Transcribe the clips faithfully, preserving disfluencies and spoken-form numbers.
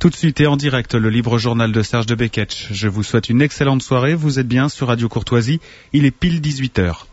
Tout de suite et en direct, le libre journal de Serge de Beketch. Je vous souhaite une excellente soirée. Vous êtes bien sur Radio Courtoisie. Il est pile dix-huit heures.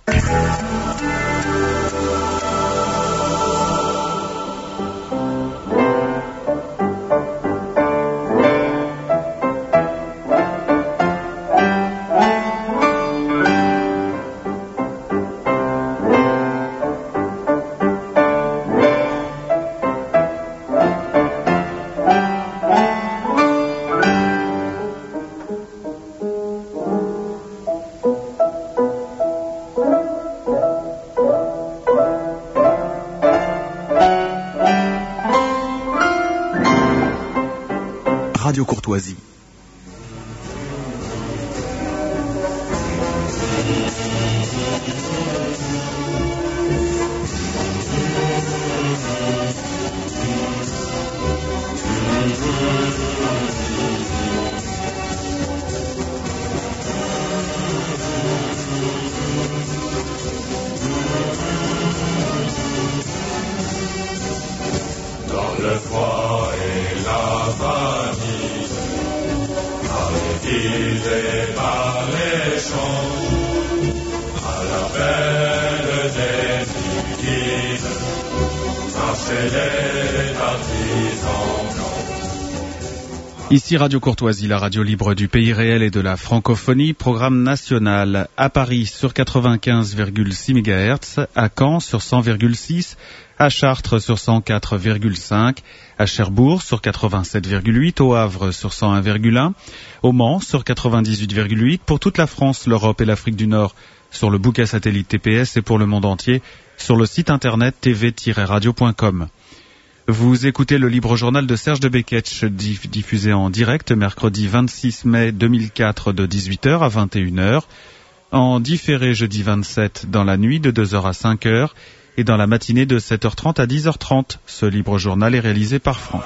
Radio Courtoisie. Dans le froid et la famine, par les villes et par les champs, à l'appel des victimes, marchaient les partisans blancs. Ici Radio Courtoisie, la radio libre du pays réel et de la francophonie, programme national à Paris sur quatre-vingt-quinze virgule six mégahertz, à Caen sur cent virgule six, à Chartres sur cent quatre virgule cinq, à Cherbourg sur quatre-vingt-sept virgule huit, au Havre sur cent un virgule un, au Mans sur quatre-vingt-dix-huit virgule huit, pour toute la France, l'Europe et l'Afrique du Nord sur le bouquet satellite T P S et pour le monde entier sur le site internet t v tiret radio point com. Vous écoutez le libre journal de Serge de Beketch, diffusé en direct mercredi vingt-six mai deux mille quatre de dix-huit heures à vingt et une heures, en différé jeudi vingt-sept dans la nuit de deux heures à cinq heures et dans la matinée de sept heures trente à dix heures trente. Ce libre journal est réalisé par Franck.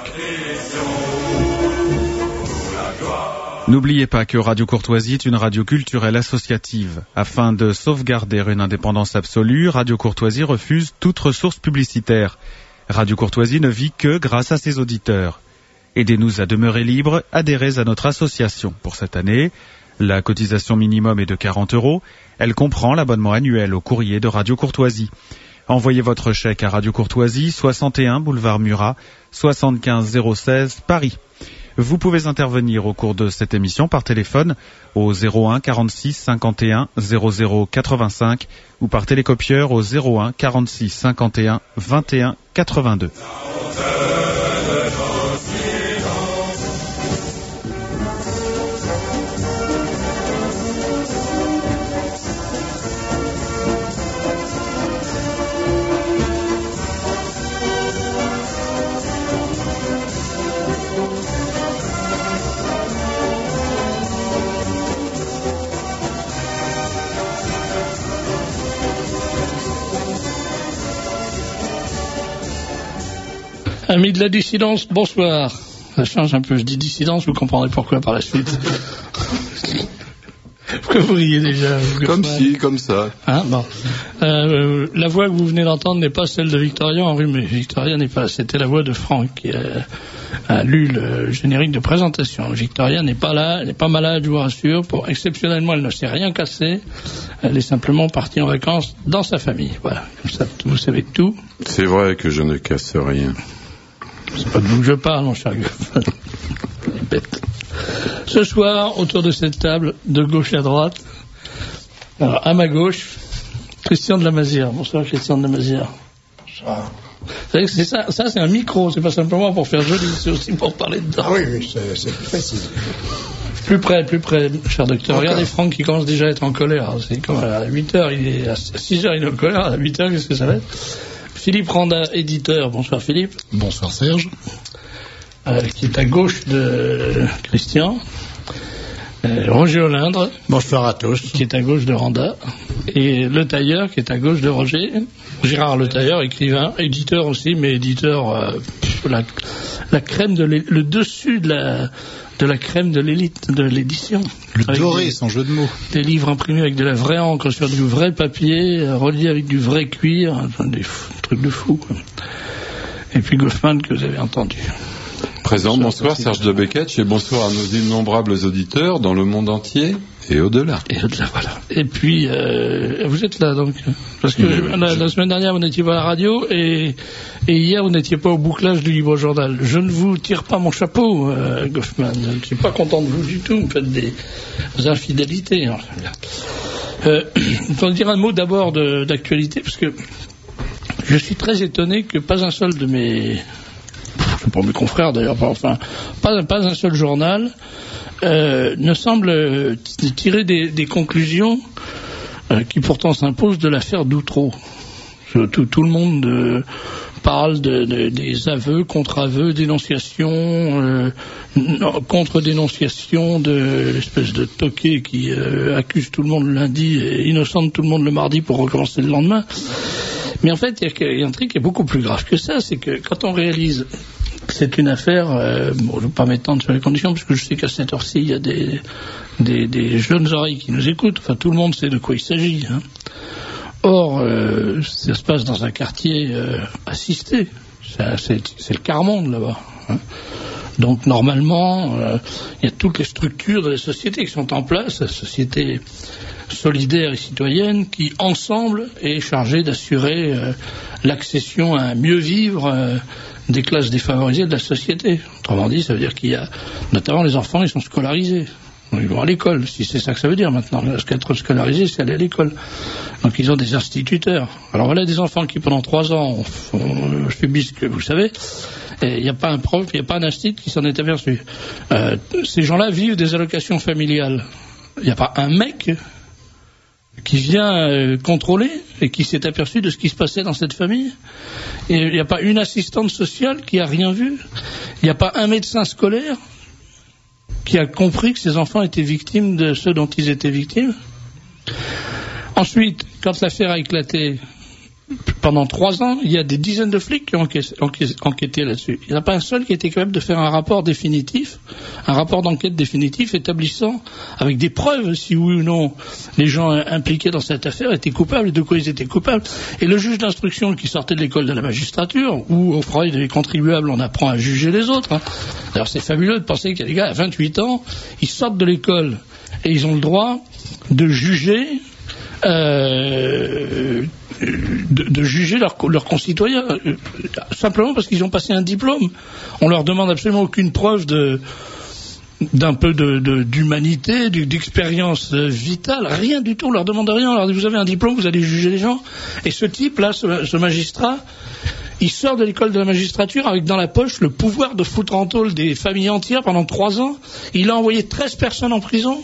N'oubliez pas que Radio Courtoisie est une radio culturelle associative. Afin de sauvegarder une indépendance absolue, Radio Courtoisie refuse toute ressource publicitaire. Radio Courtoisie ne vit que grâce à ses auditeurs. Aidez-nous à demeurer libres, adhérez à notre association. Pour cette année, la cotisation minimum est de quarante euros. Elle comprend l'abonnement annuel au courrier de Radio Courtoisie. Envoyez votre chèque à Radio Courtoisie, soixante et un boulevard Murat, soixante-quinze zéro seize, Paris. Vous pouvez intervenir au cours de cette émission par téléphone au zéro un quarante-six cinquante et un zéro zéro quatre-vingt-cinq ou par télécopieur au zéro un quarante-six cinquante et un vingt et un quatre-vingt-deux. Amis de la dissidence, bonsoir. Ça change un peu, je dis dissidence, vous comprendrez pourquoi par la suite. Pourquoi vous riez déjà? Comme si, comme ça. Hein, bon. euh, la voix que vous venez d'entendre n'est pas celle de Victoria enrhumée. Victoria n'est pas là, c'était la voix de Franck qui a, a lu le générique de présentation. Victoria n'est pas là, elle n'est pas malade, je vous rassure. Pour, exceptionnellement, elle ne s'est rien cassé. Elle est simplement partie en vacances dans sa famille. Voilà, comme ça, vous savez tout. C'est vrai que je ne casse rien. C'est pas de vous que je parle, mon cher Goffman. Bête. Ce soir, autour de cette table, de gauche à droite, alors à ma gauche, Christian de la Mazière. Bonsoir, Christian de la Mazière. Bonsoir. Vous savez que c'est ça, ça c'est un micro, c'est pas simplement pour faire joli, c'est aussi pour parler dedans. Ah oui, oui, c'est, c'est plus facile. Plus près, plus près, cher docteur. Regardez Franck qui commence déjà à être en colère. C'est comme à huit heures, il est à six heures, il est en colère, à huit heures, qu'est-ce que ça va être? Philippe Randa, éditeur. Bonsoir Philippe. Bonsoir Serge. Euh, qui est à gauche de Christian. Euh, Roger Olindre. Bonsoir à tous. Qui est à gauche de Randa. Et Le Tailleur, qui est à gauche de Roger. Gérard Le Tailleur, écrivain, éditeur aussi, mais éditeur, euh, la, la crème de l'é- le dessus de la, de la crème de l'élite de l'édition. Le avec doré, des, sans jeu de mots. Des livres imprimés avec de la vraie encre sur du vrai papier, euh, reliés avec du vrai cuir, enfin, des, f- des trucs de fou, quoi. Et puis Goffman, que vous avez entendu. Présent, bonsoir Serge de Beketch et bonsoir à nos innombrables auditeurs dans le monde entier et au-delà. Et au-delà, voilà. Et puis, euh, vous êtes là donc. Parce que oui, oui, la, la semaine dernière, vous n'étiez pas à la radio et, et hier, vous n'étiez pas au bouclage du Libre Journal. Je ne vous tire pas mon chapeau, euh, Goffman. Je ne suis pas content de vous du tout. Vous faites des, des infidélités. Hein. Euh, il faut dire un mot d'abord de, d'actualité, parce que je suis très étonné que pas un seul de mes... C'est pour mes confrères d'ailleurs, enfin, pas, pas un seul journal euh, ne semble euh, tirer des, des conclusions euh, qui pourtant s'imposent de l'affaire d'Outreau. Tout, tout le monde euh, parle de, de, des aveux, contre-aveux, dénonciations, euh, contre-dénonciations de l'espèce de toqué qui euh, accuse tout le monde le lundi et innocente tout le monde le mardi pour recommencer le lendemain. Mais en fait, il y, y a un truc qui est beaucoup plus grave que ça, c'est que quand on réalise que c'est une affaire, euh, bon, je ne vais pas m'étendre sur les conditions, parce que je sais qu'à cette heure-ci, il y a des, des, des jeunes oreilles qui nous écoutent, enfin tout le monde sait de quoi il s'agit. Hein. Or, euh, ça se passe dans un quartier euh, assisté, c'est, c'est, c'est le quart monde là-bas. Hein. Donc normalement, euh, il y a toutes les structures de la société qui sont en place, la société solidaire et citoyenne qui, ensemble, est chargée d'assurer euh, l'accession à un mieux vivre euh, des classes défavorisées de la société. Autrement dit, ça veut dire qu'il y a, notamment les enfants, ils sont scolarisés. Ils vont à l'école, si c'est ça que ça veut dire maintenant. Parce qu'être scolarisé, c'est aller à l'école. Donc ils ont des instituteurs. Alors voilà des enfants qui, pendant trois ans, font, subissent, que vous savez, et il n'y a pas un prof, il n'y a pas un institut qui s'en est aperçu. Euh, ces gens-là vivent des allocations familiales. Il n'y a pas un mec qui vient euh, contrôler et qui s'est aperçu de ce qui se passait dans cette famille. Et il n'y a pas une assistante sociale qui a rien vu. Il n'y a pas un médecin scolaire qui a compris que ces enfants étaient victimes de ceux dont ils étaient victimes. Ensuite, quand l'affaire a éclaté, pendant trois ans, il y a des dizaines de flics qui ont enquêté, enquêté là-dessus. Il n'y en a pas un seul qui était capable de faire un rapport définitif, un rapport d'enquête définitif établissant, avec des preuves, si oui ou non les gens impliqués dans cette affaire étaient coupables et de quoi ils étaient coupables. Et le juge d'instruction qui sortait de l'école de la magistrature, où au travail des contribuables on apprend à juger les autres. Hein. Alors c'est fabuleux de penser qu'il y a des gars à vingt-huit ans, ils sortent de l'école et ils ont le droit de juger Euh, de, de juger leurs leur concitoyens euh, simplement parce qu'ils ont passé un diplôme. On leur demande absolument aucune preuve de d'un peu de, de, d'humanité, d'expérience vitale, rien du tout. On leur demande rien. On leur dit vous avez un diplôme, vous allez juger les gens. Et ce type là, ce, ce magistrat, il sort de l'école de la magistrature avec dans la poche le pouvoir de foutre en tôle des familles entières pendant trois ans. Il a envoyé treize personnes en prison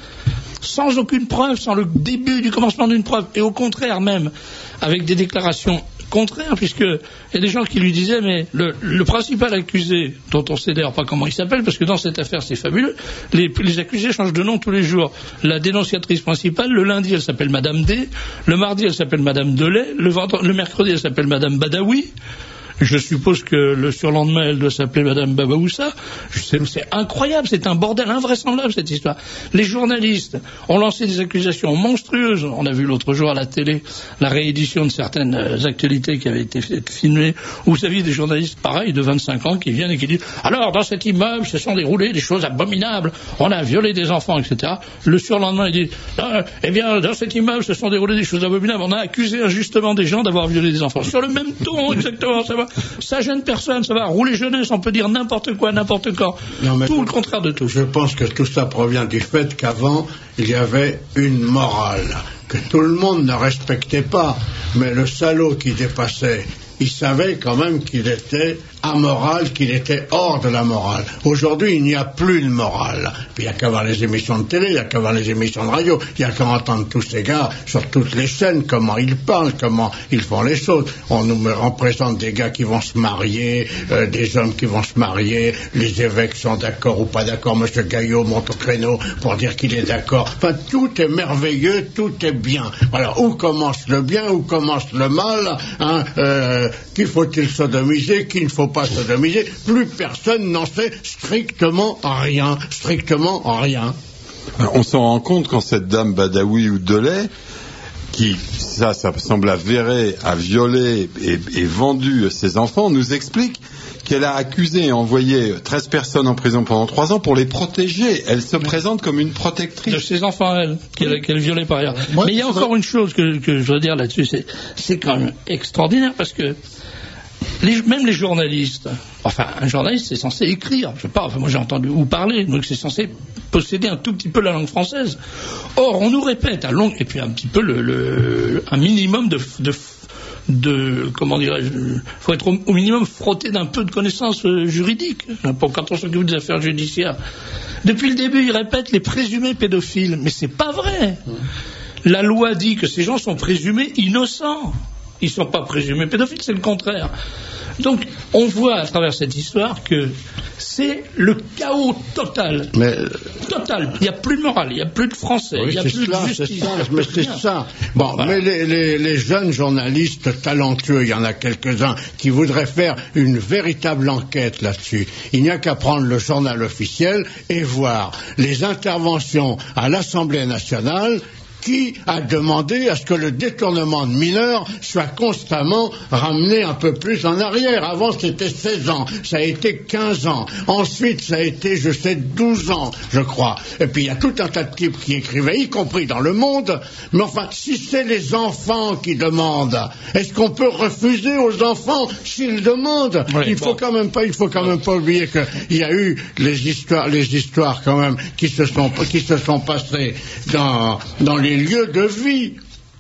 sans aucune preuve, sans le début du commencement d'une preuve, et au contraire même, avec des déclarations contraires, puisqu'il y a des gens qui lui disaient, mais le, le principal accusé, dont on sait d'ailleurs pas comment il s'appelle, parce que dans cette affaire c'est fabuleux, les, les accusés changent de nom tous les jours. La dénonciatrice principale, le lundi elle s'appelle Madame D, le mardi elle s'appelle Madame Delay, le, vendredi, le mercredi elle s'appelle Madame Badawi. Je suppose que le surlendemain, elle doit s'appeler Madame Babaoussa. C'est, c'est incroyable, c'est un bordel invraisemblable cette histoire. Les journalistes ont lancé des accusations monstrueuses. On a vu l'autre jour à la télé la réédition de certaines actualités qui avaient été filmées. Où vous aviez des journalistes pareils de vingt-cinq ans qui viennent et qui disent « Alors, dans cet immeuble, se sont déroulées des choses abominables. On a violé des enfants, et cetera » Le surlendemain, ils disent ah, « Eh bien, dans cet immeuble, se sont déroulées des choses abominables. On a accusé injustement des gens d'avoir violé des enfants. » Sur le même ton, exactement, ça va. Ça gêne personne, ça va rouler jeunesse, on peut dire n'importe quoi, n'importe quand. Non, tout le contraire de tout. Je pense que tout ça provient du fait qu'avant, il y avait une morale que tout le monde ne respectait pas. Mais le salaud qui dépassait, il savait quand même qu'il était amoral, qu'il était hors de la morale. Aujourd'hui, il n'y a plus de morale. Puis il n'y a qu'à voir les émissions de télé, il n'y a qu'à voir les émissions de radio, il n'y a qu'à entendre tous ces gars sur toutes les chaînes, comment ils parlent, comment ils font les choses. On nous représente des gars qui vont se marier, euh, des hommes qui vont se marier, les évêques sont d'accord ou pas d'accord, Monsieur Gaillot monte au créneau pour dire qu'il est d'accord. Enfin, tout est merveilleux, tout est bien. Alors, où commence le bien, où commence le mal, hein, euh, qui faut-il sodomiser, qui ne faut pas sodomiser, plus personne n'en sait strictement rien, strictement rien. On s'en rend compte quand cette dame Badawi ou Delay, qui, ça, ça semble avéré, a violé et, et vendu ses enfants, nous explique qu'elle a accusé et envoyé treize personnes en prison pendant trois ans pour les protéger. Elle se présente comme une protectrice. De ses enfants, elle, qu'elle, qu'elle violait par ailleurs. Ouais, mais il y a encore une chose que, que je veux dire là-dessus, c'est, c'est quand même extraordinaire parce que les, même les journalistes, enfin, un journaliste, c'est censé écrire. Je sais pas, enfin, moi j'ai entendu ou parler, donc c'est censé posséder un tout petit peu la langue française. Or, on nous répète à longue, et puis un petit peu le, le un minimum de, de, de comment dirais-je, faut être au, au minimum frotté d'un peu de connaissances euh, juridiques, quand on s'occupe des affaires judiciaires. Depuis le début, ils répètent les présumés pédophiles, mais c'est pas vrai. La loi dit que ces gens sont présumés innocents. Ils ne sont pas présumés pédophiles, c'est le contraire. Donc, on voit à travers cette histoire que c'est le chaos total. Mais... Total. Il n'y a plus de morale, il n'y a plus de français, oui, il n'y a plus cela, de justice. C'est ça, mais c'est ça. Bon, voilà. Mais les, les, les jeunes journalistes talentueux, il y en a quelques-uns qui voudraient faire une véritable enquête là-dessus. Il n'y a qu'à prendre le journal officiel et voir les interventions à l'Assemblée nationale qui a demandé à ce que le détournement de mineurs soit constamment ramené un peu plus en arrière. Avant, c'était seize ans, ça a été quinze ans. Ensuite, ça a été, je sais, douze ans, je crois. Et puis, il y a tout un tas de types qui écrivaient, y compris dans Le Monde. Mais enfin, si c'est les enfants qui demandent, est-ce qu'on peut refuser aux enfants s'ils demandent? Oui, il faut bon. quand même pas, il faut quand même pas oublier qu'il y a eu les histoires, les histoires quand même qui se sont, qui se sont passées dans, dans les lieux de vie.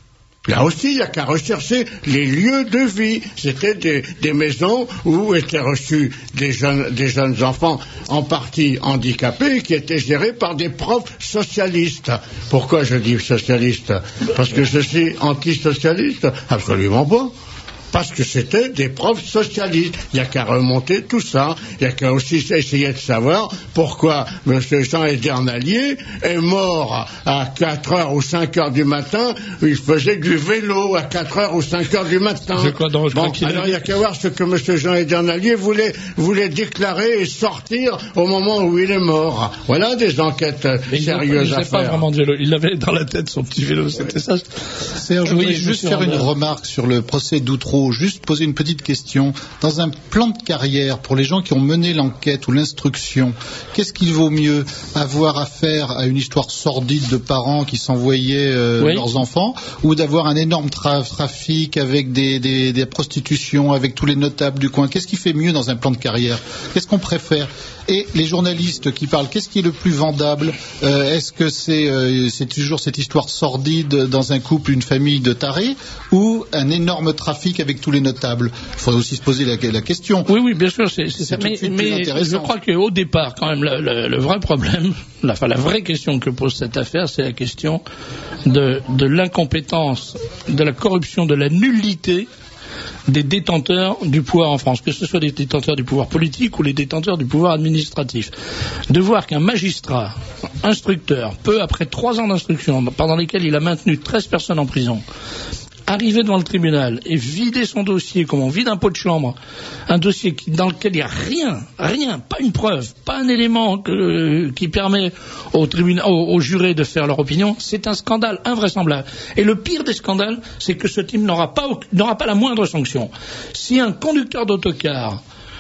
Là aussi, il n'y a qu'à rechercher les lieux de vie. C'était des, des maisons où étaient reçus des jeunes, des jeunes enfants en partie handicapés qui étaient gérés par des profs socialistes. Pourquoi je dis socialistes? Parce que je suis anti-socialiste? Absolument pas. Parce que c'était des profs socialistes. Il n'y a qu'à remonter tout ça. Il n'y a qu'à aussi essayer de savoir pourquoi M. Jean Edernalier est mort à quatre heures ou cinq heures du matin. Il faisait du vélo à quatre heures ou cinq heures du matin. Je crois donc, je bon, crois alors il n'y a qu'à voir ce que M. Jean Edernalier voulait, voulait déclarer et sortir au moment où il est mort. Voilà des enquêtes mais sérieuses il à faire. Pas vraiment de vélo. Il avait dans la tête son petit vélo. C'était ça. Serge, je voulais juste faire une remarque sur le procès d'Outreau. Juste poser une petite question. Dans un plan de carrière, pour les gens qui ont mené l'enquête ou l'instruction, qu'est-ce qu'il vaut mieux? Avoir affaire à une histoire sordide de parents qui s'envoyaient euh, oui. leurs enfants, ou d'avoir un énorme tra- trafic avec des, des, des prostitutions, avec tous les notables du coin? Qu'est-ce qui fait mieux dans un plan de carrière? Qu'est-ce qu'on préfère? Et les journalistes qui parlent, qu'est-ce qui est le plus vendable? euh, Est-ce que c'est, euh, c'est toujours cette histoire sordide dans un couple, une famille de tarés, ou un énorme trafic avec tous les notables? Il faudrait aussi se poser la, la question. Oui, oui, bien sûr, c'est, c'est, c'est ça. Mais, mais je crois qu'au départ, quand même, le, le, le vrai problème, la, enfin, la vraie question que pose cette affaire, c'est la question de, de l'incompétence, de la corruption, de la nullité des détenteurs du pouvoir en France, que ce soit des détenteurs du pouvoir politique ou les détenteurs du pouvoir administratif. De voir qu'un magistrat, instructeur, peu après trois ans d'instruction, pendant lesquels il a maintenu treize personnes en prison, arriver devant le tribunal et vider son dossier comme on vide un pot de chambre, un dossier qui, dans lequel il n'y a rien, rien, pas une preuve, pas un élément que, qui permet au tribunal, aux, aux jurés de faire leur opinion, c'est un scandale invraisemblable. Et le pire des scandales, c'est que ce type n'aura pas, n'aura pas la moindre sanction. Si un conducteur d'autocar,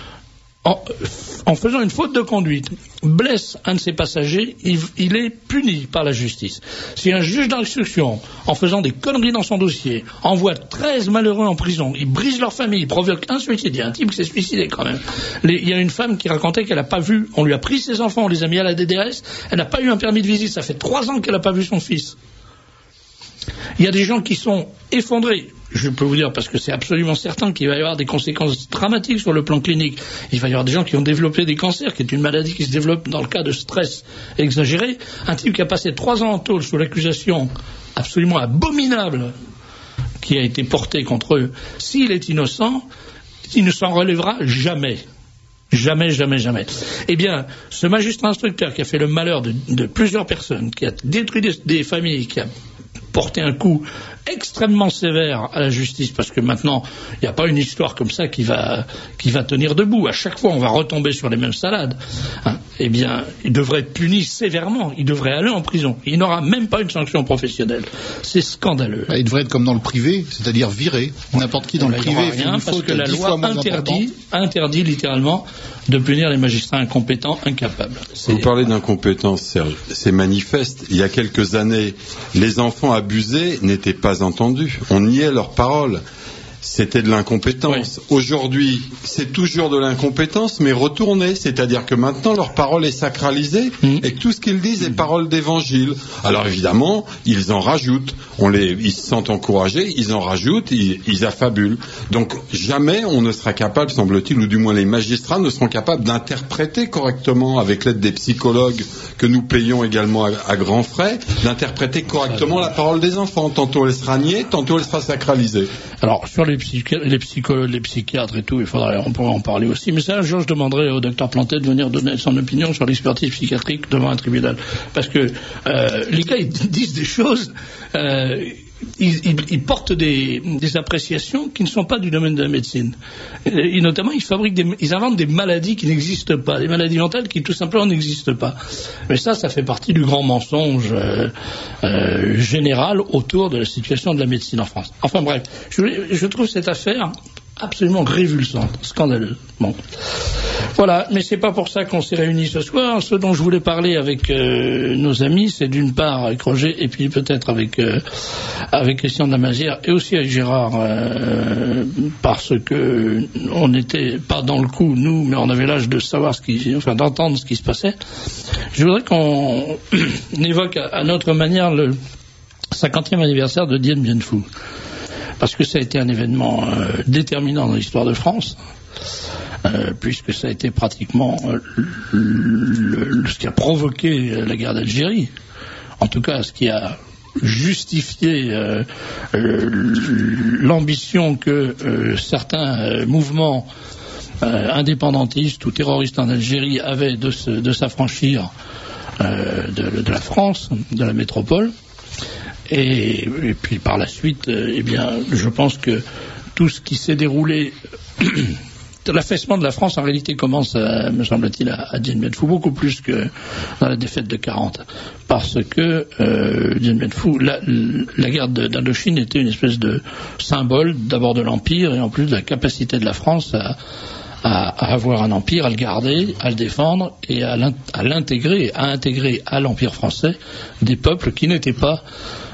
En, en faisant une faute de conduite, blesse un de ses passagers, il, il est puni par la justice. Si un juge d'instruction, en faisant des conneries dans son dossier, envoie treize malheureux en prison, il brise leur famille, il provoque un suicide, il y a un type qui s'est suicidé quand même. Les, il y a une femme qui racontait qu'elle n'a pas vu, on lui a pris ses enfants, on les a mis à la D D S, elle n'a pas eu un permis de visite, ça fait trois ans qu'elle n'a pas vu son fils. Il y a des gens qui sont effondrés. Je peux vous dire, parce que c'est absolument certain qu'il va y avoir des conséquences dramatiques sur le plan clinique. Il va y avoir des gens qui ont développé des cancers, qui est une maladie qui se développe dans le cas de stress exagéré. Un type qui a passé trois ans en tôle sous l'accusation absolument abominable qui a été portée contre eux. S'il est innocent, il ne s'en relèvera jamais. Jamais, jamais, jamais. Eh bien, ce magistrat instructeur qui a fait le malheur de, de plusieurs personnes, qui a détruit des, des familles, qui a porté un coup extrêmement sévère à la justice, parce que maintenant, il n'y a pas une histoire comme ça qui va, qui va tenir debout. À chaque fois, on va retomber sur les mêmes salades. Hein. eh bien, il devrait être puni sévèrement, il devrait aller en prison. Il n'aura même pas une sanction professionnelle. C'est scandaleux. Il devrait être comme dans le privé, c'est-à-dire viré. N'importe qui dans le privé fait une faute parce que la loi interdit, interdit littéralement de punir les magistrats incompétents, incapables. Vous parlez d'incompétence, Serge. C'est manifeste. Il y a quelques années, les enfants abusés n'étaient pas entendus. On niait leurs paroles. C'était de l'incompétence. Oui. Aujourd'hui, c'est toujours de l'incompétence, mais retournée. C'est-à-dire que maintenant, leur parole est sacralisée mmh. et que tout ce qu'ils disent est parole d'évangile. Alors évidemment, ils en rajoutent. On les, ils se sentent encouragés, ils en rajoutent, ils, ils affabulent. Donc jamais on ne sera capable, semble-t-il, ou du moins les magistrats ne seront capables d'interpréter correctement, avec l'aide des psychologues que nous payons également à, à grands frais, d'interpréter correctement la parole des enfants. Tantôt elle sera niée, tantôt elle sera sacralisée. Alors sur les Les, psychi- les psychologues, les psychiatres et tout, il faudrait, on pourrait en parler aussi. Mais ça, je demanderai au docteur Plantet de venir donner son opinion sur l'expertise psychiatrique devant un tribunal. Parce que euh, les gars, ils disent des choses, euh, ils, ils, ils portent des, des appréciations qui ne sont pas du domaine de la médecine. Et, et notamment, ils fabriquent des, ils inventent des maladies qui n'existent pas, des maladies mentales qui tout simplement n'existent pas. Mais ça, ça fait partie du grand mensonge euh, euh, général autour de la situation de la médecine en France. Enfin bref, je, je trouve cette affaire absolument révulsante, scandaleuse. Bon. Voilà, mais c'est pas pour ça qu'on s'est réunis ce soir. Ce dont je voulais parler avec euh, nos amis, c'est d'une part avec Roger et puis peut-être avec euh, avec Christian de la Mazière et aussi avec Gérard, euh, parce que on n'était pas dans le coup nous, mais on avait l'âge de savoir ce qui, enfin d'entendre ce qui se passait. Je voudrais qu'on évoque à, à notre manière le cinquantième anniversaire de Dien Bien Phu. Parce que ça a été un événement euh, déterminant dans l'histoire de France, euh, puisque ça a été pratiquement euh, le, le, ce qui a provoqué la guerre d'Algérie, en tout cas ce qui a justifié euh, euh, l'ambition que euh, certains euh, mouvements euh, indépendantistes ou terroristes en Algérie avaient de, se, de s'affranchir euh, de, de la France, de la métropole. Et, et puis par la suite, euh, eh bien, je pense que tout ce qui s'est déroulé, l'affaissement de la France en réalité commence, à, me semble-t-il, à, à Dien Bien Phu, beaucoup plus que dans la défaite de quarante, parce que euh, Dien Bien Phu, la, la guerre de, d'Indochine était une espèce de symbole, d'abord de l'empire et en plus de la capacité de la France à À, à avoir un empire, à le garder, à le défendre et à, à l'intégrer, à intégrer à l'empire français des peuples qui n'étaient pas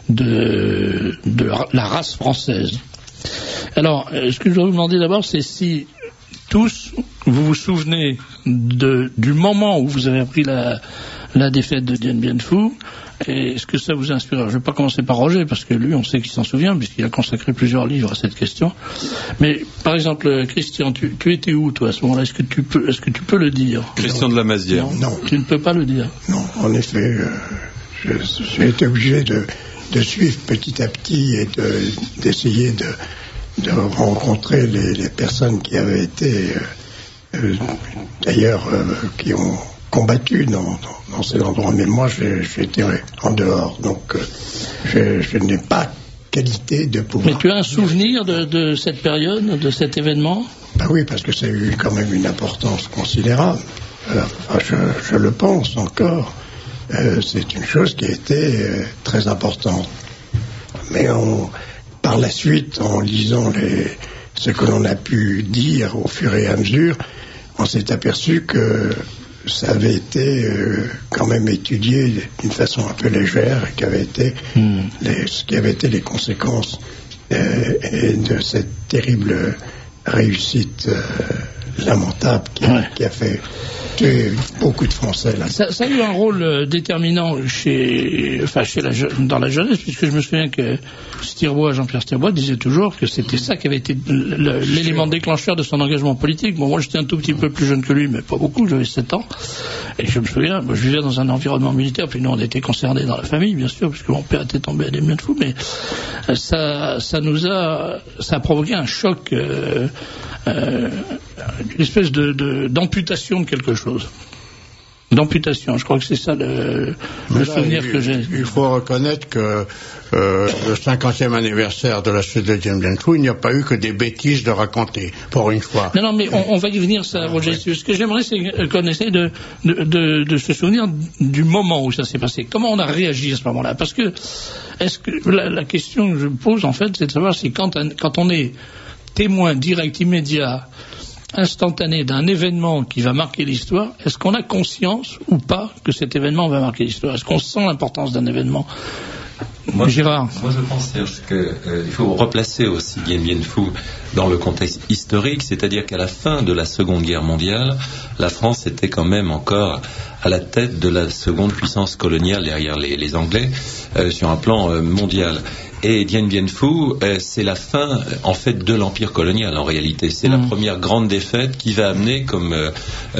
de, de la race française. Alors, ce que je dois vous demander d'abord, c'est si tous vous vous souvenez de, du moment où vous avez appris la, la défaite de Dien Bien Phu. Et est-ce que ça vous inspire? Je ne vais pas commencer par Roger, parce que lui, on sait qu'il s'en souvient, puisqu'il a consacré plusieurs livres à cette question. Mais, par exemple, Christian, tu, tu étais où, toi, à ce moment-là? Est-ce que tu peux, est-ce que tu peux le dire? Christian de la Mazière. Non, non. Tu ne peux pas le dire? Non, en effet, euh, je, j'ai été obligé de, de suivre petit à petit et de, d'essayer de, de rencontrer les, les personnes qui avaient été, euh, euh, d'ailleurs, euh, qui ont combattu dans, dans, dans ces endroits, mais moi j'ai, j'ai été en dehors, donc euh, je, je n'ai pas qualité de pouvoir. Mais tu as un souvenir de, de cette période, de cet événement? Ben oui, parce que ça a eu quand même une importance considérable. Euh, enfin, je, je le pense encore. Euh, c'est une chose qui a été euh, très importante. Mais on, par la suite, en lisant les, ce que l'on a pu dire au fur et à mesure, on s'est aperçu que ça avait été euh, quand même étudié d'une façon un peu légère, et qu'avait été mmh. les, ce qui avait été les conséquences euh, et de cette terrible réussite euh, lamentable qui, ouais. qui a fait tuer beaucoup de Français là. Ça, ça a eu un rôle euh, déterminant chez, enfin, chez la, dans la jeunesse, puisque je me souviens que Stirbois, Jean-Pierre Stirbois disait toujours que c'était ça qui avait été le, l'élément déclencheur de son engagement politique. Bon, moi j'étais un tout petit peu plus jeune que lui, mais pas beaucoup, j'avais sept ans, et je me souviens, moi, je vivais dans un environnement militaire, puis nous on était concernés dans la famille, bien sûr, puisque mon père était tombé à Dien Bien Phu, mais ça, ça nous a, ça a provoqué un choc, euh, euh, une espèce de, de, d'amputation de quelque chose. d'amputation. Je crois que c'est ça le, le là, souvenir il, que j'ai. Il faut reconnaître que euh, le cinquantième anniversaire de la chute de Dien Bien Phu, il n'y a pas eu que des bêtises de raconter, pour une fois. Non, non, mais on, on va y venir, ça, Roger. Ouais. Ce que j'aimerais, c'est qu'on essaie de, de, de, de se souvenir du moment où ça s'est passé. Comment on a réagi à ce moment-là? Parce que, est-ce que la, la question que je me pose, en fait, c'est de savoir si quand, quand on est témoin direct, immédiat, instantané d'un événement qui va marquer l'histoire, est-ce qu'on a conscience ou pas que cet événement va marquer l'histoire? Est-ce qu'on sent l'importance d'un événement? Moi, Gérard. Moi, je pense qu'il euh, faut replacer aussi Dien Bien Phu dans le contexte historique, c'est-à-dire qu'à la fin de la Seconde Guerre mondiale, la France était quand même encore à la tête de la seconde puissance coloniale derrière les, les Anglais euh, sur un plan euh, mondial. Et Dien Bien Phu, euh, c'est la fin, en fait, de l'empire colonial, en réalité. C'est mmh. la première grande défaite qui va amener, comme euh,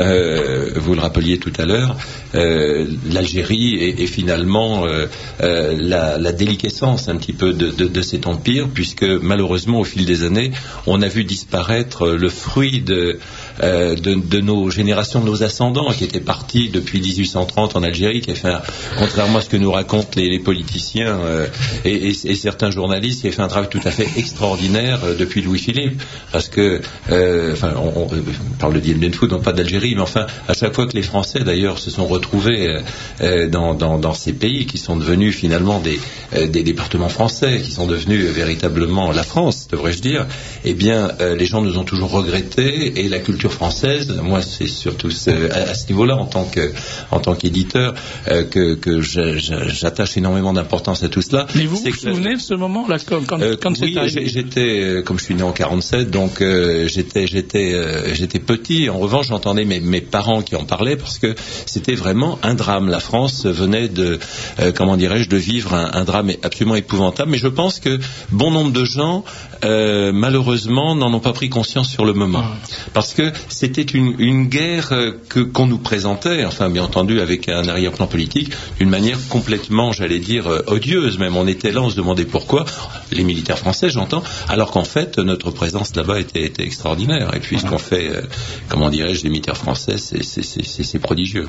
euh, vous le rappeliez tout à l'heure, euh, l'Algérie et, et finalement euh, euh, la, la déliquescence un petit peu de, de, de cet empire, puisque malheureusement, au fil des années, on a vu disparaître le fruit de, euh, de, de nos générations, de nos ascendants, qui étaient partis depuis dix-huit cent trente en Algérie, qui a fait, un, contrairement à ce que nous racontent les, les politiciens euh, et, et, et certains journalistes, qui a fait un travail tout à fait extraordinaire euh, depuis Louis-Philippe, parce que, euh, enfin, on, on parle de Dien Bien Phu, non pas d'Algérie, mais enfin, à chaque fois que les Français, d'ailleurs, se sont retrouvés euh, dans, dans, dans ces pays qui sont devenus finalement des, euh, des départements français, qui sont devenus euh, véritablement la France, devrais-je dire, eh bien, euh, les gens nous ont toujours regretté, et la culture française, moi, c'est surtout ce, à, à ce niveau-là, en tant que, en tant qu'éditeur, euh, que, que je, je, j'attache énormément d'importance à tout cela. Mais vous vous souvenez de ce moment-là, quand, quand, euh, quand oui, c'est arrivé? J'étais, euh, comme je suis né en quarante-sept, donc euh, j'étais, j'étais, euh, j'étais petit. En revanche, j'entendais mes, mes parents qui en parlaient, parce que c'était vraiment un drame. La France venait de, euh, comment dirais-je, de vivre un, un drame absolument épouvantable. Mais je pense que bon nombre de gens, euh, malheureusement, n'en ont pas pris conscience sur le moment, parce que c'était une, une guerre que qu'on nous présentait, enfin bien entendu avec un arrière-plan politique, d'une manière complètement, j'allais dire, odieuse. Même on était là, on se demandait pourquoi, les militaires français, j'entends, alors qu'en fait notre présence là-bas était, était extraordinaire. Et puis ce qu'on fait, euh, comment dirais-je, les militaires français, c'est, c'est, c'est, c'est, c'est prodigieux.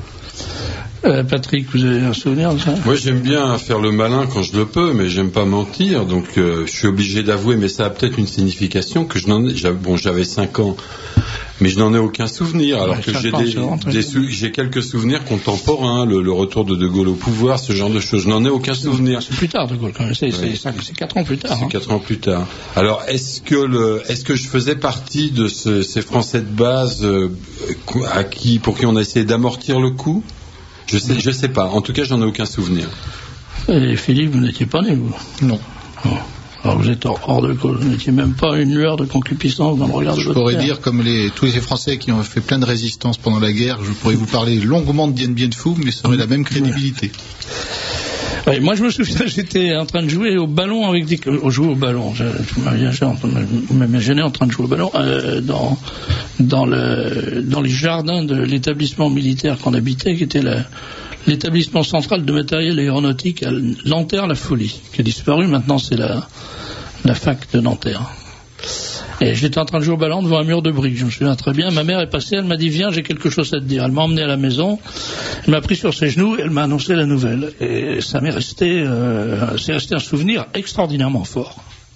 Euh, Patrick, vous avez un souvenir de ça? Moi, j'aime bien faire le malin quand je le peux, mais j'aime pas mentir, donc euh, je suis obligé d'avouer, mais ça a peut-être une signification, que je n'en ai, j'avais, bon, j'avais cinq ans, mais je n'en ai aucun souvenir, alors ouais, que j'ai, des, des sou, j'ai quelques souvenirs contemporains, le, le retour de De Gaulle au pouvoir, ce genre de choses, je n'en ai aucun souvenir. C'est plus tard, De Gaulle, quand même, c'est, oui. c'est, c'est quatre ans plus tard. C'est hein. quatre ans plus tard. Alors, est-ce que, le, est-ce que je faisais partie de ce, ces Français de base euh, à qui, pour qui on a essayé d'amortir le coup? Je sais, je sais pas. En tout cas, j'en ai aucun souvenir. Et Philippe, vous n'étiez pas né, vous? Non. Oh. Alors vous êtes hors de cause. Vous n'étiez même pas une lueur de concupiscence dans le regard de je votre pourrais père. dire, comme les, tous les Français qui ont fait plein de résistance pendant la guerre, je pourrais vous parler longuement de Dien Bien Phu, mais ça aurait la même crédibilité. Ouais, moi, je me souviens, j'étais en train de jouer au ballon avec des... Jouer au ballon, je, je m'imaginais en train de jouer au ballon euh, dans, dans, le, dans les jardins de l'établissement militaire qu'on habitait, qui était la, l'établissement central de matériel aéronautique à Nanterre-la-Folie, qui a disparu. Maintenant, c'est la, la fac de Nanterre. Et j'étais en train de jouer au ballon devant un mur de briques, je me souviens très bien. Ma mère est passée, elle m'a dit viens, j'ai quelque chose à te dire. Elle m'a emmené à la maison, elle m'a pris sur ses genoux et elle m'a annoncé la nouvelle. Et ça m'est resté, euh, c'est resté un souvenir extraordinairement fort.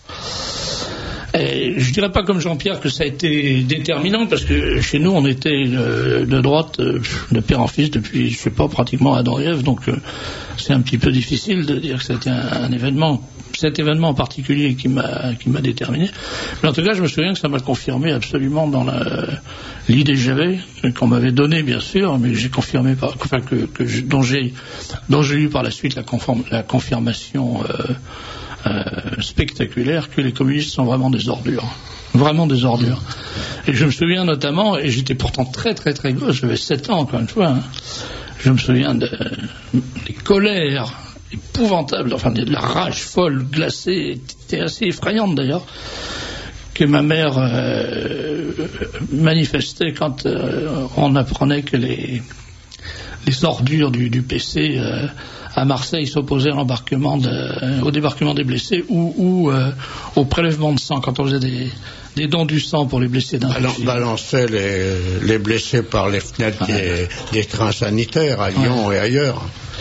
Et je dirais pas comme Jean-Pierre que ça a été déterminant, parce que chez nous on était de, de droite, de père en fils depuis, je sais pas, pratiquement Adam et Ève, donc euh, c'est un petit peu difficile de dire que c'était un, un événement, cet événement en particulier qui m'a qui m'a déterminé. Mais en tout cas, je me souviens que ça m'a confirmé absolument dans la, l'idée que j'avais, qu'on m'avait donnée bien sûr, mais j'ai confirmé par, enfin que, que je, dont j'ai dont j'ai eu par la suite la, conform, la confirmation. Euh, Euh, spectaculaire, que les communistes sont vraiment des ordures. Vraiment des ordures. Et je me souviens notamment, et j'étais pourtant très très très gosse, j'avais sept ans encore une fois, hein, je me souviens de, des colères épouvantables, enfin de la rage folle, glacée, était assez effrayante d'ailleurs, que ma mère euh, manifestait quand euh, on apprenait que les les ordures du, du P C euh, à Marseille s'opposaient à l'embarquement de, euh, au débarquement des blessés ou, ou euh, au prélèvement de sang quand on faisait des, des dons du sang pour les blessés d'un Alors, balançait les, les blessés par les fenêtres ouais. des, des trains sanitaires à Lyon ouais. et ailleurs.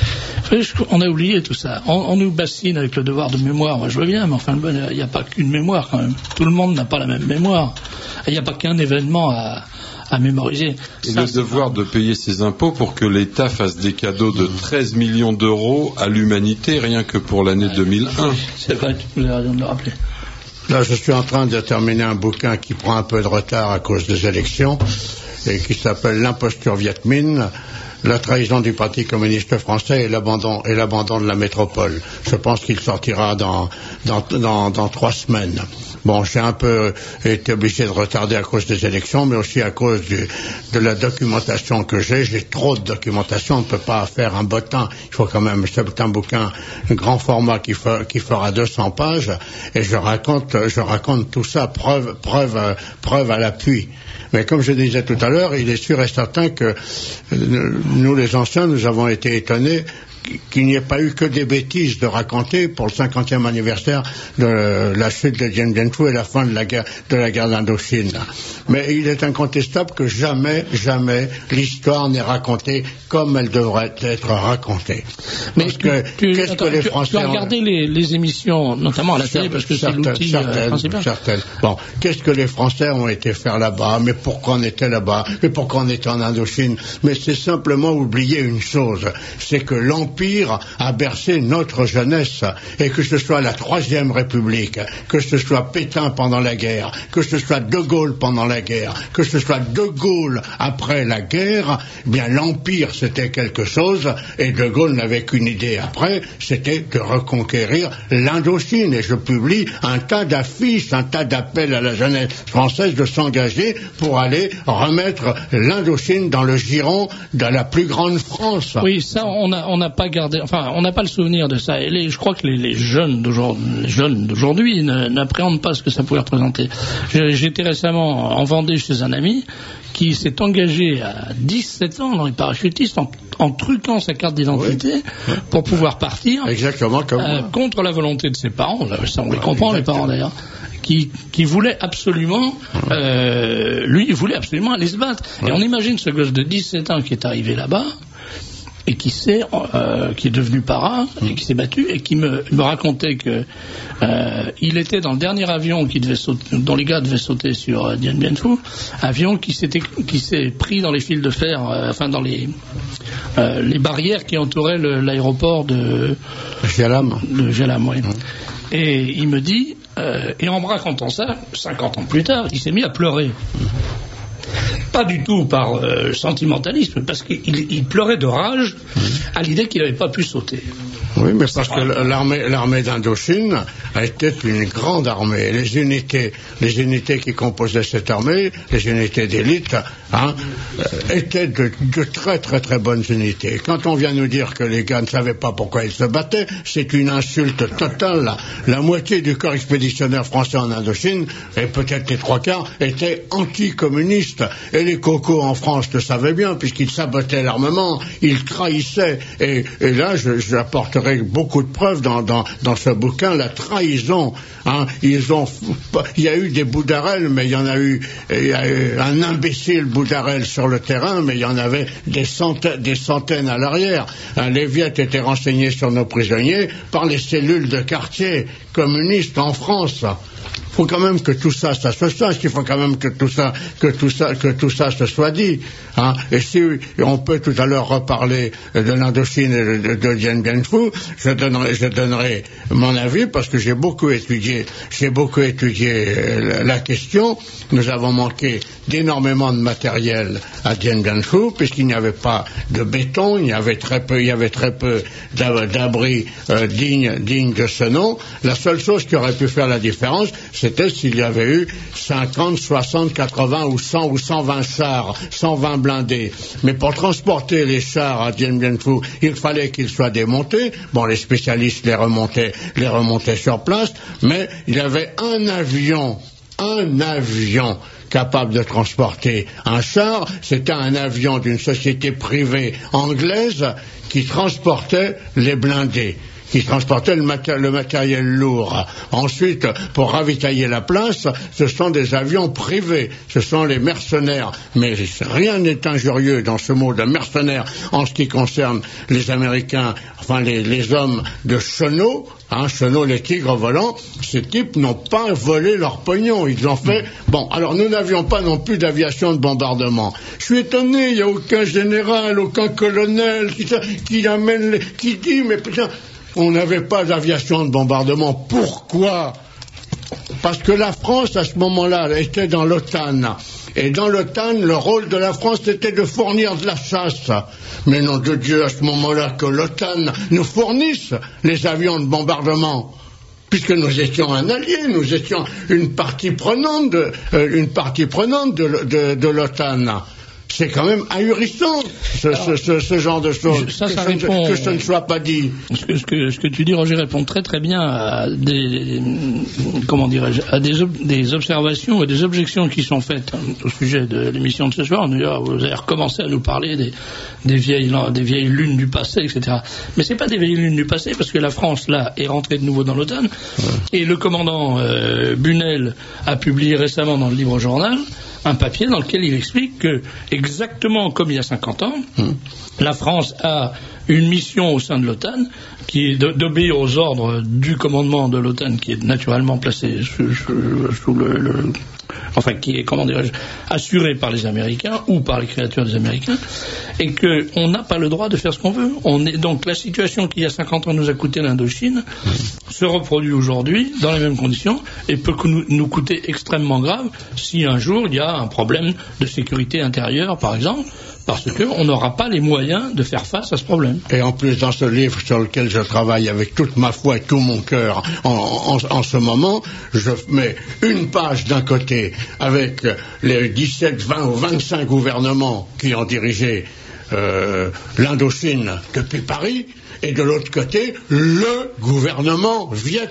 On a oublié tout ça. On, on nous bassine avec le devoir de mémoire. Moi, je veux bien, mais enfin, il n'y a pas qu'une mémoire quand même. Tout le monde n'a pas la même mémoire. Il n'y a pas qu'un événement à, à mémoriser. Et ça, le devoir de payer ses impôts pour que l'État fasse des cadeaux de treize millions d'euros à l'humanité, rien que pour l'année ouais. deux mille un. C'est vrai, tu as raison de le rappeler. Là, je suis en train de terminer un bouquin qui prend un peu de retard à cause des élections et qui s'appelle L'imposture Viet Minh, la trahison du Parti communiste français et l'abandon, et l'abandon de la métropole. Je pense qu'il sortira dans, dans, dans, dans trois semaines. Bon, j'ai un peu été obligé de retarder à cause des élections, mais aussi à cause du, de la documentation que j'ai. J'ai trop de documentation, on ne peut pas faire un bottin. Il faut quand même, c'est un bouquin, un grand format qui, fa, qui fera deux cents pages, et je raconte, je raconte tout ça, preuve, preuve, preuve à l'appui. Mais comme je disais tout à l'heure, il est sûr et certain que nous, les anciens, nous avons été étonnés qu'il n'y ait pas eu que des bêtises de raconter pour le cinquantième anniversaire de la chute de Dien Bien Phu et la fin de la guerre, de la guerre d'Indochine. Mais il est incontestable que jamais, jamais l'histoire n'est racontée comme elle devrait être racontée. Mais parce que, tu, qu'est-ce attends, que les Français tu as regardé ont... les, les émissions, notamment à la télé, parce que c'est l'outil certaines, principal. Certaines. Bon, qu'est-ce que les Français ont été faire là-bas? Mais pourquoi on était là-bas? Mais pourquoi on était en Indochine? Mais c'est simplement oublier une chose, c'est que l'Empire L'Empire a bercé notre jeunesse, et que ce soit la Troisième République, que ce soit Pétain pendant la guerre, que ce soit De Gaulle pendant la guerre, que ce soit De Gaulle après la guerre, eh bien l'Empire c'était quelque chose, et De Gaulle n'avait qu'une idée après, c'était de reconquérir l'Indochine, et je publie un tas d'affiches, un tas d'appels à la jeunesse française de s'engager pour aller remettre l'Indochine dans le giron de la plus grande France. Oui, ça on a, on n'a pas gardé, enfin, on n'a pas le souvenir de ça. Et les, je crois que les, les jeunes d'aujourd'hui, les jeunes d'aujourd'hui n'appréhendent pas ce que ça pouvait représenter. J'étais récemment en Vendée chez un ami qui s'est engagé à dix-sept ans dans les parachutistes en, en truquant sa carte d'identité oui. pour pouvoir partir. Exactement comme euh, contre la volonté de ses parents. Ça, on les comprend, les parents d'ailleurs. Qui, qui voulait absolument, euh, lui, il voulait absolument aller se battre. Ouais. Et on imagine ce gosse de dix-sept ans qui est arrivé là-bas et qui s'est, euh, qui est devenu parrain et qui s'est battu et qui me, me racontait que euh, il était dans le dernier avion qui devait sauter, dont les gars devaient sauter sur euh, Dien Bien Phu, avion qui s'était, qui s'est pris dans les fils de fer, euh, enfin dans les euh, les barrières qui entouraient le, l'aéroport de Jalam. De Jalam, oui. Mmh. Et il me dit, euh, et en me racontant ça, cinquante ans plus tard, il s'est mis à pleurer. Pas du tout par euh, sentimentalisme, parce qu'il il pleurait de rage à l'idée qu'il n'avait pas pu sauter. Oui, mais parce que l'armée, l'armée d'Indochine était une grande armée. Les unités, les unités qui composaient cette armée, les unités d'élite, hein, étaient de, de très très très bonnes unités. Quand on vient nous dire que les gars ne savaient pas pourquoi ils se battaient, c'est une insulte totale. La, la moitié du corps expéditionnaire français en Indochine, et peut-être les trois quarts, étaient anticommunistes. Et les cocos en France le savaient bien, puisqu'ils sabotaient l'armement, ils trahissaient. Et, et là, je, j'apporterai beaucoup de preuves dans, dans, dans ce bouquin, la trahison. Hein, ils ont, il y a eu des Boudarel, mais il y en a eu, il y a eu un imbécile Boudarel sur le terrain, mais il y en avait des centaines, des centaines à l'arrière. Hein, les Viettes étaient renseignés sur nos prisonniers par les cellules de quartier communistes en France. Il faut quand même que tout ça, ça se sache. Il faut quand même que tout ça, que tout ça, que tout ça se soit dit. Hein. Et si on peut tout à l'heure reparler de l'Indochine et de, de Dien Bien Phu, je donnerai, je donnerai mon avis parce que j'ai beaucoup étudié, j'ai beaucoup étudié la, la question. Nous avons manqué d'énormément de matériel à Dien Bien Phu puisqu'il n'y avait pas de béton, il y avait très peu, il y avait très peu d'abris euh, dignes, dignes de ce nom. La seule chose qui aurait pu faire la différence, c'était s'il y avait eu cinquante, soixante, quatre-vingts ou cent ou cent vingt chars, cent vingt blindés. Mais pour transporter les chars à Dien Bien Phu, il fallait qu'ils soient démontés. Bon, les spécialistes les remontaient, les remontaient sur place, mais il y avait un avion, un avion capable de transporter un char, c'était un avion d'une société privée anglaise qui transportait les blindés, qui transportait le, maté- le matériel lourd. Ensuite, pour ravitailler la place, ce sont des avions privés, ce sont les mercenaires. Mais rien n'est injurieux dans ce mot de mercenaire en ce qui concerne les Américains, enfin les, les hommes de Chenot, hein, Chenot, les tigres volants. Ces types n'ont pas volé leur pognon, ils ont fait... Bon, alors nous n'avions pas non plus d'aviation de bombardement. Je suis étonné, il n'y a aucun général, aucun colonel qui, qui amène, les, qui dit, mais putain... On n'avait pas d'aviation de bombardement. Pourquoi ? Parce que la France, à ce moment-là, était dans l'OTAN. Et dans l'OTAN, le rôle de la France, c'était de fournir de la chasse. Mais nom de Dieu, à ce moment-là, que l'OTAN nous fournisse les avions de bombardement. Puisque nous étions un allié, nous étions une partie prenante de, euh, une partie prenante de, de, de l'OTAN. C'est quand même ahurissant, ce, Alors, ce, ce, ce genre de choses, ça, que, ça ça répond, ne, que ça ne soit pas dit. Ce que, ce, que, ce que tu dis, Roger, répond très très bien à des, comment dirais-je, à des, ob, des observations et des objections qui sont faites au sujet de l'émission de ce soir. Nous, vous avez recommencé à nous parler des, des, vieilles, des vieilles lunes du passé, et cetera. Mais c'est pas des vieilles lunes du passé, parce que la France, là, est rentrée de nouveau dans l'OTAN, ouais. Et le commandant euh, Bunel a publié récemment dans le Libre Journal un papier dans lequel il explique que, exactement comme il y a cinquante ans, mmh. la France a une mission au sein de l'OTAN qui est d'obéir aux ordres du commandement de l'OTAN, qui est naturellement placé sous, sous, sous le, le... enfin, qui est, comment dirais-je, assuré par les Américains ou par les créatures des Américains, et qu'on n'a pas le droit de faire ce qu'on veut. On est donc, la situation qui, il y a cinquante ans, nous a coûté l'Indochine, mmh. se reproduit aujourd'hui dans les mêmes conditions et peut nous, nous coûter extrêmement grave si un jour il y a un problème de sécurité intérieure, par exemple, parce qu'on n'aura pas les moyens de faire face à ce problème. Et en plus, dans ce livre sur lequel je travaille avec toute ma foi et tout mon cœur en, en, en ce moment, je mets une page d'un côté avec les dix-sept, vingt ou vingt-cinq gouvernements qui ont dirigé euh, l'Indochine depuis Paris, et de l'autre côté, le gouvernement Viet.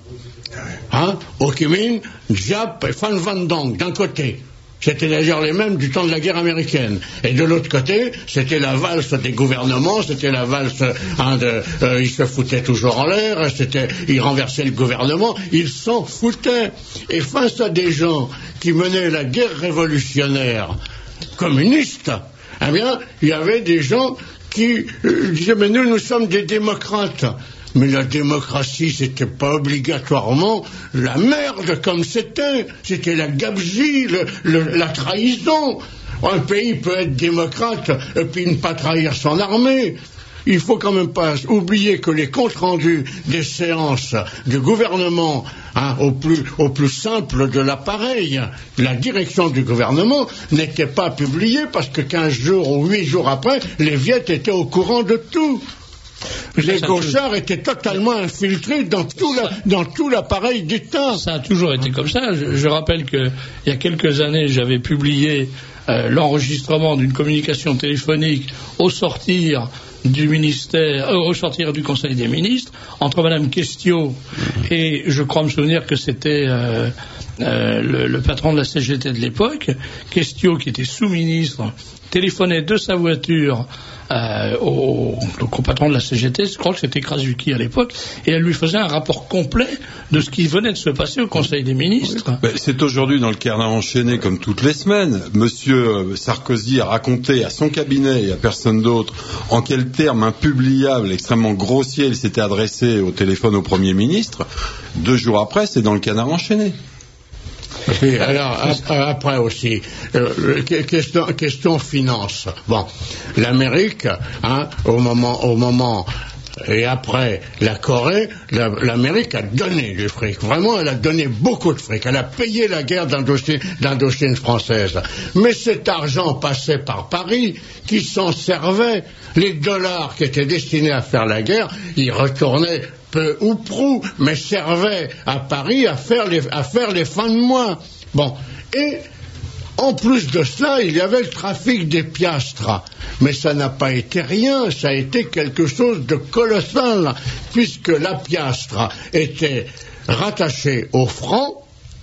Hein, Ho Chi Minh, Giap et Phan Van Dong, d'un côté. C'était d'ailleurs les mêmes du temps de la guerre américaine. Et de l'autre côté, c'était la valse des gouvernements, c'était la valse, hein, de, euh, ils se foutaient toujours en l'air, c'était, ils renversaient le gouvernement, ils s'en foutaient. Et face à des gens qui menaient la guerre révolutionnaire communiste, eh bien, il y avait des gens qui euh, disaient, mais nous, nous sommes des démocrates. Mais la démocratie, c'était pas obligatoirement la merde comme c'était. C'était la gabegie, le, le, la trahison. Un pays peut être démocrate et puis ne pas trahir son armée. Il faut quand même pas oublier que les comptes rendus des séances du gouvernement, hein, au plus, au plus simple de l'appareil, la direction du gouvernement n'était pas publiée parce que quinze jours ou huit jours après, les Viettes étaient au courant de tout. Les gauchards étaient totalement infiltrés dans tout, la, dans tout l'appareil d'État. Ça a toujours été comme ça. Je, je rappelle qu'il y a quelques années, j'avais publié euh, l'enregistrement d'une communication téléphonique au sortir du ministère, euh, au sortir du Conseil des ministres, entre Madame Questiot et je crois me souvenir que c'était euh, euh, le, le patron de la C G T de l'époque. Questiot, qui était sous-ministre, téléphonait de sa voiture Euh, au, donc au patron de la C G T, je crois que c'était Krasuki à l'époque, et elle lui faisait un rapport complet de ce qui venait de se passer au Conseil des ministres. Ben, c'est aujourd'hui dans le carnet enchaîné comme toutes les semaines. Monsieur Sarkozy a raconté à son cabinet et à personne d'autre en quels termes impubliables, extrêmement grossiers, il s'était adressé au téléphone au Premier ministre. Deux jours après, c'est dans le canard enchaîné. Et alors, après aussi, euh, question, question finance. Bon, l'Amérique, hein, au moment, au moment et après la Corée, la, l'Amérique a donné du fric. Vraiment, elle a donné beaucoup de fric. Elle a payé la guerre d'Indochine, d'Indochine française. Mais cet argent passait par Paris, qui s'en servait. Les dollars qui étaient destinés à faire la guerre, ils retournaient peu ou prou, mais servaient à Paris à faire les, à faire les fins de mois. Bon, et en plus de cela, il y avait le trafic des piastres. Mais ça n'a pas été rien, ça a été quelque chose de colossal, puisque la piastre était rattachée au franc,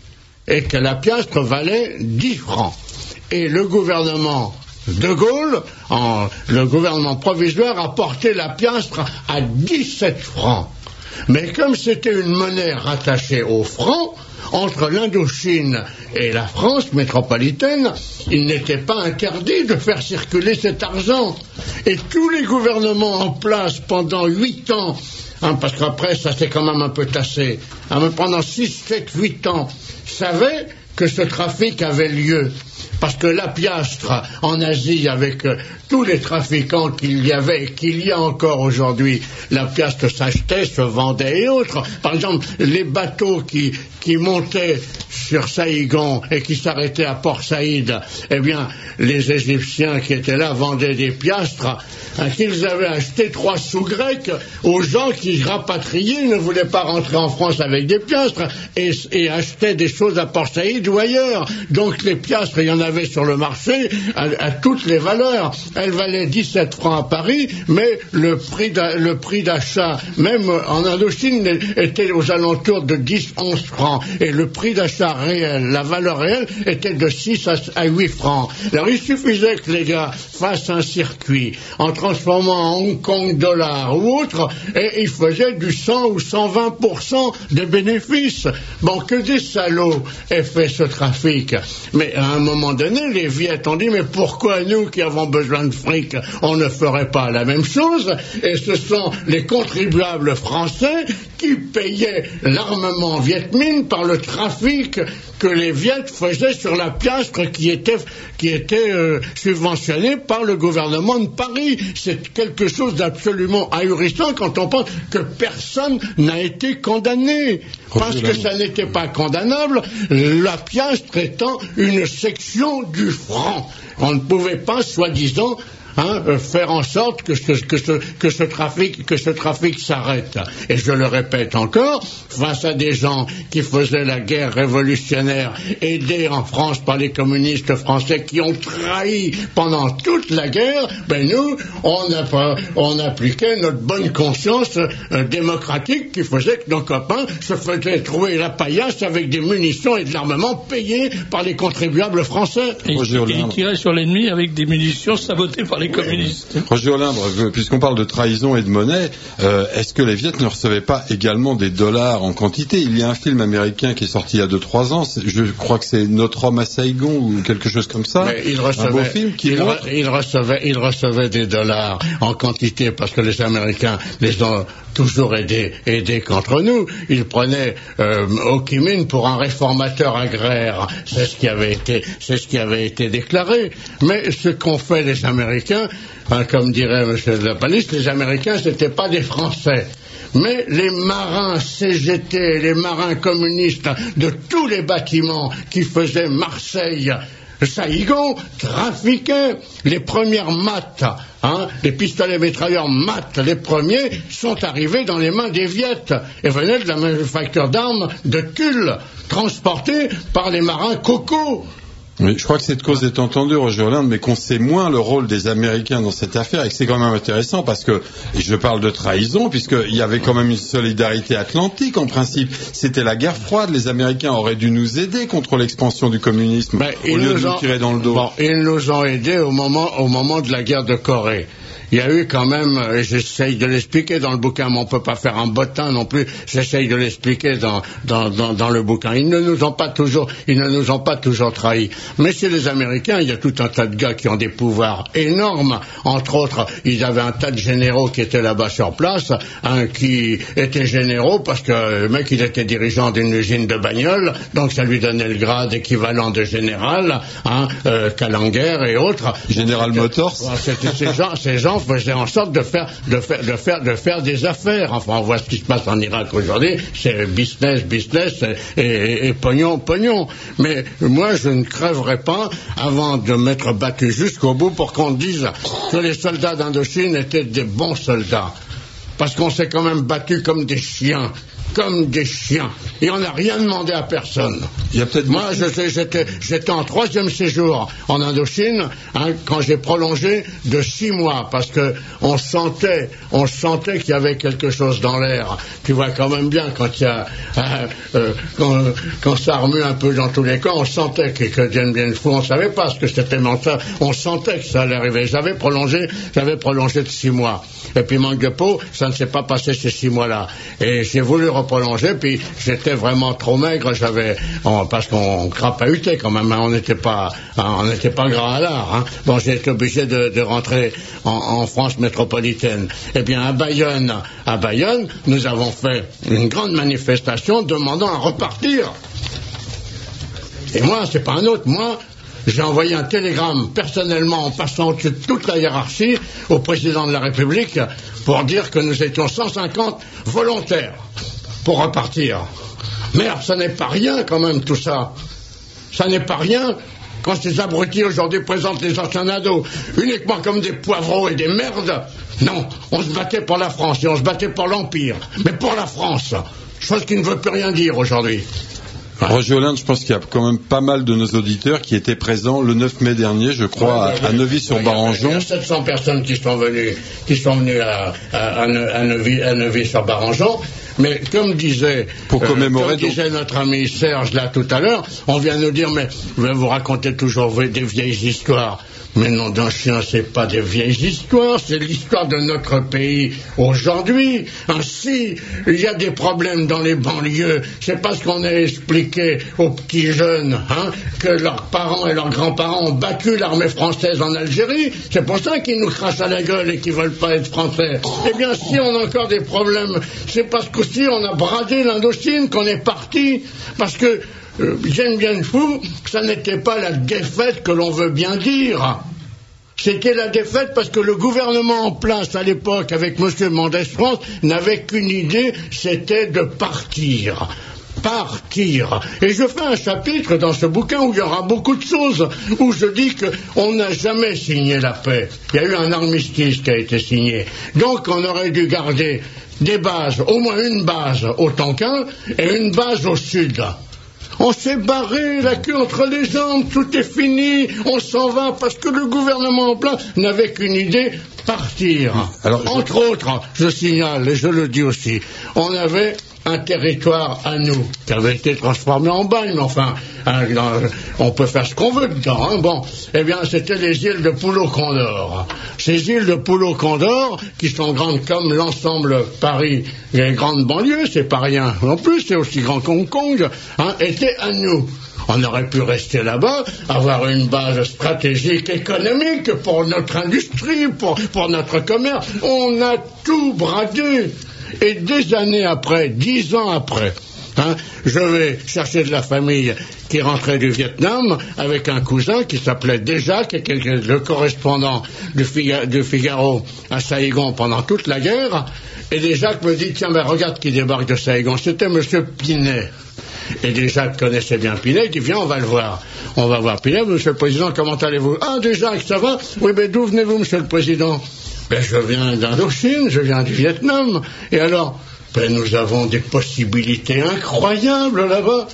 et que la piastre valait dix francs. Et le gouvernement de Gaulle, en, le gouvernement provisoire, a porté la piastre à dix-sept francs. Mais comme c'était une monnaie rattachée au franc, entre l'Indochine et la France métropolitaine, il n'était pas interdit de faire circuler cet argent. Et tous les gouvernements en place pendant huit ans, hein, parce qu'après ça s'est quand même un peu tassé, hein, mais pendant six, sept, huit ans, savaient que ce trafic avait lieu. Parce que la piastre en Asie, avec euh, tous les trafiquants qu'il y avait et qu'il y a encore aujourd'hui, la piastre s'achetait, se vendait et autres. Par exemple, les bateaux qui, qui montaient sur Saïgon et qui s'arrêtaient à Port Saïd, eh bien, les Égyptiens qui étaient là vendaient des piastres hein, qu'ils avaient acheté trois sous grecs aux gens qui rapatriaient, ne voulaient pas rentrer en France avec des piastres et, et achetaient des choses à Port Saïd ou ailleurs. Donc les piastres, il y en a avait sur le marché à, à toutes les valeurs. Elle valait dix-sept francs à Paris, mais le prix, le prix d'achat, même en Indochine, était aux alentours de dix à onze francs. Et le prix d'achat réel, la valeur réelle, était de six à huit francs. Alors il suffisait que les gars fassent un circuit en transformant en Hong Kong dollars ou autre, et ils faisaient du cent ou cent vingt pour cent des bénéfices. Bon, que des salauds aient fait ce trafic. Mais à un moment donné, les Viettes ont dit, mais pourquoi nous qui avons besoin de fric, on ne ferait pas la même chose? Et ce sont les contribuables français qui payaient l'armement Viet Minh par le trafic que les Viettes faisaient sur la piastre qui était, qui était euh, subventionnée par le gouvernement de Paris. C'est quelque chose d'absolument ahurissant quand on pense que personne n'a été condamné. Parce que ça n'était pas condamnable, la piastre étant une section du franc. On ne pouvait pas, soi-disant, Hein, euh, faire en sorte que ce, que ce, que ce trafic, que ce trafic s'arrête. Et je le répète encore, face à des gens qui faisaient la guerre révolutionnaire, aidés en France par les communistes français qui ont trahi pendant toute la guerre, ben nous, on, a pas, on appliquait notre bonne conscience euh, démocratique qui faisait que nos copains se faisaient trouver la paillasse avec des munitions et de l'armement payés par les contribuables français. Et ils tiraient sur l'ennemi avec des munitions sabotées par les communistes. Roger Olymbre, puisqu'on parle de trahison et de monnaie, euh, est-ce que les Viettes ne recevaient pas également des dollars en quantité? Il y a un film américain qui est sorti il y a deux trois ans, je crois que c'est Notre homme à Saigon ou quelque chose comme ça. Mais il recevait, un beau film qui il, montre... il, recevait, il recevait des dollars en quantité parce que les Américains les ont toujours aidés, aidés contre nous. Ils prenaient euh, Ho Chi Minh pour un réformateur agraire. C'est ce qui avait été, c'est ce qui avait été déclaré. Mais ce qu'ont fait les Américains, Hein, comme dirait M. de la Palisse, les Américains, c'était pas des Français. Mais les marins C G T, les marins communistes de tous les bâtiments qui faisaient Marseille, Saïgon, trafiquaient les premières mattes, hein, les pistolets mitrailleurs mattes, les premiers, sont arrivés dans les mains des Viettes et venaient de la manufacture d'armes de Tulle, transportés par les marins Coco. Oui, je crois que cette cause est entendue, Roger Hollande, mais qu'on sait moins le rôle des Américains dans cette affaire et que c'est quand même intéressant parce que, et je parle de trahison, puisqu'il y avait quand même une solidarité atlantique en principe. C'était la guerre froide, les Américains auraient dû nous aider contre l'expansion du communisme ben, au lieu de nous ont, tirer dans le dos. Bon, ils nous ont aidés au moment, au moment de la guerre de Corée. Il y a eu quand même, et j'essaye de l'expliquer dans le bouquin, mais on peut pas faire un bottin non plus, j'essaye de l'expliquer dans, dans, dans, dans le bouquin. Ils ne nous ont pas toujours, ils ne nous ont pas toujours trahis. Mais chez les Américains, il y a tout un tas de gars qui ont des pouvoirs énormes. Entre autres, ils avaient un tas de généraux qui étaient là-bas sur place, hein, qui étaient généraux parce que le mec, il était dirigeant d'une usine de bagnoles, donc ça lui donnait le grade équivalent de général, hein, euh, Kalanger et autres. Général Motors. C'était ces gens, ces gens faisaient en sorte de faire, de faire, de faire, de faire des affaires. Enfin, on voit ce qui se passe en Irak aujourd'hui. C'est business, business et, et, et pognon, pognon. Mais moi, je ne crèverai pas avant de m'être battu jusqu'au bout pour qu'on dise que les soldats d'Indochine étaient des bons soldats. Parce qu'on s'est quand même battus comme des chiens comme des chiens. Et on n'a rien demandé à personne. Il y a peut-être Moi, je sais, j'étais, j'étais en troisième séjour en Indochine, hein, quand j'ai prolongé de six mois, parce que on sentait, on sentait qu'il y avait quelque chose dans l'air. Tu vois quand même bien quand il y a, euh, euh, quand, quand ça remue un peu dans tous les camps, on sentait que, que Dien Bien Phu, on savait pas ce que c'était, mais on, on sentait que ça allait arriver. J'avais prolongé, j'avais prolongé de six mois. Et puis manque de peau, ça ne s'est pas passé ces six mois-là. Et j'ai voulu reprolonger, puis j'étais vraiment trop maigre, j'avais, on, parce qu'on crapahutait quand même, hein, on n'était pas, hein, on n'était pas grand à l'art. Hein. Bon, j'ai été obligé de, de rentrer en, en France métropolitaine. Eh bien, à Bayonne, à Bayonne, nous avons fait une grande manifestation demandant à repartir. Et moi, c'est pas un autre, moi. J'ai envoyé un télégramme personnellement en passant au-dessus de toute la hiérarchie au président de la République pour dire que nous étions cent cinquante volontaires pour repartir. Merde, ça n'est pas rien quand même tout ça. Ça n'est pas rien quand ces abrutis aujourd'hui présentent les anciens ados uniquement comme des poivreaux et des merdes. Non, on se battait pour la France et on se battait pour l'Empire. Mais pour la France, chose qui ne veut plus rien dire aujourd'hui. Roger Hollande, je pense qu'il y a quand même pas mal de nos auditeurs qui étaient présents le neuf mai dernier, je crois, ouais, à, à Neuvy-sur-Barangeon. Il y a sept cents personnes qui sont venues, qui sont venues à, à, à, Neuvy, à Neuvy-sur-Barangeon. Mais comme disait, Pour commémorer, euh, comme disait donc... notre ami Serge là tout à l'heure, on vient nous dire, mais vous racontez toujours des vieilles histoires. Mais non, d'un chien, c'est pas des vieilles histoires, c'est l'histoire de notre pays aujourd'hui. Ainsi, il y a des problèmes dans les banlieues. C'est parce qu'on a expliqué aux petits jeunes hein, que leurs parents et leurs grands-parents ont battu l'armée française en Algérie. C'est pour ça qu'ils nous crachent à la gueule et qu'ils veulent pas être français. Eh bien, si on a encore des problèmes, c'est parce qu'aussi on a bradé l'Indochine, qu'on est parti, parce que Dien Bien Phu, ça n'était pas la défaite que l'on veut bien dire. C'était la défaite parce que le gouvernement en place à l'époque, avec M. Mendès France, n'avait qu'une idée, c'était de partir. Partir. Et je fais un chapitre dans ce bouquin où il y aura beaucoup de choses, où je dis qu'on n'a jamais signé la paix. Il y a eu un armistice qui a été signé. Donc on aurait dû garder des bases, au moins une base au Tonkin et une base au sud. On s'est barré, la queue entre les jambes, tout est fini, on s'en va parce que le gouvernement en place n'avait qu'une idée, partir. Alors, entre je... autres, je signale, et je le dis aussi, on avait un territoire à nous, qui avait été transformé en bagne, mais enfin, hein, on peut faire ce qu'on veut dedans. Hein. Bon, eh bien, c'était les îles de Poulo-Condor. Ces îles de Poulo-Condor, qui sont grandes comme l'ensemble Paris, les grandes banlieues, c'est pas rien. En plus, c'est aussi grand qu'Hong Kong, hein, étaient à nous. On aurait pu rester là-bas, avoir une base stratégique économique pour notre industrie, pour, pour notre commerce. On a tout bradé. Et des années après, dix ans après, hein, je vais chercher de la famille qui rentrait du Vietnam avec un cousin qui s'appelait Desjacques, qui était le correspondant du, Figa, du Figaro à Saïgon pendant toute la guerre. Et Desjacques me dit, tiens, ben regarde qui débarque de Saïgon. C'était Monsieur Pinet. Et Desjacques connaissait bien Pinet, il dit, viens, on va le voir. On va voir Pinet, Monsieur le Président, comment allez-vous? Ah, Desjacques, ça va? Oui, mais d'où venez-vous, Monsieur le Président? Ben, je viens d'Indochine, je viens du Vietnam. Et alors, ben, nous avons des possibilités incroyables là-bas.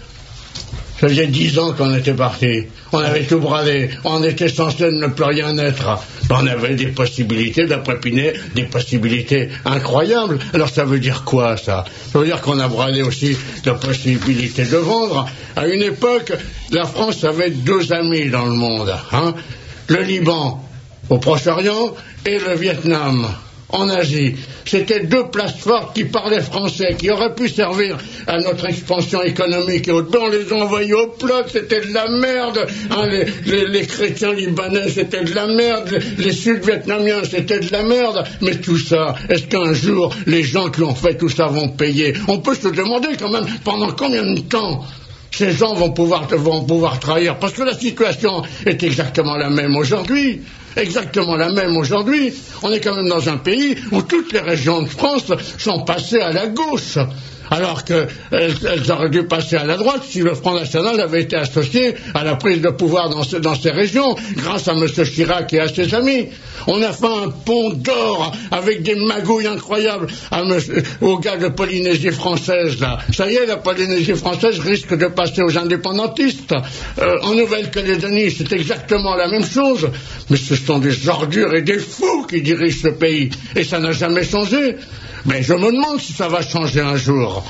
Ça faisait dix ans qu'on était partis. On avait tout bradé. On était censé ne plus rien être. On avait des possibilités, d'après Pinet, des possibilités incroyables. Alors ça veut dire quoi, ça? Ça veut dire qu'on a bradé aussi la possibilité de vendre. À une époque, la France avait deux amis dans le monde. Hein, le Liban, au Proche-Orient, et le Vietnam, en Asie. C'était deux places fortes qui parlaient français, qui auraient pu servir à notre expansion économique et autres. Ben, on les a envoyés au plat, c'était de la merde. Hein, les, les, les chrétiens libanais, c'était de la merde. Les, les sud-vietnamiens, c'était de la merde. Mais tout ça, est-ce qu'un jour, les gens qui ont fait tout ça vont payer? On peut se demander quand même, pendant combien de temps ces gens vont pouvoir, vont pouvoir trahir? Parce que la situation est exactement la même aujourd'hui. exactement la même aujourd'hui. On est quand même dans un pays où toutes les régions de France sont passées à la gauche. Alors qu'elles elles auraient dû passer à la droite si le Front National avait été associé à la prise de pouvoir dans, ce, dans ces régions, grâce à M. Chirac et à ses amis. On a fait un pont d'or avec des magouilles incroyables à monsieur, aux gars de Polynésie française, là. Ça y est, la Polynésie française risque de passer aux indépendantistes. Euh, en Nouvelle-Calédonie, c'est exactement la même chose. Mais ce sont des ordures et des fous qui dirigent ce pays. Et ça n'a jamais changé. Mais je me demande si ça va changer un jour.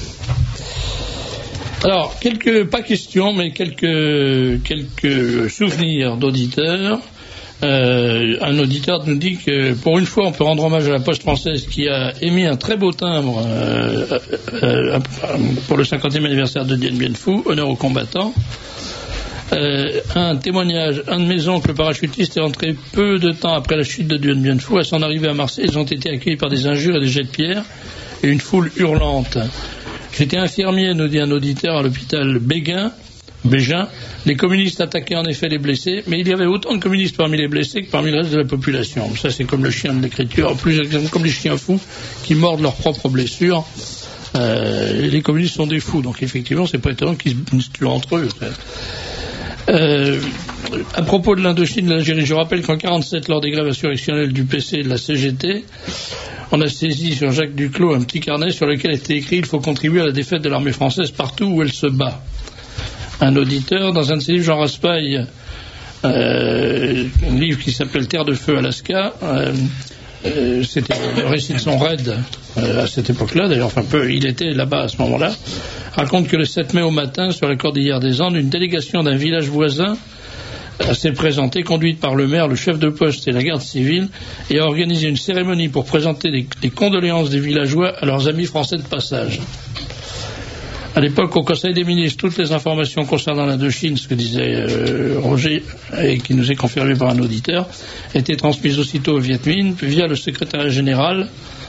Alors, quelques, pas questions, mais quelques, quelques souvenirs d'auditeurs. Euh, un auditeur nous dit que pour une fois, on peut rendre hommage à la Poste française qui a émis un très beau timbre euh, euh, pour le cinquantième anniversaire de Dien Bien Phu, honneur aux combattants. Euh, un témoignage, un de mes oncles parachutistes est rentré peu de temps après la chute de Dien Bien Phu. À son arrivée à Marseille, ils ont été accueillis par des injures et des jets de pierre et une foule hurlante. J'étais infirmier, nous dit un auditeur, à l'hôpital Béguin, Bégin. Les communistes attaquaient en effet les blessés, mais il y avait autant de communistes parmi les blessés que parmi le reste de la population. Ça, c'est comme le chien de l'écriture, plus exactement comme les chiens fous qui mordent leurs propres blessures. Euh, les communistes sont des fous, donc effectivement, c'est pas étonnant qu'ils se tuent entre eux. Euh, à propos de l'Indochine et de l'Algérie, je rappelle qu'en quarante-sept, lors des grèves insurrectionnelles du P C et de la C G T, on a saisi sur Jacques Duclos un petit carnet sur lequel était écrit « Il faut contribuer à la défaite de l'armée française partout où elle se bat ». Un auditeur, dans un de ses livres, Jean Raspail, euh, un livre qui s'appelle Terre de Feu, Alaska, euh, euh, c'était le récit de son raid euh, à cette époque-là, d'ailleurs, enfin peu, il était là-bas à ce moment-là, raconte que le sept mai au matin, sur la cordillère des Andes, une délégation d'un village voisin s'est présentée, conduite par le maire, le chef de poste et la garde civile, et a organisé une cérémonie pour présenter les, les condoléances des villageois à leurs amis français de passage. À l'époque, au Conseil des ministres, toutes les informations concernant l'Indochine, ce que disait euh, Roger, et qui nous est confirmé par un auditeur, étaient transmises aussitôt au Viet Minh, via le secrétariat général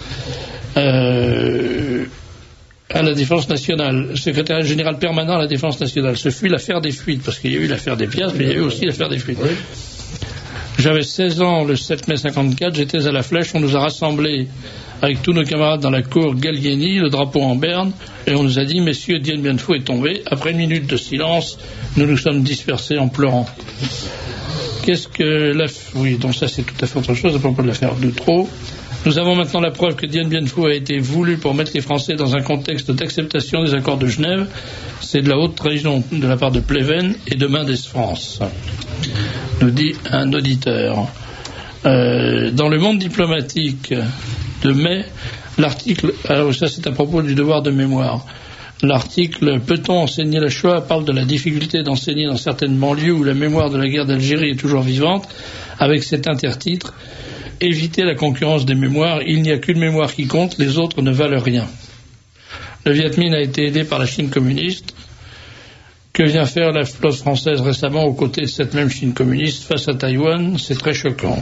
euh, à la Défense nationale, le secrétariat général permanent à la Défense nationale. Ce fut l'affaire des fuites, parce qu'il y a eu l'affaire des pièces, mais il y a eu aussi l'affaire des fuites. Oui. J'avais seize ans le sept mai cinquante-quatre, j'étais à la Flèche, on nous a rassemblés avec tous nos camarades dans la cour Gallieni, le drapeau en berne, et on nous a dit, messieurs, Dien Bien Phu est tombé. Après une minute de silence, nous nous sommes dispersés en pleurant. Qu'est-ce que la... Oui, donc ça c'est tout à fait autre chose à propos de l'affaire Dutroux. Nous avons maintenant la preuve que Dien Bien Phu a été voulu pour mettre les Français dans un contexte d'acceptation des accords de Genève. C'est de la haute trahison de la part de Pleven et de Mendes France, nous dit un auditeur. Euh, dans le monde diplomatique de mai, l'article, alors ça c'est à propos du devoir de mémoire, l'article « Peut-on enseigner la Shoah ?» parle de la difficulté d'enseigner dans certaines banlieues où la mémoire de la guerre d'Algérie est toujours vivante, avec cet intertitre « Éviter la concurrence des mémoires, il n'y a qu'une mémoire qui compte, les autres ne valent rien ». Le Viet Minh a été aidé par la Chine communiste. Que vient faire la flotte française récemment aux côtés de cette même Chine communiste face à Taïwan? C'est très choquant.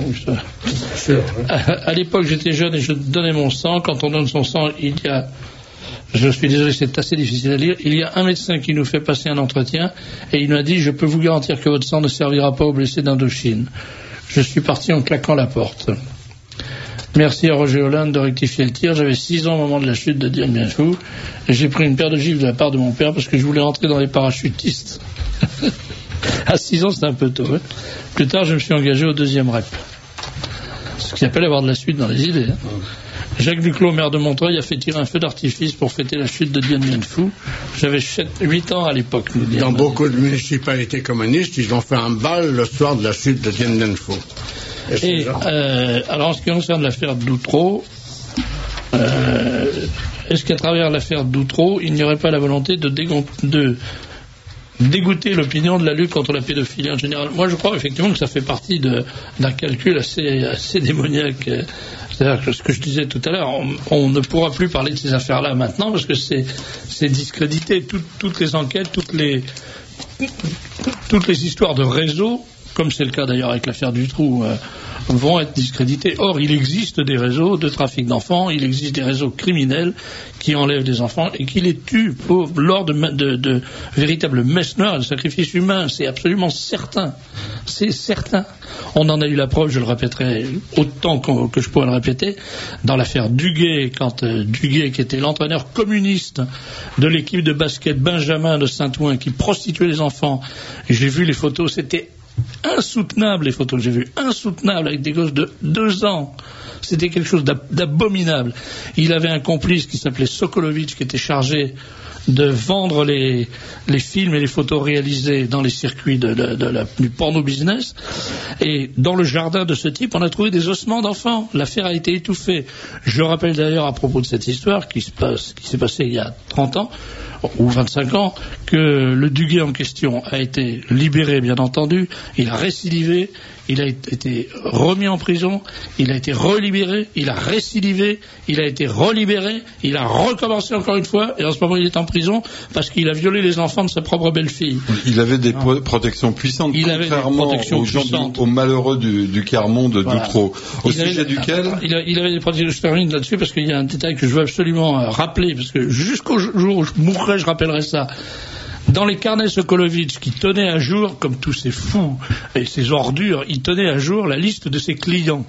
À, à l'époque, j'étais jeune et je donnais mon sang. Quand on donne son sang, il y a... Je suis désolé, c'est assez difficile à lire. Il y a un médecin qui nous fait passer un entretien et il m'a dit « Je peux vous garantir que votre sang ne servira pas aux blessés d'Indochine ». Je suis parti en claquant la porte. Merci à Roger Hollande de rectifier le tir. J'avais six ans au moment de la chute de Dien Bien Phu et j'ai pris une paire de gifles de la part de mon père parce que je voulais entrer dans les parachutistes. À six ans, c'était un peu tôt. Hein. Plus tard, je me suis engagé au deuxième R E P. Ce qui s'appelle avoir de la suite dans les idées. Hein. Jacques Duclos, maire de Montreuil, a fait tirer un feu d'artifice pour fêter la chute de Dien Bien Phu. J'avais huit ans à l'époque. Dans beaucoup de municipalités communistes, ils ont fait un bal le soir de la chute de Dien Bien Phu. Et, et euh, alors, en ce qui concerne l'affaire Dutroux, euh, est-ce qu'à travers l'affaire Dutroux, il n'y aurait pas la volonté de, dégon- de dégoûter l'opinion de la lutte contre la pédophilie en général? Moi, je crois effectivement que ça fait partie de, d'un calcul assez, assez démoniaque. C'est-à-dire que ce que je disais tout à l'heure, on, on ne pourra plus parler de ces affaires-là maintenant parce que c'est, c'est discrédité. Tout, toutes les enquêtes, toutes les, toutes les histoires de réseau, comme c'est le cas d'ailleurs avec l'affaire Dutroux, euh, vont être discrédités. Or, il existe des réseaux de trafic d'enfants, il existe des réseaux criminels qui enlèvent des enfants et qui les tuent pour, lors de, de, de véritables messes noires, de sacrifices humains. C'est absolument certain. C'est certain. On en a eu la preuve, je le répéterai autant que je pourrais le répéter, dans l'affaire Duguay, quand euh, Duguay, qui était l'entraîneur communiste de l'équipe de basket Benjamin de Saint-Ouen, qui prostituait les enfants. J'ai vu les photos, c'était insoutenable, les photos que j'ai vues, insoutenable, avec des gosses de deux ans. C'était quelque chose d'abominable. Il avait un complice qui s'appelait Sokolovitch, qui était chargé de vendre les, les films et les photos réalisés dans les circuits de, de, de la, du porno business. Et dans le jardin de ce type, on a trouvé des ossements d'enfants. L'affaire a été étouffée. Je rappelle d'ailleurs, à propos de cette histoire qui se passe, qui s'est passée il y a trente ans, ou vingt-cinq ans, que le Duguay en question a été libéré, bien entendu. Il a récidivé, il a été remis en prison, il a été relibéré, il a récidivé, il a été relibéré, il a recommencé encore une fois, et en ce moment il est en prison parce qu'il a violé les enfants de sa propre belle-fille. Il avait des pro- protections puissantes, il contrairement avait des protections aux, gens puissantes. Du, aux malheureux du, du Carmont de Voilà. Doutreau. Au il sujet avait, duquel il, a, il avait des protections. Je termine là-dessus parce qu'il y a un détail que je veux absolument euh, rappeler, parce que jusqu'au jour où je mourrai, je rappellerai ça. Dans les carnets Sokolovitch, qui tenait à jour, comme tous ces fous et ces ordures, il tenait à jour la liste de ses clients.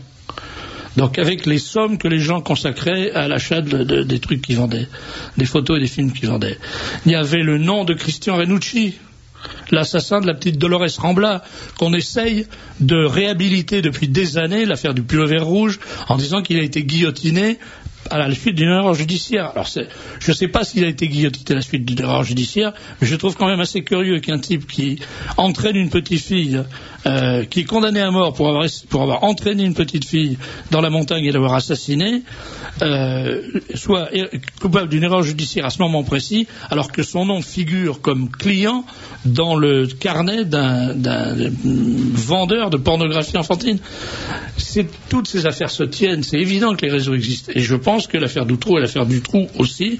Donc avec les sommes que les gens consacraient à l'achat de, de, des trucs qu'ils vendaient, des photos et des films qu'ils vendaient. Il y avait le nom de Christian Renucci, l'assassin de la petite Dolores Rambla, qu'on essaye de réhabiliter depuis des années, l'affaire du pullover rouge, en disant qu'il a été guillotiné à la suite d'une erreur judiciaire. Alors, c'est, je ne sais pas s'il a été guillotiné à la suite d'une erreur judiciaire, mais je trouve quand même assez curieux qu'un type qui entraîne une petite fille, euh, qui est condamné à mort pour avoir, pour avoir entraîné une petite fille dans la montagne et l'avoir assassinée, euh, soit coupable d'une erreur judiciaire à ce moment précis, alors que son nom figure comme client dans le carnet d'un, d'un vendeur de pornographie enfantine. C'est, toutes ces affaires se tiennent, c'est évident que les réseaux existent. Et je pense que l'affaire Doutreau et l'affaire Dutroux aussi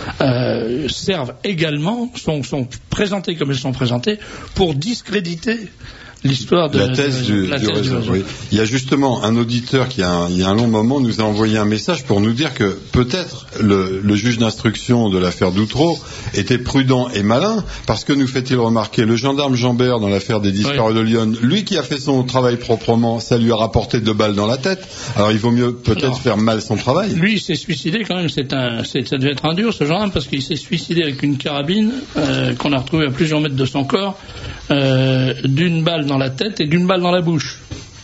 euh, servent également, sont, sont présentées comme elles sont présentées, pour discréditer l'histoire de la thèse de, du, la du thèse réseau. du réseau. Oui. Il y a justement un auditeur qui, a un, il y a un long moment, nous a envoyé un message pour nous dire que peut-être le, le juge d'instruction de l'affaire Doutreau était prudent et malin, parce que nous fait-il remarquer, le gendarme Jambert dans l'affaire des disparus oui. de Lyon, lui qui a fait son travail proprement, ça lui a rapporté deux balles dans la tête. Alors il vaut mieux peut-être Alors, faire mal son travail. Lui il s'est suicidé quand même, c'est un, c'est, ça devait être un dur ce gendarme, parce qu'il s'est suicidé avec une carabine euh, qu'on a retrouvée à plusieurs mètres de son corps, euh, d'une balle dans la tête et d'une balle dans la bouche.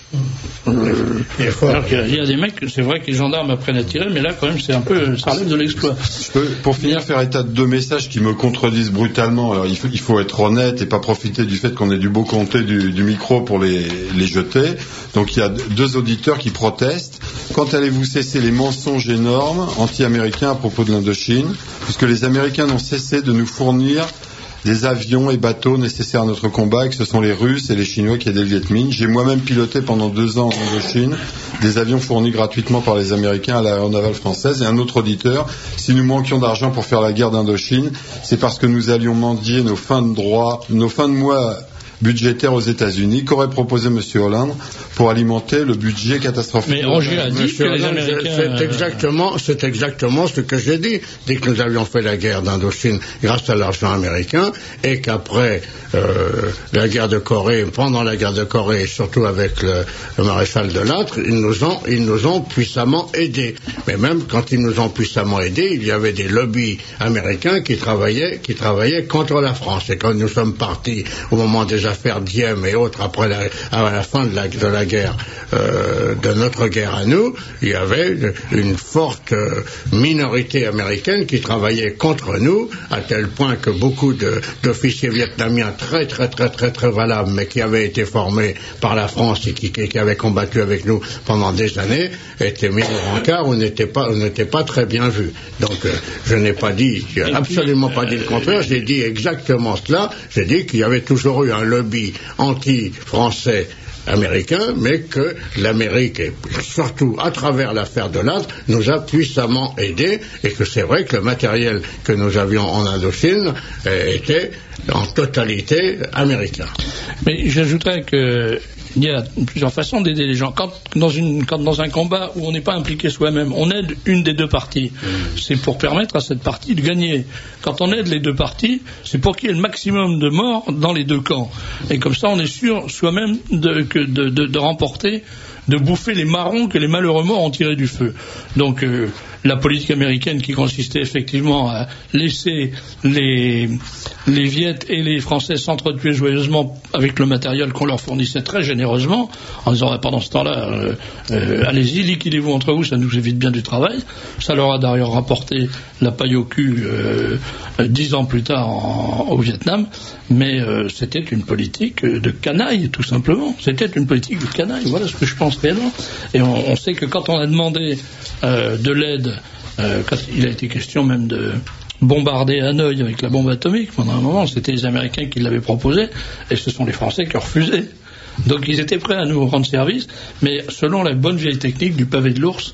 Euh, alors qu'il y a des mecs, c'est vrai que les gendarmes apprennent à tirer, mais là quand même c'est un peu, ça relève de l'exploit. Je peux, pour finir, faire état de deux messages qui me contredisent brutalement. Alors il faut, il faut être honnête et pas profiter du fait qu'on ait du beau comté du, du micro pour les, les jeter. Donc il y a deux auditeurs qui protestent. Quand allez-vous cesser les mensonges énormes anti-américains à propos de l'Indochine, puisque les Américains n'ont cessé de nous fournir des avions et bateaux nécessaires à notre combat, et que ce sont les Russes et les Chinois qui aident le Viet Minh. J'ai moi-même piloté pendant deux ans en Indochine des avions fournis gratuitement par les Américains à l'aéronavale française. Et un autre auditeur, si nous manquions d'argent pour faire la guerre d'Indochine, c'est parce que nous allions mendier nos fins de droit, nos fins de mois budgétaire aux États-Unis. Qu'aurait proposé M. Hollande pour alimenter le budget catastrophique? Mais Roger a dit que les Américains... C'est exactement, c'est exactement ce que j'ai dit. Dès que nous avions fait la guerre d'Indochine grâce à l'argent américain, et qu'après euh, la guerre de Corée, pendant la guerre de Corée, et surtout avec le, le maréchal de Lattre, ils nous ont, ils nous ont puissamment aidés. Mais même quand ils nous ont puissamment aidés, il y avait des lobbies américains qui travaillaient, qui travaillaient contre la France. Et quand nous sommes partis au moment des affaires Diem et autres, après la, à la fin de la, de la guerre, euh, de notre guerre à nous, il y avait une forte euh, minorité américaine qui travaillait contre nous, à tel point que beaucoup de, d'officiers vietnamiens très très très très très valables, mais qui avaient été formés par la France et qui, qui avaient combattu avec nous pendant des années, étaient mis au rencard ou n'étaient pas, ou n'étaient pas très bien vus. Donc euh, je n'ai pas dit, j'ai absolument pas dit le contraire, j'ai dit exactement cela, j'ai dit qu'il y avait toujours eu un lobby anti-français américain, mais que l'Amérique, et surtout à travers l'affaire de Lattre, nous a puissamment aidés, et que c'est vrai que le matériel que nous avions en Indochine euh, était en totalité américain. Mais j'ajouterais que il y a plusieurs façons d'aider les gens. Quand dans, une, quand dans un combat où on n'est pas impliqué soi-même, on aide une des deux parties, c'est pour permettre à cette partie de gagner. Quand on aide les deux parties, c'est pour qu'il y ait le maximum de morts dans les deux camps. Et comme ça, on est sûr soi-même de, que de, de, de remporter, de bouffer les marrons que les malheureux morts ont tirés du feu. Donc euh, la politique américaine qui consistait effectivement à laisser les, les Viettes et les Français s'entretuer joyeusement avec le matériel qu'on leur fournissait très généreusement, en disant ah, pendant ce temps-là, euh, euh, allez-y, liquidez-vous entre vous, ça nous évite bien du travail. Ça leur a d'ailleurs rapporté la paille au cul euh, dix ans plus tard en, au Vietnam, mais euh, c'était une politique de canaille, tout simplement. C'était une politique de canaille, voilà ce que je pense réellement. Et on, on sait que quand on a demandé euh, de l'aide, euh, quand il a été question même de bombarder Hanoï avec la bombe atomique, pendant un moment, c'était les Américains qui l'avaient proposé, et ce sont les Français qui refusaient. Donc ils étaient prêts à nous rendre service, mais selon la bonne vieille technique du pavé de l'ours.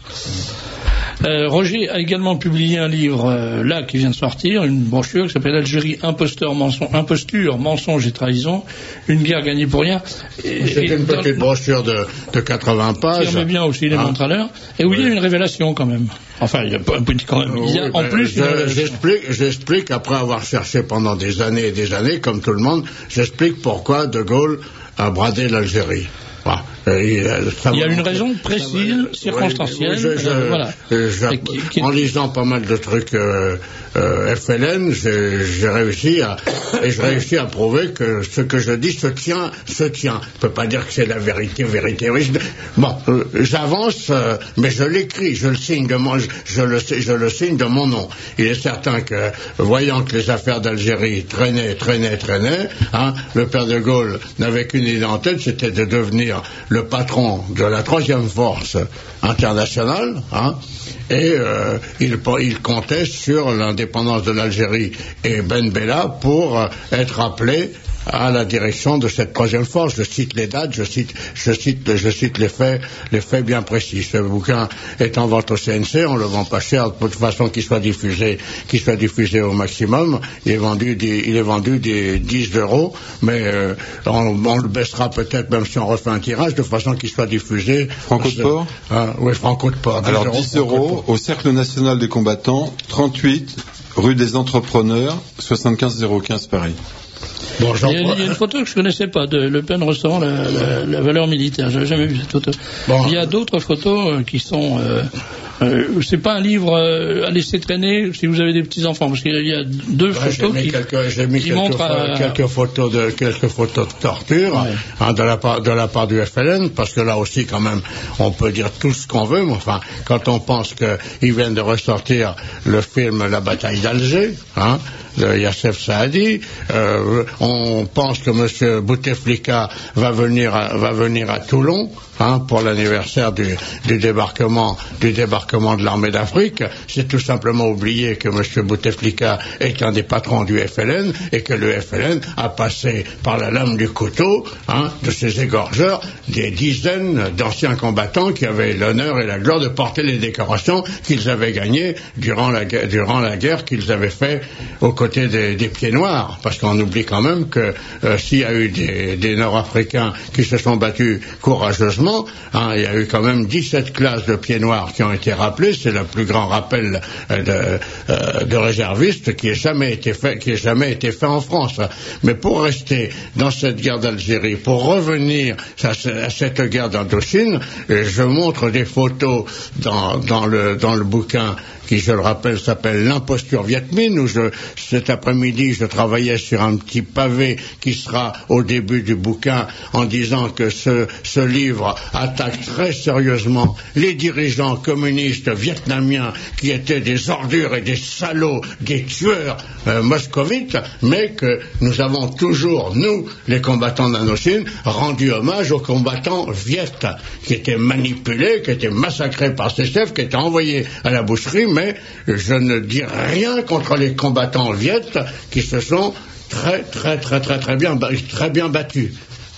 Euh, Roger a également publié un livre, euh, là, qui vient de sortir, une brochure qui s'appelle Algérie, imposteur, mensonge, imposture, mensonge et trahison, une guerre gagnée pour rien. C'est une petite dans, brochure de, de quatre-vingts pages. Qui remet bien aussi les montres à l'heure, et où oui. il y a une révélation quand même. Enfin, il y a pas un petit quand même. Il y a oui, en plus je, j'explique, j'explique, après avoir cherché pendant des années et des années, comme tout le monde, j'explique pourquoi De Gaulle a bradé l'Algérie. Ah, il, il y a une raison précise, va, circonstancielle. Oui, je, je, euh, voilà. je, qui, qui... En lisant pas mal de trucs euh, euh, F L N, j'ai, j'ai réussi à et j'ai réussi à prouver que ce que je dis se tient, se tient. Je peux pas dire que c'est la vérité, vérité. Bon, euh, j'avance, euh, mais je l'écris, je le signe de mon, je, je le, je le signe de mon nom. Il est certain que, voyant que les affaires d'Algérie traînaient, traînaient, traînaient, hein, le père de Gaulle n'avait qu'une idée en tête, c'était de devenir le patron de la troisième force internationale, hein, et euh, il, il comptait sur l'indépendance de l'Algérie et Ben Bella pour euh, être appelé à la direction de cette troisième force. Je cite les dates, je cite, je cite, je cite les faits, les faits bien précis. Ce bouquin est en vente au C N C, on le vend pas cher, de toute façon qu'il soit diffusé, qu'il soit diffusé au maximum. Il est vendu, des, il est vendu des dix euros, mais euh, on, on le baissera peut-être même si on refait un tirage, de façon qu'il soit diffusé. Franco de Port. Hein, oui, Franco de Port. Alors dix euros au Cercle National des Combattants, trente-huit rue des Entrepreneurs, soixante-quinze zéro quinze Paris. Bon, il, y a, il y a une photo que je ne connaissais pas de Le Pen restaurant la, la, la valeur militaire. Je n'avais jamais vu cette photo. Bon. Il y a d'autres photos euh, qui sont... Euh, euh, c'est pas un livre euh, à laisser traîner si vous avez des petits enfants, parce qu'il y a deux ouais, photos j'ai qui, quelques, j'ai mis qui quelques montrent à... quelques photos de quelques photos de torture, ouais. hein, de la part de la part du F L N, parce que là aussi quand même on peut dire tout ce qu'on veut, mais enfin quand on pense qu'ils viennent de ressortir le film La bataille d'Alger, hein, de Youssef Saadi, euh, on pense que M. Bouteflika va venir à, va venir à Toulon, hein, pour l'anniversaire du, du débarquement du débarquement de l'armée d'Afrique. C'est tout simplement oublier que M. Bouteflika est un des patrons du F L N et que le F L N a passé par la lame du couteau, hein, de ses égorgeurs des dizaines d'anciens combattants qui avaient l'honneur et la gloire de porter les décorations qu'ils avaient gagnées durant la, durant la guerre qu'ils avaient fait aux côtés des, des pieds noirs. Parce qu'on oublie quand même que euh, s'il y a eu des, des Nord-Africains qui se sont battus courageusement, hein, il y a eu quand même dix-sept classes de pieds noirs qui ont été rappelées. C'est le plus grand rappel euh, de, euh, de réservistes qui ait jamais été fait, qui ait jamais été fait en France. Mais pour rester dans cette guerre d'Algérie, pour revenir à, à cette guerre d'Indochine, je montre des photos dans, dans le dans le bouquin qui, je le rappelle, s'appelle L'imposture Viet Minh, où je, cet après-midi, je travaillais sur un petit pavé qui sera au début du bouquin en disant que ce, ce livre attaque très sérieusement les dirigeants communistes vietnamiens qui étaient des ordures et des salauds, des tueurs euh, moscovites, mais que nous avons toujours, nous, les combattants d'Indochine, rendu hommage aux combattants viet, qui étaient manipulés, qui étaient massacrés par ces chefs, qui étaient envoyés à la boucherie, mais je ne dis rien contre les combattants viet qui se sont très très très très très bien très bien battus.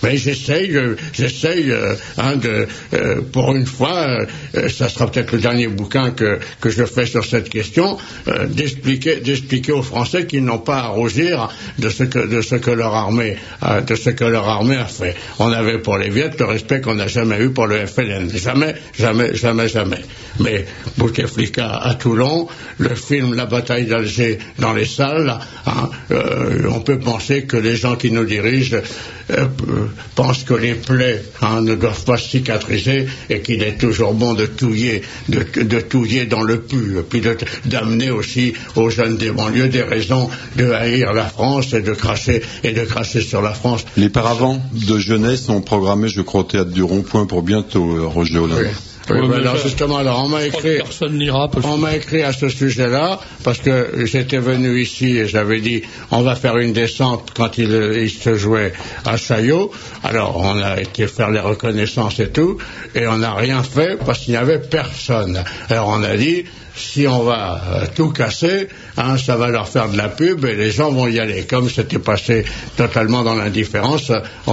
Mais j'essaye, euh, j'essaye, euh, hein, de, euh, pour une fois, euh, ça sera peut-être le dernier bouquin que, que je fais sur cette question, euh, d'expliquer, d'expliquer aux Français qu'ils n'ont pas à rougir de ce que, de ce que leur armée, euh, de ce que leur armée a fait. On avait pour les Viettes le respect qu'on n'a jamais eu pour le F L N. Jamais, jamais, jamais, jamais. Mais Bouteflika à Toulon, le film La bataille d'Alger dans les salles, hein, euh, on peut penser que les gens qui nous dirigent euh, pensent que les plaies, hein, ne doivent pas cicatriser et qu'il est toujours bon de touiller, de, de touiller dans le pu, puis de, d'amener aussi aux jeunes des banlieues des raisons de haïr la France et de cracher et de cracher sur la France. Les paravents de jeunesse sont programmés, je crois, au Théâtre du Rond-Point pour bientôt, euh, Roger Hollande. Oui. Oui, oui, ben alors justement, alors on m'a écrit, on m'a écrit à ce sujet-là parce que j'étais venu ici et j'avais dit on va faire une descente quand il, il se jouait à Chaillot. Alors on a été faire les reconnaissances et tout et on n'a rien fait parce qu'il n'y avait personne. Alors on a dit si on va euh, tout casser, hein, ça va leur faire de la pub et les gens vont y aller. Comme c'était passé totalement dans l'indifférence,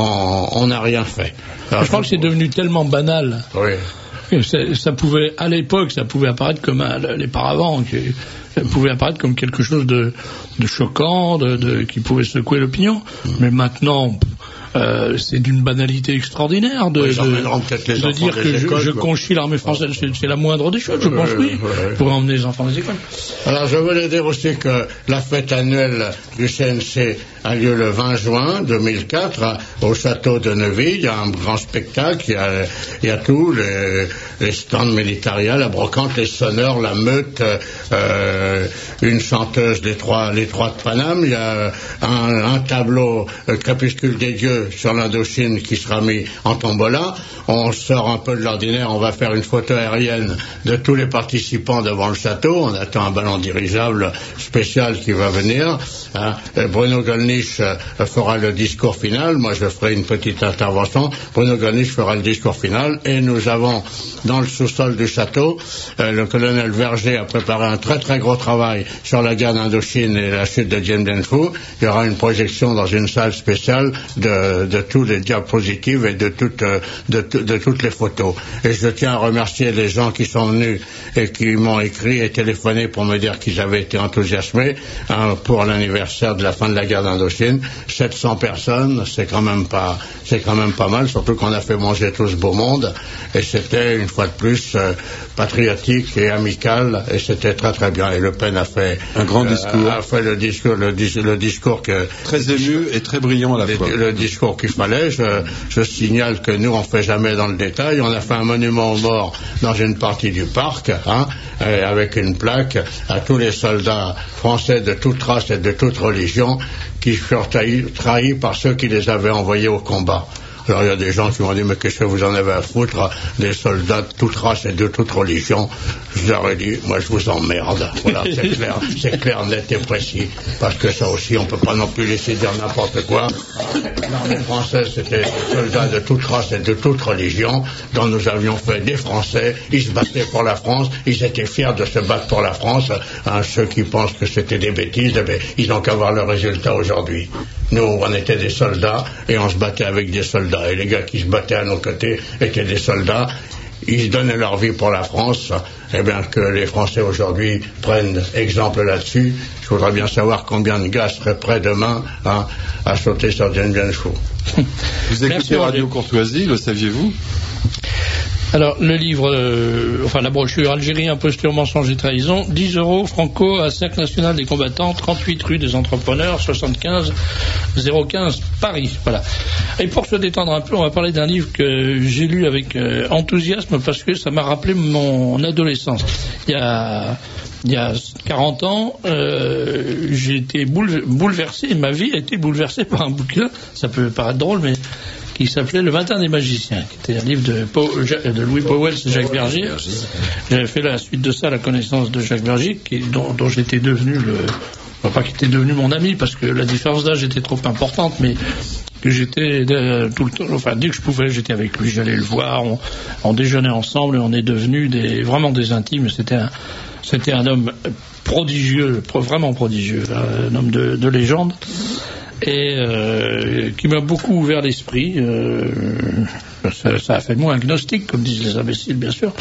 on n'a rien fait. Alors, je crois que c'est devenu tellement banal. Oui. Ça, ça pouvait, à l'époque, ça pouvait apparaître comme un, les paravents, qui, ça pouvait apparaître comme quelque chose de, de choquant, de, de, qui pouvait secouer l'opinion. Mmh. Mais maintenant, euh, c'est d'une banalité extraordinaire de, oui, de, de dire que je, écoles, je conchis l'armée française. C'est, c'est la moindre des choses, je pense, euh, oui, ouais. Pour emmener les enfants des écoles. Alors, je voulais dire aussi que la fête annuelle du C N C a lieu le vingt juin deux mille quatre au château de Neuville. Il y a un grand spectacle, il y a, il y a tout, les, les stands militaires, la brocante, les sonneurs, la meute, euh, une chanteuse des trois, les trois de Paname. Il y a un, un tableau, le Crépuscule des dieux sur l'Indochine qui sera mis en tombola. On sort un peu de l'ordinaire, on va faire une photo aérienne de tous les participants devant le château. On attend un ballon dirigeable spécial qui va venir. Hein. Bruno Gollnisch fera le discours final. Moi, je ferai une petite intervention. Bruno Gollnisch fera le discours final. Et nous avons, dans le sous-sol du château, euh, le colonel Verger a préparé un très très gros travail sur la guerre d'Indochine et la chute de Dien Bien Phu. Il y aura une projection dans une salle spéciale de, de tous les diapositives et de toutes, de, de, de toutes les photos. Et je tiens à remercier les gens qui sont venus et qui m'ont écrit et téléphoné pour me dire qu'ils avaient été enthousiasmés hein, pour l'anniversaire de la fin de la guerre d'Indochine. sept cents personnes, c'est quand même pas, c'est quand même pas mal, surtout qu'on a fait manger tout ce beau monde. Et c'était, une fois de plus, euh, patriotique et amical, et c'était très très bien. Et Le Pen a fait un grand discours, euh, a fait le discours, le, le discours que très ému et très brillant à la le, fois. Le discours qu'il fallait. Je, je signale que nous on fait jamais dans le détail. On a fait un monument aux morts dans une partie du parc, hein, avec une plaque à tous les soldats français de toute race et de toute religion qui furent trahis, trahis par ceux qui les avaient envoyés au combat. Alors il y a des gens qui m'ont dit mais qu'est-ce que vous en avez à foutre des soldats de toute race et de toute religion. Je leur ai dit moi je vous emmerde. Voilà, c'est clair, c'est clair, net et précis. Parce que ça aussi on peut pas non plus laisser dire n'importe quoi. L'armée française c'était des soldats de toute race et de toute religion dont nous avions fait des Français. Ils se battaient pour la France, ils étaient fiers de se battre pour la France. Hein, ceux qui pensent que c'était des bêtises, eh bien, ils n'ont qu'à voir le résultat aujourd'hui. Nous on était des soldats et on se battait avec des soldats. Et les gars qui se battaient à nos côtés étaient des soldats. Ils donnaient leur vie pour la France. Eh bien, que les Français aujourd'hui prennent exemple là-dessus. Je voudrais bien savoir combien de gars seraient prêts demain hein, à sauter sur Dien Bien Phu. Vous écoutez Radio Courtoisie, le saviez-vous ? Alors, le livre, euh, enfin la brochure Algérie, imposture, mensonge et trahison, dix euros, franco, à Cercle National des Combattants, trente-huit rue des Entrepreneurs, soixante-quinze zéro quinze Paris. Voilà. Et pour se détendre un peu, on va parler d'un livre que j'ai lu avec euh, enthousiasme parce que ça m'a rappelé mon adolescence. Il y a... Il y a quarante ans, euh, j'ai été boule, bouleversé, ma vie a été bouleversée par un bouquin, ça peut paraître drôle, mais qui s'appelait Le Matin des Magiciens, qui était un livre de, Paul, de Louis Pauwels et Jacques Vergier. J'avais fait la suite de ça la connaissance de Jacques Vergier, qui, dont, dont j'étais devenu le... Enfin, pas qu'il était devenu mon ami, parce que la différence d'âge était trop importante, mais que j'étais euh, tout le temps, enfin dès que je pouvais, j'étais avec lui, j'allais le voir, on, on déjeunait ensemble et on est devenus des, vraiment des intimes. C'était un, c'était un homme prodigieux, vraiment prodigieux, un homme de, de légende. et euh, qui m'a beaucoup ouvert l'esprit. Euh, ça, ça a fait de moi un gnostique, comme disent les imbéciles, bien sûr.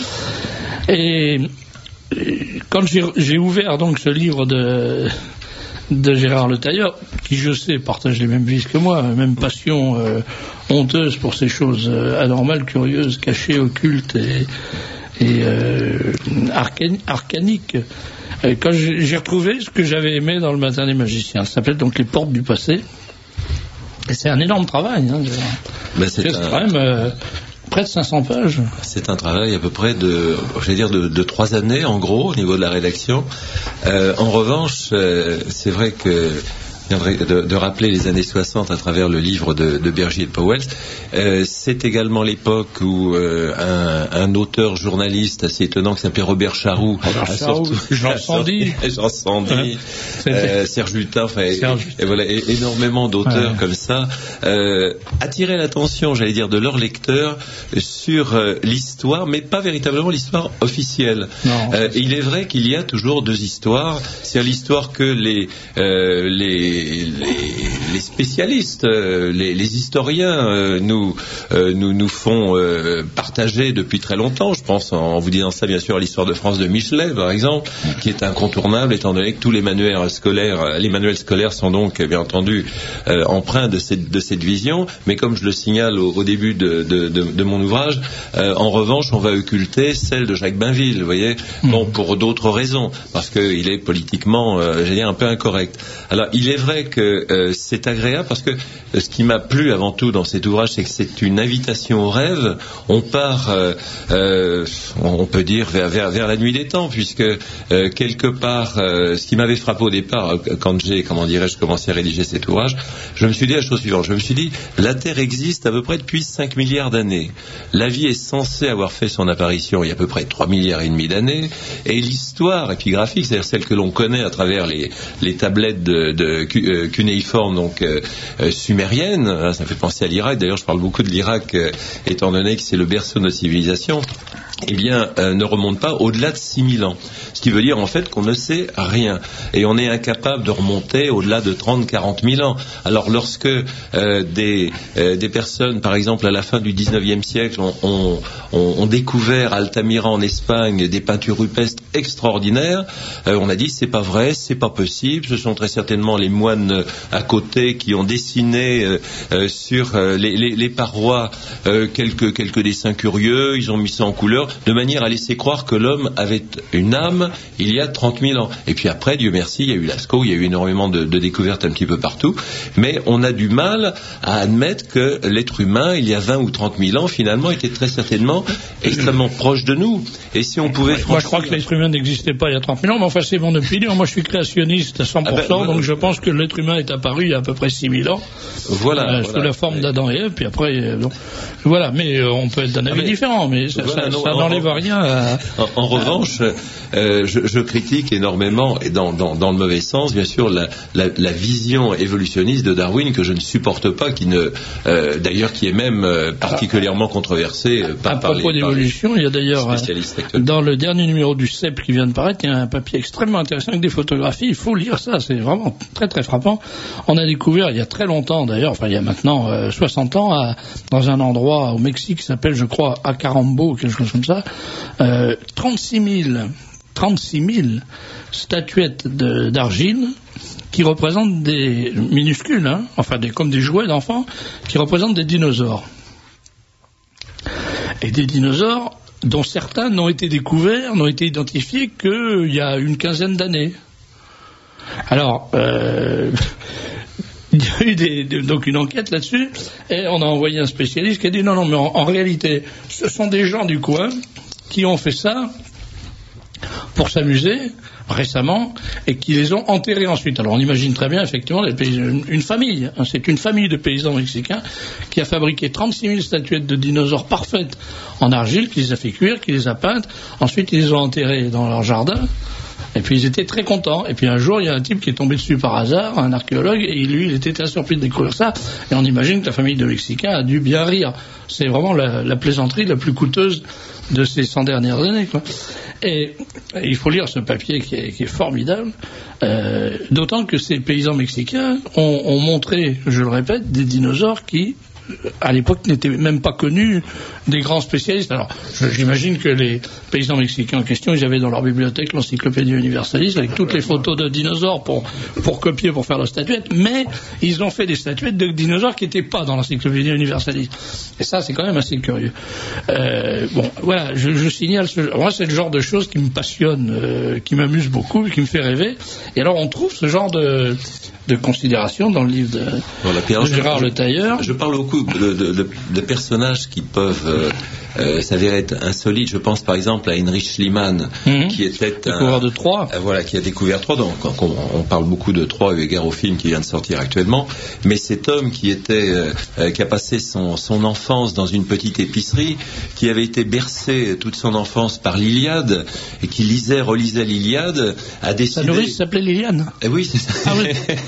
Et, et quand j'ai, j'ai ouvert donc ce livre de, de Gérard Le Tailleur, qui je sais partage les mêmes vices que moi, même passion euh, honteuse pour ces choses euh, anormales, curieuses, cachées, occultes et, et euh, arcan- arcaniques. Et quand j'ai, j'ai retrouvé ce que j'avais aimé dans Le Matin des magiciens, ça s'appelle donc Les Portes du Passé. Et c'est un énorme travail. Hein, ben c'est, c'est un... un... quand même euh, près de cinq cents pages. C'est un travail à peu près de, j'allais dire de, de trois années en gros au niveau de la rédaction. Euh, en revanche, euh, c'est vrai que De, de rappeler les années soixante à travers le livre de, de Bergier et de Powell. Euh, c'est également l'époque où euh, un, un auteur journaliste assez étonnant qui s'appelait Robert Charroux, Robert Charroux, Jean Sandy, Jean Sandy, euh, Serge Hutin, enfin, et, et voilà, et, énormément d'auteurs ouais. comme ça, euh, attiraient l'attention, j'allais dire, de leurs lecteurs sur euh, l'histoire, mais pas véritablement l'histoire officielle. Non, euh, il est vrai qu'il y a toujours deux histoires. C'est l'histoire que les euh, les Les, les spécialistes, euh, les, les historiens euh, nous, euh, nous nous font euh, partager depuis très longtemps. Je pense, en, en vous disant ça, bien sûr, à l'histoire de France de Michelet, par exemple, qui est incontournable, étant donné que tous les manuels scolaires, les manuels scolaires sont donc, bien entendu, euh, empreints de cette, de cette vision. Mais comme je le signale au, au début de, de, de, de mon ouvrage, euh, en revanche, on va occulter celle de Jacques Bainville, vous voyez, mmh. bon, pour d'autres raisons, parce qu'il est politiquement, euh, j'allais dire, un peu incorrect. Alors, il est vrai que euh, c'est agréable parce que euh, ce qui m'a plu avant tout dans cet ouvrage, c'est que c'est une invitation au rêve. On part, euh, euh, on peut dire, vers, vers, vers la nuit des temps, puisque euh, quelque part, euh, ce qui m'avait frappé au départ, quand j'ai, comment dirais-je, commencé à rédiger cet ouvrage, je me suis dit la chose suivante. Je me suis dit, la Terre existe à peu près depuis cinq milliards d'années. La vie est censée avoir fait son apparition il y a à peu près trois milliards et demi d'années, et l'histoire épigraphique, c'est-à-dire celle que l'on connaît à travers les, les tablettes de, de euh, cunéiforme, donc euh, euh, sumérienne, hein, ça me fait penser à l'Irak, d'ailleurs je parle beaucoup de l'Irak euh, étant donné que c'est le berceau de notre civilisation, eh bien, euh, ne remonte pas au-delà de six mille ans. Ce qui veut dire en fait qu'on ne sait rien. Et on est incapable de remonter au-delà de trente à quarante mille ans. Alors lorsque euh, des, euh, des personnes, par exemple à la fin du dix-neuvième siècle, ont, ont, ont découvert à Altamira en Espagne des peintures rupestres extraordinaires, euh, on a dit c'est pas vrai, c'est pas possible, ce sont très certainement les moines à côté qui ont dessiné euh, euh, sur euh, les, les, les parois euh, quelques, quelques dessins curieux, ils ont mis ça en couleur, de manière à laisser croire que l'homme avait une âme il y a trente mille ans. Et puis après, Dieu merci, il y a eu Lascaux, il y a eu énormément de, de découvertes un petit peu partout, mais on a du mal à admettre que l'être humain, il y a vingt ou trente mille ans, finalement, était très certainement extrêmement proche de nous. Et si on pouvait... Moi, franchir... moi je crois que l'être humain n'existait pas il y a trente mille ans, mais enfin c'est mon opinion. Moi je suis créationniste à cent pour cent, ah ben, donc je pense que l'être humain est apparu il y a à peu près six mille ans, voilà, euh, voilà. sous la forme d'Adam et Ève, puis après, euh, bon, voilà, mais euh, on peut être d'un avis ah, différent, mais ça, voilà, ça, non, ça n'enlève en, rien à... En, en revanche, euh, je, je critique énormément, et dans, dans, dans le mauvais sens, bien sûr, la, la, la vision évolutionniste de Darwin que je ne supporte pas, qui ne, euh, d'ailleurs, qui est même euh, particulièrement controversée euh, par, à par propos les d'évolution, il y a d'ailleurs euh, dans le dernier numéro du C E P qui vient de paraître, il y a un papier extrêmement intéressant avec des photographies. Il faut lire ça, c'est vraiment très très frappant. On a découvert il y a très longtemps, d'ailleurs, enfin il y a maintenant euh, soixante ans, à, dans un endroit au Mexique qui s'appelle, je crois, Acarambo, quelque chose comme ça, euh, trente-six mille statuettes de, d'argile qui représentent des minuscules, hein, enfin des, comme des jouets d'enfants, qui représentent des dinosaures. Et des dinosaures dont certains n'ont été découverts, n'ont été identifiés qu'il y a une quinzaine d'années. Alors, euh, il y a eu des, des, donc une enquête là-dessus, et on a envoyé un spécialiste qui a dit non, non, mais en, en réalité, ce sont des gens du coin qui ont fait ça pour s'amuser récemment et qui les ont enterrés ensuite. Alors on imagine très bien effectivement les pays, une, une famille, hein, c'est une famille de paysans mexicains qui a fabriqué trente-six mille statuettes de dinosaures parfaites en argile, qui les a fait cuire, qui les a peintes, ensuite ils les ont enterrés dans leur jardin Et puis ils étaient très contents. Et puis un jour, il y a un type qui est tombé dessus par hasard, un archéologue, et lui, il était très surpris de découvrir ça. Et on imagine que la famille de Mexicains a dû bien rire. C'est vraiment la, la plaisanterie la plus coûteuse de ces cent dernières années, quoi. Et, et il faut lire ce papier qui est, qui est formidable, euh, d'autant que ces paysans mexicains ont, ont montré, je le répète, des dinosaures qui, à l'époque, n'étaient même pas connus des grands spécialistes. Alors, j'imagine que les paysans mexicains en question, ils avaient dans leur bibliothèque l'encyclopédie universaliste avec toutes les photos de dinosaures pour, pour copier, pour faire leur statuette, mais ils ont fait des statuettes de dinosaures qui n'étaient pas dans l'encyclopédie universaliste. Et ça, c'est quand même assez curieux. Euh, bon, voilà, je, je signale, ce, moi, c'est le genre de choses qui me passionne, euh, qui m'amuse beaucoup, qui me fait rêver. Et alors, on trouve ce genre de... de considération dans le livre de, voilà, Pierre, de Gérard je, Le Tailleur. Je parle beaucoup de, de, de, de personnages qui peuvent euh, euh, s'avérer être insolites. Je pense par exemple à Heinrich Schliemann, mmh. qui était découvert un, de Troyes. Euh, voilà, qui a découvert Troyes. Donc, on, on parle beaucoup de Troyes eu égard au film qui vient de sortir actuellement. Mais cet homme qui était, euh, qui a passé son, son enfance dans une petite épicerie, qui avait été bercé toute son enfance par l'Iliade et qui lisait, relisait l'Iliade, a décidé. Sa nourrice s'appelait Liliane. Eh oui, c'est ça. Ah oui.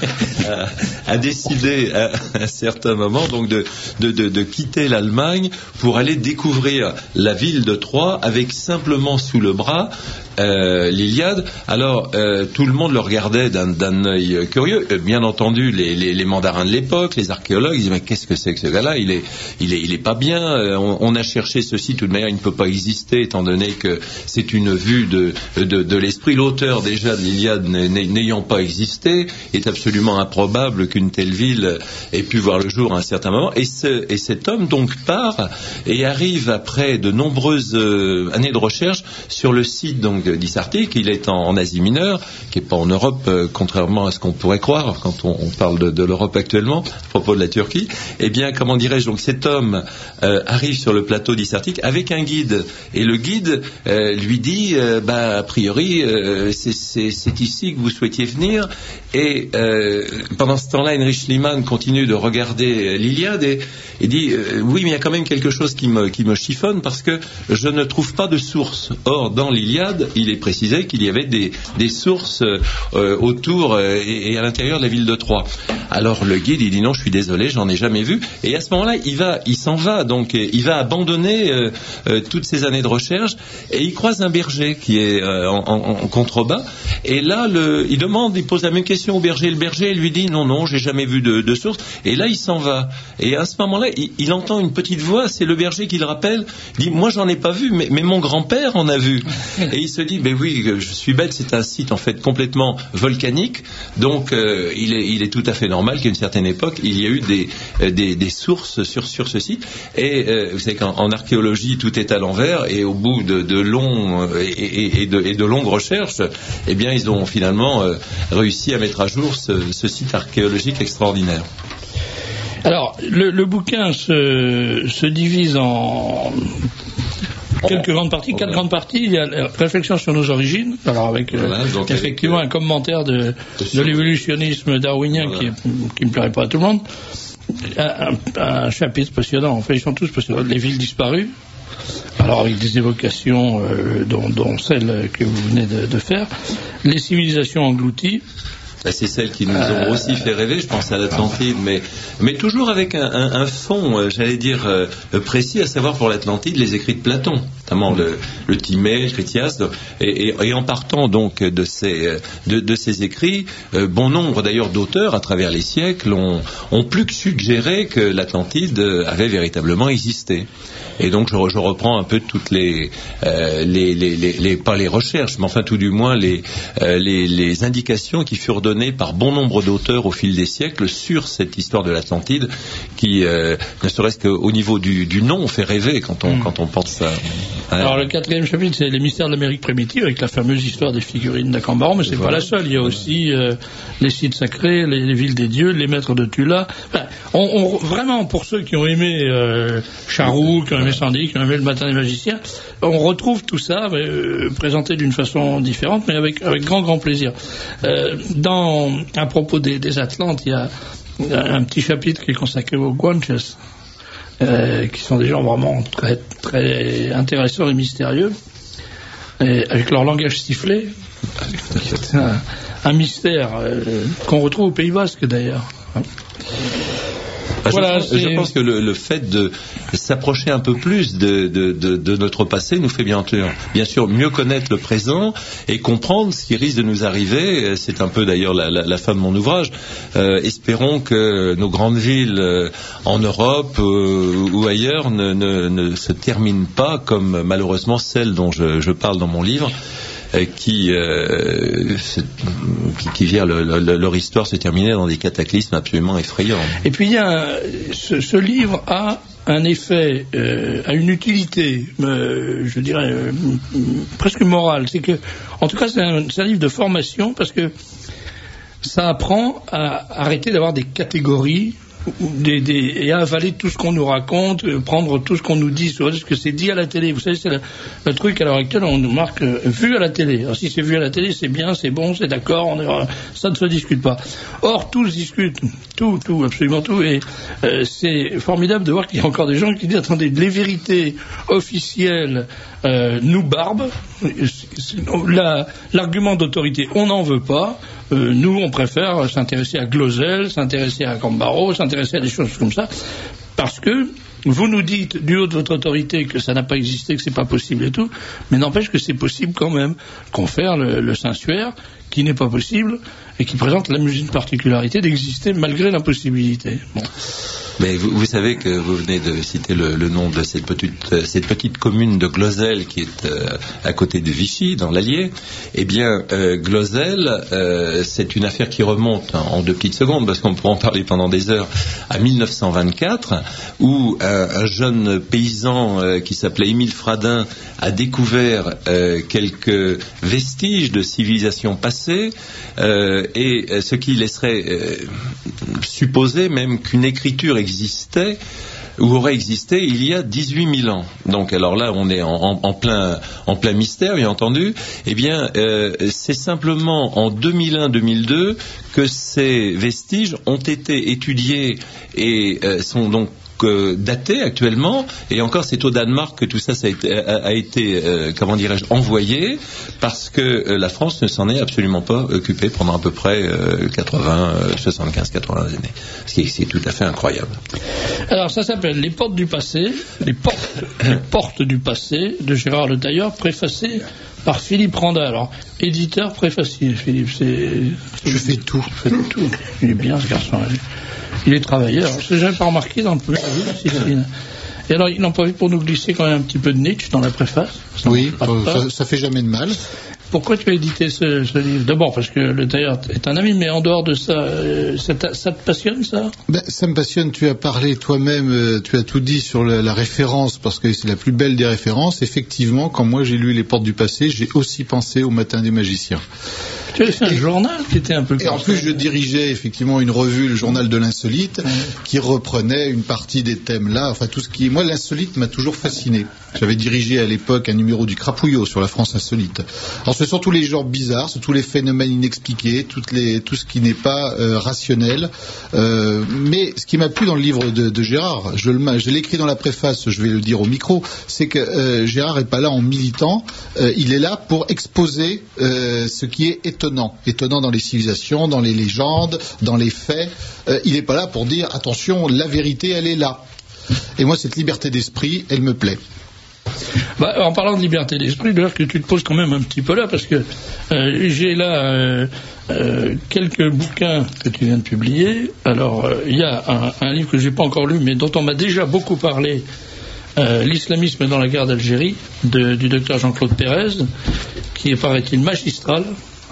a, a décidé à, à un certain moment donc de, de, de, de quitter l'Allemagne pour aller découvrir la ville de Troyes avec simplement sous le bras euh, l'Iliade. Alors euh, tout le monde le regardait d'un, d'un œil curieux. Euh, bien entendu, les, les, les mandarins de l'époque, les archéologues, ils disaient mais qu'est-ce que c'est que ce gars-là ? Il est, il est, il est pas bien. Euh, on, on a cherché ceci. De toute manière, il ne peut pas exister étant donné que c'est une vue de, de, de l'esprit. L'auteur déjà de l'Iliade n'ayant pas existé, est absolument improbable qu'une telle ville ait pu voir le jour à un certain moment. Et, ce, et cet homme donc part et arrive après de nombreuses euh, années de recherche sur le site donc d'Issartik. Il est en, en Asie mineure, qui n'est pas en Europe, euh, contrairement à ce qu'on pourrait croire quand on, on parle de, de l'Europe actuellement, à propos de la Turquie. Eh bien, comment dirais-je, donc cet homme euh, arrive sur le plateau d'Issartik avec un guide. Et le guide euh, lui dit, euh, bah, a priori, euh, c'est, c'est, c'est ici que vous souhaitiez venir. Et euh, pendant ce temps-là, Heinrich Schliemann continue de regarder l'Iliade et, et dit euh, oui, mais il y a quand même quelque chose qui me, qui me chiffonne parce que je ne trouve pas de source. Or, dans l'Iliade, il est précisé qu'il y avait des, des sources euh, autour euh, et, et à l'intérieur de la ville de Troyes. Alors le guide, il dit non, je suis désolé, j'en ai jamais vu. Et à ce moment-là, il va, il s'en va, donc il va abandonner euh, euh, toutes ces années de recherche et il croise un berger qui est euh, en, en, en contrebas. Et là, le, il demande, il pose la même question au berger. Le berger lui dit non, non, j'ai jamais vu de, de source. Et là, il s'en va. Et à ce moment-là, il, il entend une petite voix. C'est le berger qui le rappelle. Il dit moi, j'en ai pas vu, mais, mais mon grand-père en a vu. Et il se dit ben oui, je suis bête. C'est un site en fait complètement volcanique. Donc, euh, il est, il est tout à fait normal qu'à une certaine époque, il y a eu des, des, des sources sur, sur ce site. Et euh, vous savez qu'en en archéologie, tout est à l'envers. Et au bout de, de longs et, et, et, de, et de longues recherches, eh bien, ils ont finalement euh, réussi à mettre à jour ce, ce site archéologique extraordinaire. Alors, le, le bouquin se, se divise en quelques grandes parties, quatre grandes parties. Il y a la réflexion sur nos origines, alors avec voilà, euh, effectivement avec, euh, un commentaire de, de l'évolutionnisme darwinien voilà. qui ne plairait pas à tout le monde. Un, un, un chapitre passionnant, en fait, ils sont tous passionnants. Les villes disparues. Alors avec des évocations euh, dont, dont celle que vous venez de, de faire. Les civilisations englouties. C'est celles qui nous ont aussi fait rêver, je pense à l'Atlantide, mais, mais toujours avec un, un, un fond, euh, j'allais dire, euh, précis, à savoir pour l'Atlantide, les écrits de Platon, notamment le, le Timée, le Critias, et, et, et en partant donc de ces, de, de ces écrits, euh, bon nombre d'ailleurs d'auteurs à travers les siècles ont, ont plus que suggéré que l'Atlantide avait véritablement existé. Et donc je, je reprends un peu toutes les, euh, les, les, les, les, pas les recherches, mais enfin tout du moins les, euh, les, les indications qui furent données par bon nombre d'auteurs au fil des siècles sur cette histoire de l'Atlantide, qui euh, ne serait-ce qu'au niveau du, du nom fait rêver quand on, mmh. quand on pense à... à... Alors le quatrième chapitre, c'est les mystères de l'Amérique primitive, avec la fameuse histoire des figurines d'Acambaron, mais c'est voilà. pas la seule. Il y a aussi euh, les sites sacrés, les, les villes des dieux, les maîtres de Tula. Enfin, on, on, vraiment, pour ceux qui ont aimé euh, Charroux, qui ont aimé Sandy, qui ont aimé Le Matin des Magiciens, on retrouve tout ça euh, présenté d'une façon différente, mais avec, avec grand, grand plaisir. Euh, dans, à propos des, des Atlantes, il y a un petit chapitre qui est consacré aux Guanches, euh, qui sont des gens vraiment très, très intéressants et mystérieux, et avec leur langage sifflé. C'est un, un mystère euh, qu'on retrouve au Pays Basque d'ailleurs. Ah, Voilà, je, pense, je pense que le, le fait de s'approcher un peu plus de, de, de, de notre passé nous fait bien, bien sûr mieux connaître le présent et comprendre ce qui risque de nous arriver. C'est un peu d'ailleurs la, la, la fin de mon ouvrage. Euh, espérons que nos grandes villes euh, en Europe euh, ou ailleurs ne, ne, ne se terminent pas comme malheureusement celles dont je, je parle dans mon livre. Qui, euh, qui, qui vient le, le, leur histoire se terminer dans des cataclysmes absolument effrayants. Et puis il y a un, ce, ce livre a un effet, euh, a une utilité, euh, je dirais euh, presque morale. C'est que, en tout cas, c'est un, c'est un livre de formation parce que ça apprend à arrêter d'avoir des catégories. Des, des, et à avaler tout ce qu'on nous raconte, euh, prendre tout ce qu'on nous dit sur ce que c'est dit à la télé. Vous savez, c'est le, le truc à l'heure actuelle, on nous marque euh, vu à la télé. Alors si c'est vu à la télé, c'est bien, c'est bon, c'est d'accord, on est, ça ne se discute pas. Or, tout se discute, tout, tout, absolument tout, et euh, c'est formidable de voir qu'il y a encore des gens qui disent, attendez, les vérités officielles euh, nous barbent, la, l'argument d'autorité, on n'en veut pas. Euh, nous, on préfère s'intéresser à Glosel, s'intéresser à Cambaro, s'intéresser à des choses comme ça, parce que vous nous dites du haut de votre autorité que ça n'a pas existé, que c'est pas possible et tout, mais n'empêche que c'est possible quand même. Confère le, le Saint-Suaire, qui n'est pas possible et qui présente la une particularité d'exister malgré l'impossibilité. Bon. Mais vous, vous savez que vous venez de citer le, le nom de cette petite, cette petite commune de Glosel qui est euh, à côté de Vichy, dans l'Allier. Eh bien, euh, Glosel, euh, c'est une affaire qui remonte hein, en deux petites secondes, parce qu'on pourrait en parler pendant des heures, à mille neuf cent vingt-quatre, où euh, un jeune paysan euh, qui s'appelait Émile Fradin a découvert euh, quelques vestiges de civilisation passée, euh, et ce qui laisserait euh, supposer même qu'une écriture existait ou aurait existé il y a dix-huit mille ans. Donc alors là on est en, en, en, plein, en plein mystère bien entendu. Eh bien euh, c'est simplement en deux mille un deux mille deux que ces vestiges ont été étudiés et euh, sont donc daté actuellement, et encore c'est au Danemark que tout ça, ça a été, a, a été euh, comment dirais-je, envoyé, parce que euh, la France ne s'en est absolument pas occupée pendant à peu près euh, quatre-vingts, soixante-quinze, quatre-vingts années, ce qui est, c'est tout à fait incroyable. Alors ça s'appelle Les Portes du Passé, les portes, les portes du passé de Gérard Le Tailleur, préfacé par Philippe Randa. Alors, éditeur préfacier, Philippe, c'est... Je fais tout. Je fais tout. Il est bien ce garçon. Il est travailleur. Je n'ai jamais pas remarqué dans le premier livre. Et alors, il n'en profite pour nous glisser quand même un petit peu de Nietzsche dans la préface. Ça oui, ça, ça fait jamais de mal. Pourquoi tu as édité ce, ce livre? D'abord parce que Le Tailleur est un ami, mais en dehors de ça, ça, ça te passionne, ça? Ben, ça me passionne. Tu as parlé toi-même, tu as tout dit sur la, la référence, parce que c'est la plus belle des références. Effectivement, quand moi j'ai lu Les Portes du Passé, j'ai aussi pensé au Matin des Magiciens. Tu avais fait un et, journal qui était un peu... Et en plus, je dirigeais effectivement une revue, le Journal de l'Insolite, ouais. qui reprenait une partie des thèmes là. Enfin, tout ce qui... Moi, l'insolite m'a toujours fasciné. J'avais dirigé à l'époque un numéro du Crapouillot sur la France insolite. Alors, ce sont tous les genres bizarres, ce sont tous les phénomènes inexpliqués, toutes les, tout ce qui n'est pas euh, rationnel. Euh, mais ce qui m'a plu dans le livre de, de Gérard, je, le, je l'écris dans la préface, je vais le dire au micro, c'est que euh, Gérard est pas là en militant, euh, il est là pour exposer euh, ce qui est étonnant. Étonnant dans les civilisations, dans les légendes, dans les faits. Euh, il n'est pas là pour dire, attention, la vérité, elle est là. Et moi, cette liberté d'esprit, elle me plaît. Bah, en parlant de liberté d'esprit, d'ailleurs que tu te poses quand même un petit peu là, parce que euh, j'ai là euh, euh, quelques bouquins que tu viens de publier. Alors, il euh, y a un, un livre que j'ai pas encore lu, mais dont on m'a déjà beaucoup parlé, euh, L'islamisme dans la guerre d'Algérie, de, du docteur Jean-Claude Pérez, qui est, paraît-il, magistral.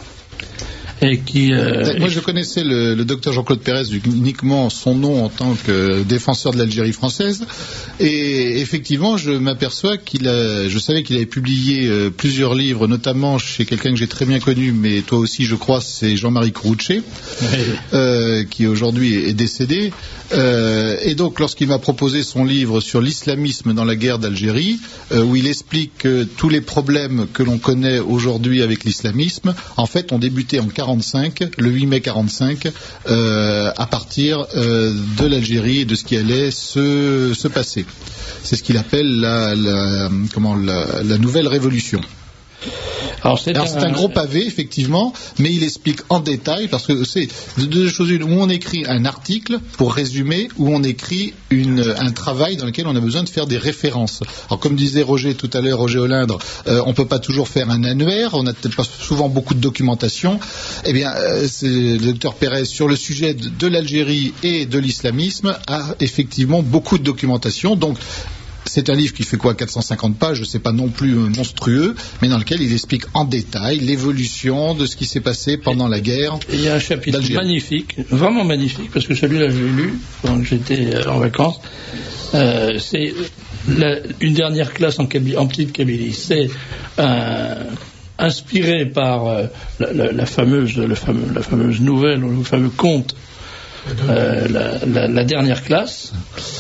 Et qui, euh, Moi, je connaissais le, le docteur Jean-Claude Pérez uniquement son nom en tant que défenseur de l'Algérie française. Et effectivement, je m'aperçois qu'il a, je savais qu'il avait publié euh, plusieurs livres, notamment chez quelqu'un que j'ai très bien connu, mais toi aussi, je crois, c'est Jean-Marie Crouchet, oui. euh, qui aujourd'hui est, est décédé. Euh, et donc, lorsqu'il m'a proposé son livre sur l'islamisme dans la guerre d'Algérie, euh, où il explique que tous les problèmes que l'on connaît aujourd'hui avec l'islamisme, en fait, ont débuté en quarante-cinq, le huit mai quarante-cinq, euh, à partir euh, de l'Algérie et de ce qui allait se, se passer. C'est ce qu'il appelle la, la, comment, la, la nouvelle révolution. Alors c'est, Alors, un... c'est un gros pavé, effectivement, mais il explique en détail, parce que c'est deux choses une, où on écrit un article pour résumer, où on écrit une, un travail dans lequel on a besoin de faire des références. Alors comme disait Roger tout à l'heure, Roger Olindre, euh, on peut pas toujours faire un annuaire, on n'a peut-être pas souvent beaucoup de documentation. Eh bien, euh, c'est, le docteur Pérez, sur le sujet de, de l'Algérie et de l'islamisme, a effectivement beaucoup de documentation. Donc, c'est un livre qui fait quoi, quatre cent cinquante pages, c'est pas non plus monstrueux, mais dans lequel il explique en détail l'évolution de ce qui s'est passé pendant la guerre. Et il y a un chapitre magnifique, vraiment magnifique, parce que celui-là je l'ai lu quand j'étais en vacances. Euh, c'est la, une dernière classe en, Kaby, en petite Kabylie. C'est euh, inspiré par euh, la, la, la, fameuse, le fameux, la fameuse nouvelle, ou le fameux conte, euh, la, la, la dernière classe.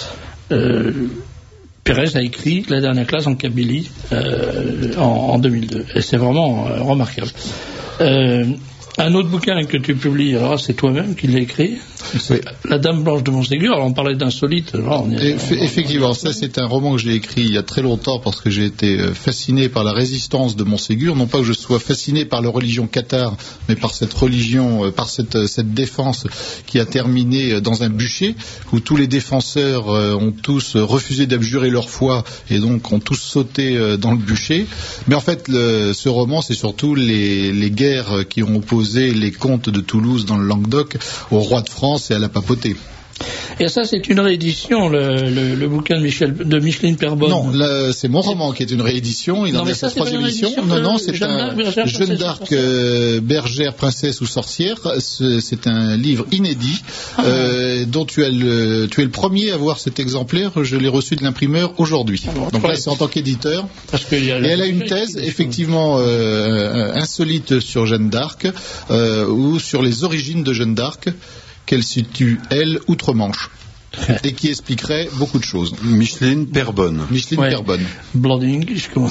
Euh, Pérez a écrit la dernière classe en Kabylie euh, en, en deux mille deux. Et c'est vraiment euh, remarquable. Euh, un autre bouquin que tu publies, alors c'est toi-même qui l'as écrit. C'est oui. La Dame Blanche de Montségur. Alors on parlait d'insolite. Genre, on est, Eff- on, effectivement, ça c'est un roman que j'ai écrit il y a très longtemps parce que j'ai été fasciné par la résistance de Montségur. Non pas que je sois fasciné par la religion cathare, mais par cette religion, par cette, cette défense qui a terminé dans un bûcher où tous les défenseurs ont tous refusé d'abjurer leur foi et donc ont tous sauté dans le bûcher. Mais en fait, le, ce roman, c'est surtout les, les guerres qui ont opposé les comtes de Toulouse dans le Languedoc au roi de France et à la papauté. Et ça, c'est une réédition, le, le, le bouquin de, Michel, de Micheline Perbonne. Non, là, c'est mon roman qui est une réédition. Il non, en est à sa troisième édition. Non, non, c'est Jeanne un Bergère, Jeanne d'Arc, euh, bergère, princesse ou sorcière. C'est, c'est un livre inédit ah, euh, dont tu, as le, tu es le premier à voir cet exemplaire. Je l'ai reçu de l'imprimeur aujourd'hui. Alors, donc là, c'est en tant qu'éditeur. Parce que y a et elle a une thèse, effectivement, euh, insolite sur Jeanne d'Arc euh, ou sur les origines de Jeanne d'Arc, qu'elle situe, elle, outre-Manche, et qui expliquerait beaucoup de choses. Micheline Perbonne. Micheline ouais. Perbonne. Blood English, comment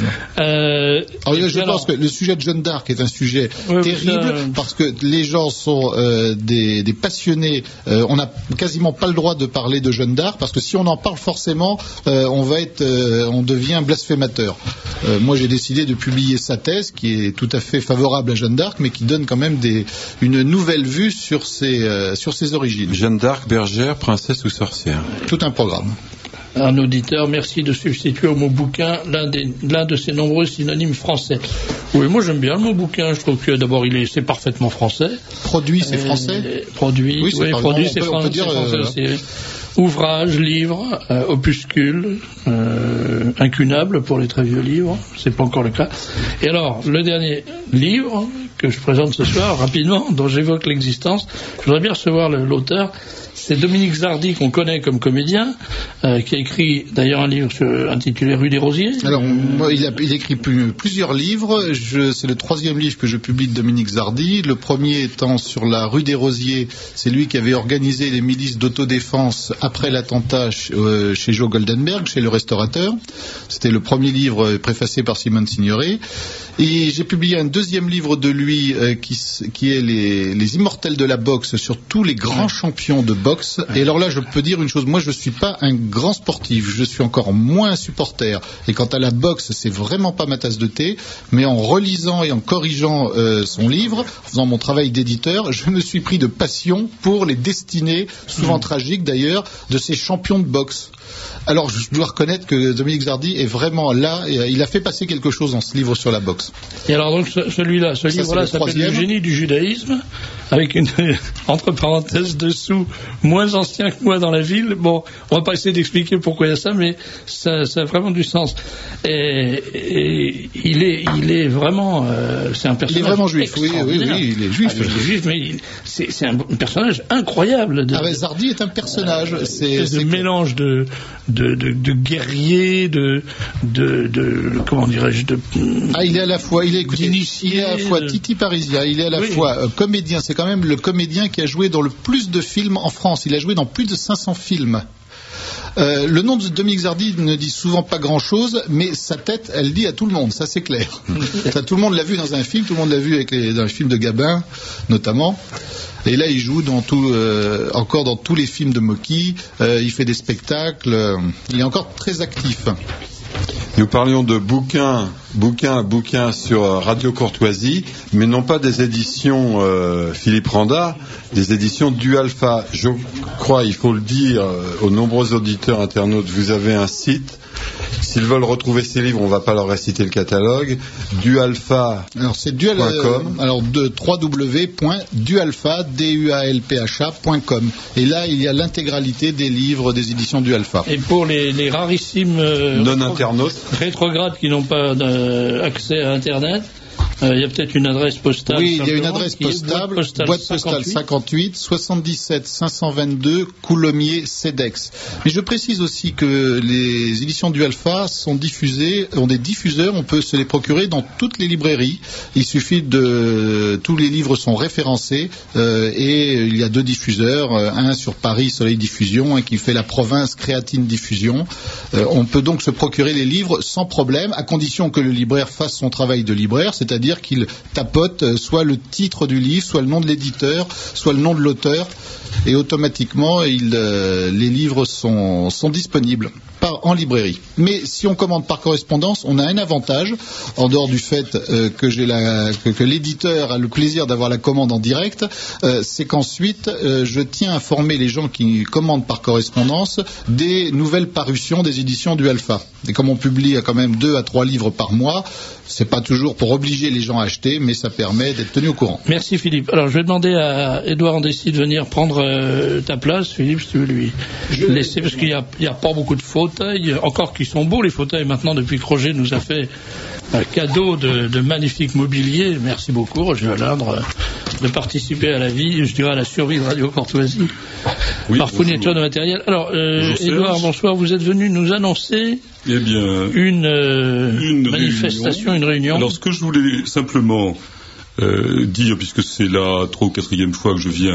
euh, alors, je alors, pense que le sujet de Jeanne d'Arc est un sujet ouais, terrible, ça... parce que les gens sont euh, des, des passionnés. Euh, on n'a quasiment pas le droit de parler de Jeanne d'Arc, parce que si on en parle forcément, euh, on va être, euh, on devient blasphémateur. Euh, moi, j'ai décidé de publier sa thèse, qui est tout à fait favorable à Jeanne d'Arc, mais qui donne quand même des, une nouvelle vue sur ses, euh, sur ses origines. Jeanne d'Arc, bergère, princesse ou sorcière. Tout un programme. Un auditeur, merci de substituer au mot bouquin l'un, des, l'un de ces nombreux synonymes français. Oui, moi j'aime bien le mot bouquin. Je trouve que d'abord il est, c'est parfaitement français. Produit, c'est français. Euh, produit, oui, c'est, oui, produit, c'est, peut, fran- dire, c'est français. Euh, c'est ouvrage, livre, euh, opuscule, euh, incunable pour les très vieux livres. C'est pas encore le cas. Et alors, le dernier livre que je présente ce soir, rapidement, dont j'évoque l'existence, je voudrais bien recevoir le, l'auteur. C'est Dominique Zardy, qu'on connaît comme comédien, euh, qui a écrit d'ailleurs un livre sur, intitulé Rue des Rosiers. Alors, moi, il a, il a écrit plus, plusieurs livres. Je, c'est le troisième livre que je publie de Dominique Zardy. Le premier étant sur la Rue des Rosiers. C'est lui qui avait organisé les milices d'autodéfense après l'attentat euh, chez Joe Goldenberg, chez le restaurateur. C'était le premier livre préfacé par Simone Signoret. Et j'ai publié un deuxième livre de lui euh, qui, qui est les, les Immortels de la boxe, sur tous les grands champions de boxe. Et alors là, je peux dire une chose, moi je ne suis pas un grand sportif, je suis encore moins un supporter. Et quant à la boxe, c'est vraiment pas ma tasse de thé. Mais en relisant et en corrigeant euh, son livre, en faisant mon travail d'éditeur, je me suis pris de passion pour les destinées, souvent mmh. tragiques d'ailleurs, de ces champions de boxe. Alors, je dois reconnaître que Dominique Zardy est vraiment là, et il a fait passer quelque chose dans ce livre sur la boxe. Et alors, donc, ce, celui-là, ce Ça, livre-là s'appelle Le génie du judaïsme, avec une, entre parenthèses dessous, moins ancien que moi dans la ville. Bon, on va pas essayer d'expliquer pourquoi il y a ça, mais ça, ça a vraiment du sens. Et, et il est, il est vraiment, euh, c'est un personnage. Il est vraiment juif, oui, oui, oui, il est juif. Ah, il est juif, mais il, c'est, c'est un personnage incroyable. De, ah, ben, Zardy est un personnage. Euh, c'est, c'est un mélange de, de, de, de guerrier, de, de, de, comment dirais-je, de. Ah, il est à la fois, il est, écoutez, il est à la fois Titi Parisien, il est à la oui. fois euh, comédien. C'est quand même le comédien qui a joué dans le plus de films en France. Il a joué dans plus de cinq cents films. Euh, le nom de Dominique Zardy ne dit souvent pas grand-chose, mais sa tête, elle dit à tout le monde, ça c'est clair. Ça, tout le monde l'a vu dans un film, tout le monde l'a vu avec les, dans le film de Gabin, notamment. Et là, il joue dans tout, euh, encore dans tous les films de Mocky. Euh, il fait des spectacles. Euh, il est encore très actif. Nous parlions de bouquins, bouquins, bouquins sur Radio Courtoisie, mais non pas des éditions euh, Philippe Randa, des éditions du Alpha. Je crois, il faut le dire euh, aux nombreux auditeurs internautes, vous avez un site. S'ils veulent retrouver ces livres, on ne va pas leur réciter le catalogue. Dualpha. Alors c'est dual, euh, alors de w w w point dualpha point com. Et là, il y a l'intégralité des livres des éditions Dualpha. Et pour les, les rarissimes euh, non internautes rétrogrades qui n'ont pas accès à Internet, il euh, y a peut-être une adresse postale. Oui, il y a une adresse postale, boîte postale, boîte postale cinquante-huit, soixante-dix-sept cinq cent vingt-deux, Coulommiers, Cedex. Mais je précise aussi que les éditions du Alpha sont diffusées, ont des diffuseurs, on peut se les procurer dans toutes les librairies. Il suffit de, tous les livres sont référencés euh, et il y a deux diffuseurs, un sur Paris Soleil Diffusion, un qui fait la province Créatine Diffusion. Euh, on peut donc se procurer les livres sans problème, à condition que le libraire fasse son travail de libraire, c'est-à-dire qu'il tapote soit le titre du livre, soit le nom de l'éditeur, soit le nom de l'auteur, et automatiquement il, euh, les livres sont, sont disponibles par, en librairie. Mais si on commande par correspondance, on a un avantage, en dehors du fait euh, que, j'ai la, que, que l'éditeur a le plaisir d'avoir la commande en direct, euh, c'est qu'ensuite euh, je tiens à informer les gens qui commandent par correspondance des nouvelles parutions des éditions du Alpha. Et comme on publie quand même deux à trois livres par mois, c'est pas toujours pour obliger les gens à acheter, mais ça permet d'être tenu au courant. Merci Philippe. Alors je vais demander à Édouard Andessi de venir prendre euh, ta place, Philippe, si tu veux lui je... laisser, parce qu'il n'y a, a pas beaucoup de fauteuils, encore qui sont beaux les fauteuils maintenant depuis que Roger nous a fait un cadeau de, de magnifique mobilier. Merci beaucoup Roger Valindre de participer à la vie, je dirais à la survie de Radio Courtoisie, oui, par fourniture de matériel. Alors euh, Édouard, bonsoir, vous êtes venu nous annoncer eh bien, une, euh, une manifestation, réunion. une réunion. Alors ce que je voulais simplement euh, dire, puisque c'est la trois ou quatrième fois que je viens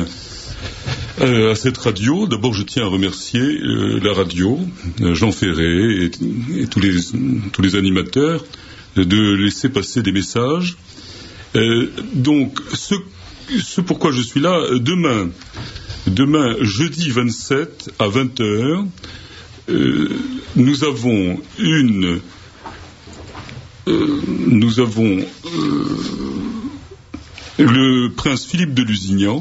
euh, à cette radio, d'abord je tiens à remercier euh, la radio, euh, Jean Ferré et, et tous, les, tous les animateurs euh, de laisser passer des messages. Euh, donc ce, ce pourquoi je suis là, euh, demain, demain jeudi vingt-sept à vingt heures, euh, nous avons une euh, nous avons euh, le prince Philippe de Lusignan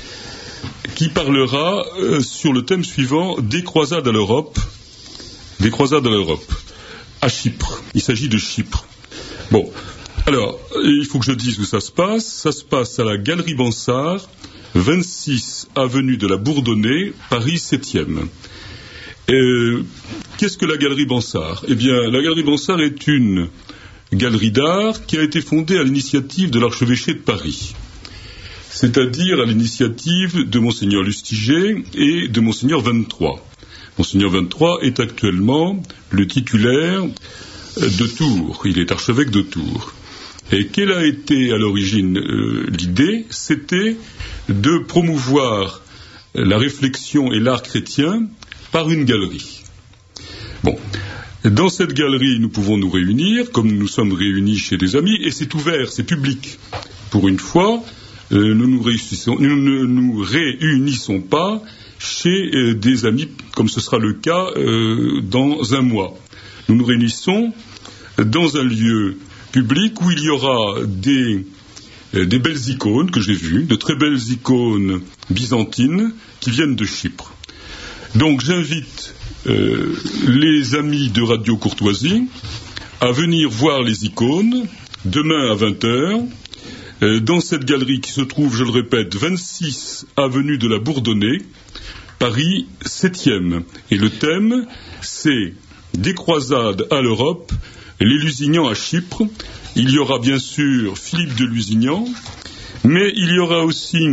qui parlera euh, sur le thème suivant des croisades à l'Europe, des croisades à l'Europe, à Chypre. Il s'agit de Chypre. Bon, alors, il faut que je dise où ça se passe. Ça se passe à la Galerie Bansard, vingt-six avenue de la Bourdonnais, Paris septième. Euh, qu'est-ce que la Galerie Bansard ? Eh bien, la Galerie Bansard est une galerie d'art qui a été fondée à l'initiative de l'archevêché de Paris, c'est-à-dire à l'initiative de Monseigneur Lustiger et de Monseigneur vingt-trois. Monseigneur vingt-trois est actuellement le titulaire de Tours, il est archevêque de Tours. Et quelle a été à l'origine euh, l'idée ? C'était de promouvoir la réflexion et l'art chrétien par une galerie. Bon, dans cette galerie, nous pouvons nous réunir, comme nous nous sommes réunis chez des amis, et c'est ouvert, c'est public. Pour une fois, euh, nous, nous, nous ne nous réunissons pas chez euh, des amis, comme ce sera le cas euh, dans un mois. Nous nous réunissons dans un lieu public où il y aura des, euh, des belles icônes que j'ai vues, de très belles icônes byzantines qui viennent de Chypre. Donc j'invite euh, les amis de Radio Courtoisie à venir voir les icônes demain à vingt heures euh, dans cette galerie qui se trouve, je le répète, vingt-six avenue de la Bourdonnais, Paris septième. Et le thème, c'est des croisades à l'Europe, les Lusignans à Chypre. Il y aura bien sûr Philippe de Lusignan, mais il y aura aussi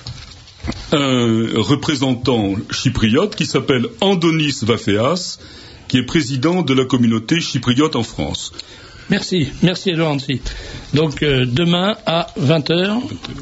un représentant chypriote qui s'appelle Andonis Vaféas, qui est président de la communauté chypriote en France. Merci, merci Edouard Andessi. Donc euh, demain à vingt heures,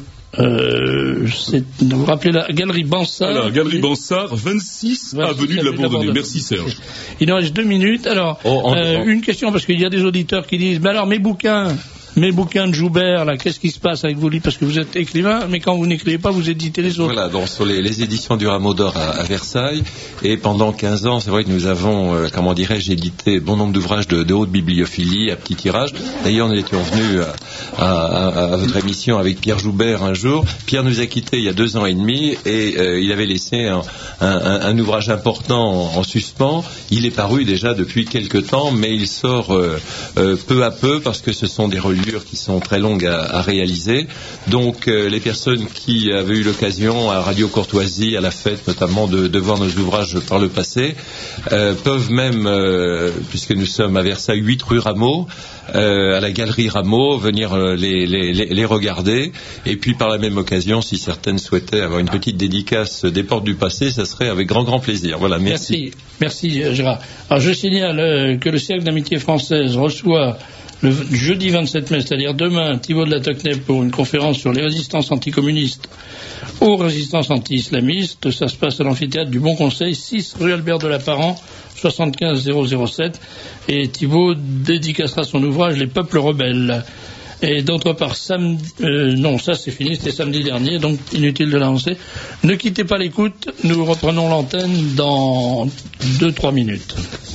euh, c'est, vous rappelez la Galerie Bansard. Alors, Galerie Bansard, vingt-six avenue de la Bourdonnais. Merci Serge. Il nous reste deux minutes. Alors, oh, en, euh, en... une question, parce qu'il y a des auditeurs qui disent, mais alors mes bouquins, mes bouquins de Joubert, là, qu'est-ce qui se passe avec vous? Parce que vous êtes écrivain, mais quand vous n'écrivez pas, vous éditez les autres. Voilà, donc sur les, les éditions du Rameau d'Or à, à Versailles. Et pendant quinze ans, c'est vrai que nous avons, euh, comment dirais-je, édité bon nombre d'ouvrages de, de haute bibliophilie, à petit tirage. D'ailleurs, nous étions venus à, à, à, à votre émission avec Pierre Joubert un jour. Pierre nous a quittés il y a deux ans et demi et euh, il avait laissé un, un, un, un ouvrage important en, en suspens. Il est paru déjà depuis quelque temps, mais il sort euh, euh, peu à peu parce que ce sont des reliures qui sont très longues à, à réaliser. Donc euh, les personnes qui avaient eu l'occasion à Radio Courtoisie, à la fête notamment, de, de voir nos ouvrages par le passé, euh, peuvent même, euh, puisque nous sommes à Versailles, huit rue Rameau, euh, à la galerie Rameau, venir euh, les, les, les regarder. Et puis par la même occasion, si certaines souhaitaient avoir une petite dédicace des portes du passé, ça serait avec grand grand plaisir. Voilà, merci. Merci, merci Gérard. Alors je signale euh, que le Cercle d'amitié française reçoit le jeudi vingt-sept mai, c'est-à-dire demain, Thibaut de la Tocquenay pour une conférence sur les résistances anticommunistes aux résistances anti-islamistes. Ça se passe à l'amphithéâtre du Bon Conseil, six rue Albert de Lapparent, soixante-quinze zéro zéro sept. Et Thibaut dédicacera son ouvrage Les peuples rebelles. Et d'autre part, samedi, euh, non, ça c'est fini, c'était samedi dernier, donc inutile de l'annoncer. Ne quittez pas l'écoute, nous reprenons l'antenne dans deux trois minutes.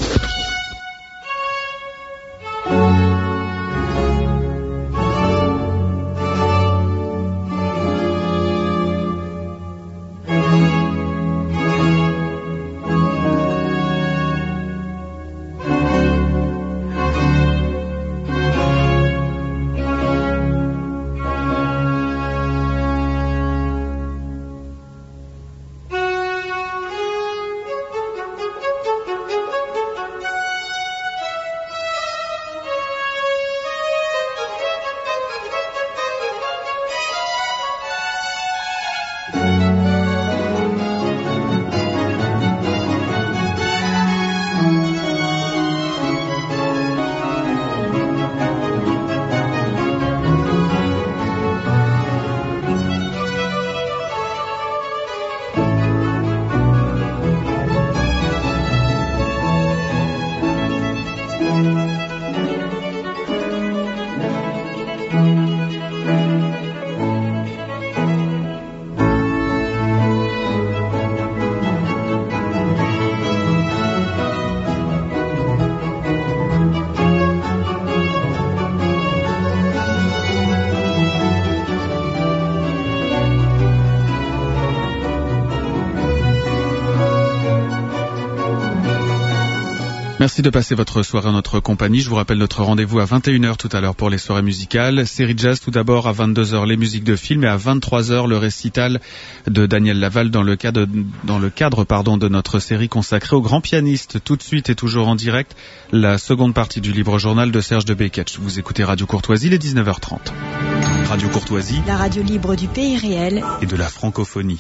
Merci de passer votre soirée en notre compagnie. Je vous rappelle notre rendez-vous à vingt et une heures tout à l'heure pour les soirées musicales. Série jazz tout d'abord à vingt-deux heures les musiques de film et à vingt-trois heures le récital de Daniel Laval dans le cadre, dans le cadre pardon, de notre série consacrée aux grands pianistes. Tout de suite et toujours en direct, la seconde partie du Libre Journal de Serge de Beketch. Vous écoutez Radio Courtoisie, il est dix-neuf heures trente. Radio Courtoisie, la radio libre du pays réel et de la francophonie.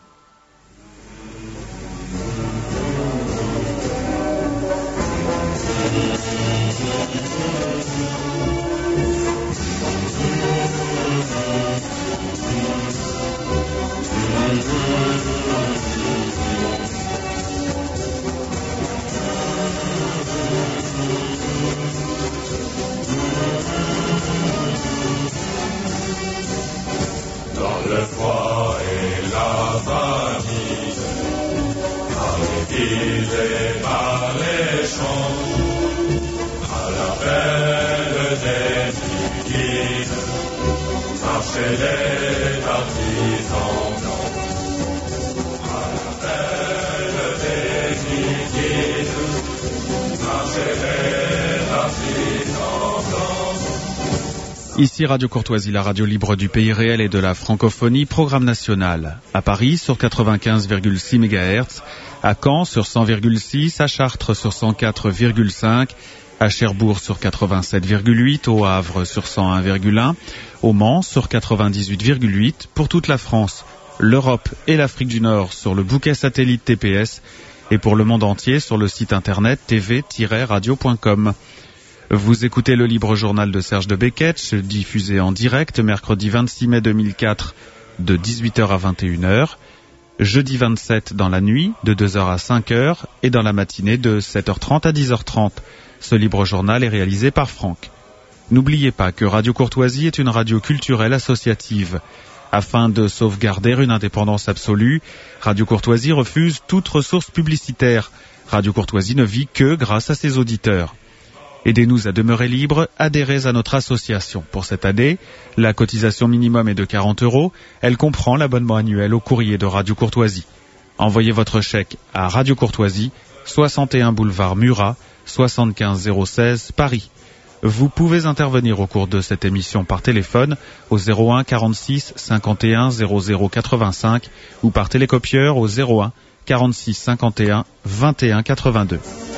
Ici Radio Courtoisie, la radio libre du pays réel et de la francophonie, programme national. À Paris sur quatre-vingt-quinze virgule six mégahertz, à Caen sur cent virgule six, à Chartres sur cent quatre virgule cinq, à Cherbourg sur quatre-vingt-sept virgule huit, au Havre sur cent un virgule un, au Mans sur quatre-vingt-dix-huit virgule huit, pour toute la France, l'Europe et l'Afrique du Nord sur le bouquet satellite T P S et pour le monde entier sur le site internet t v tiret radio point com. Vous écoutez le Libre Journal de Serge de Beketch, diffusé en direct mercredi vingt-six mai deux mille quatre de dix-huit heures à vingt et une heures, jeudi vingt-sept dans la nuit de deux heures à cinq heures et dans la matinée de sept heures trente à dix heures trente. Ce Libre Journal est réalisé par Franck. N'oubliez pas que Radio Courtoisie est une radio culturelle associative. Afin de sauvegarder une indépendance absolue, Radio Courtoisie refuse toute ressource publicitaire. Radio Courtoisie ne vit que grâce à ses auditeurs. Aidez-nous à demeurer libre, adhérez à notre association. Pour cette année, la cotisation minimum est de quarante euros. Elle comprend l'abonnement annuel au courrier de Radio Courtoisie. Envoyez votre chèque à Radio Courtoisie, soixante et un boulevard Murat, soixante-quinze zéro seize, Paris. Vous pouvez intervenir au cours de cette émission par téléphone au zéro un quarante-six cinquante et un zéro zéro quatre-vingt-cinq ou par télécopieur au zéro un quarante-six cinquante et un vingt et un quatre-vingt-deux.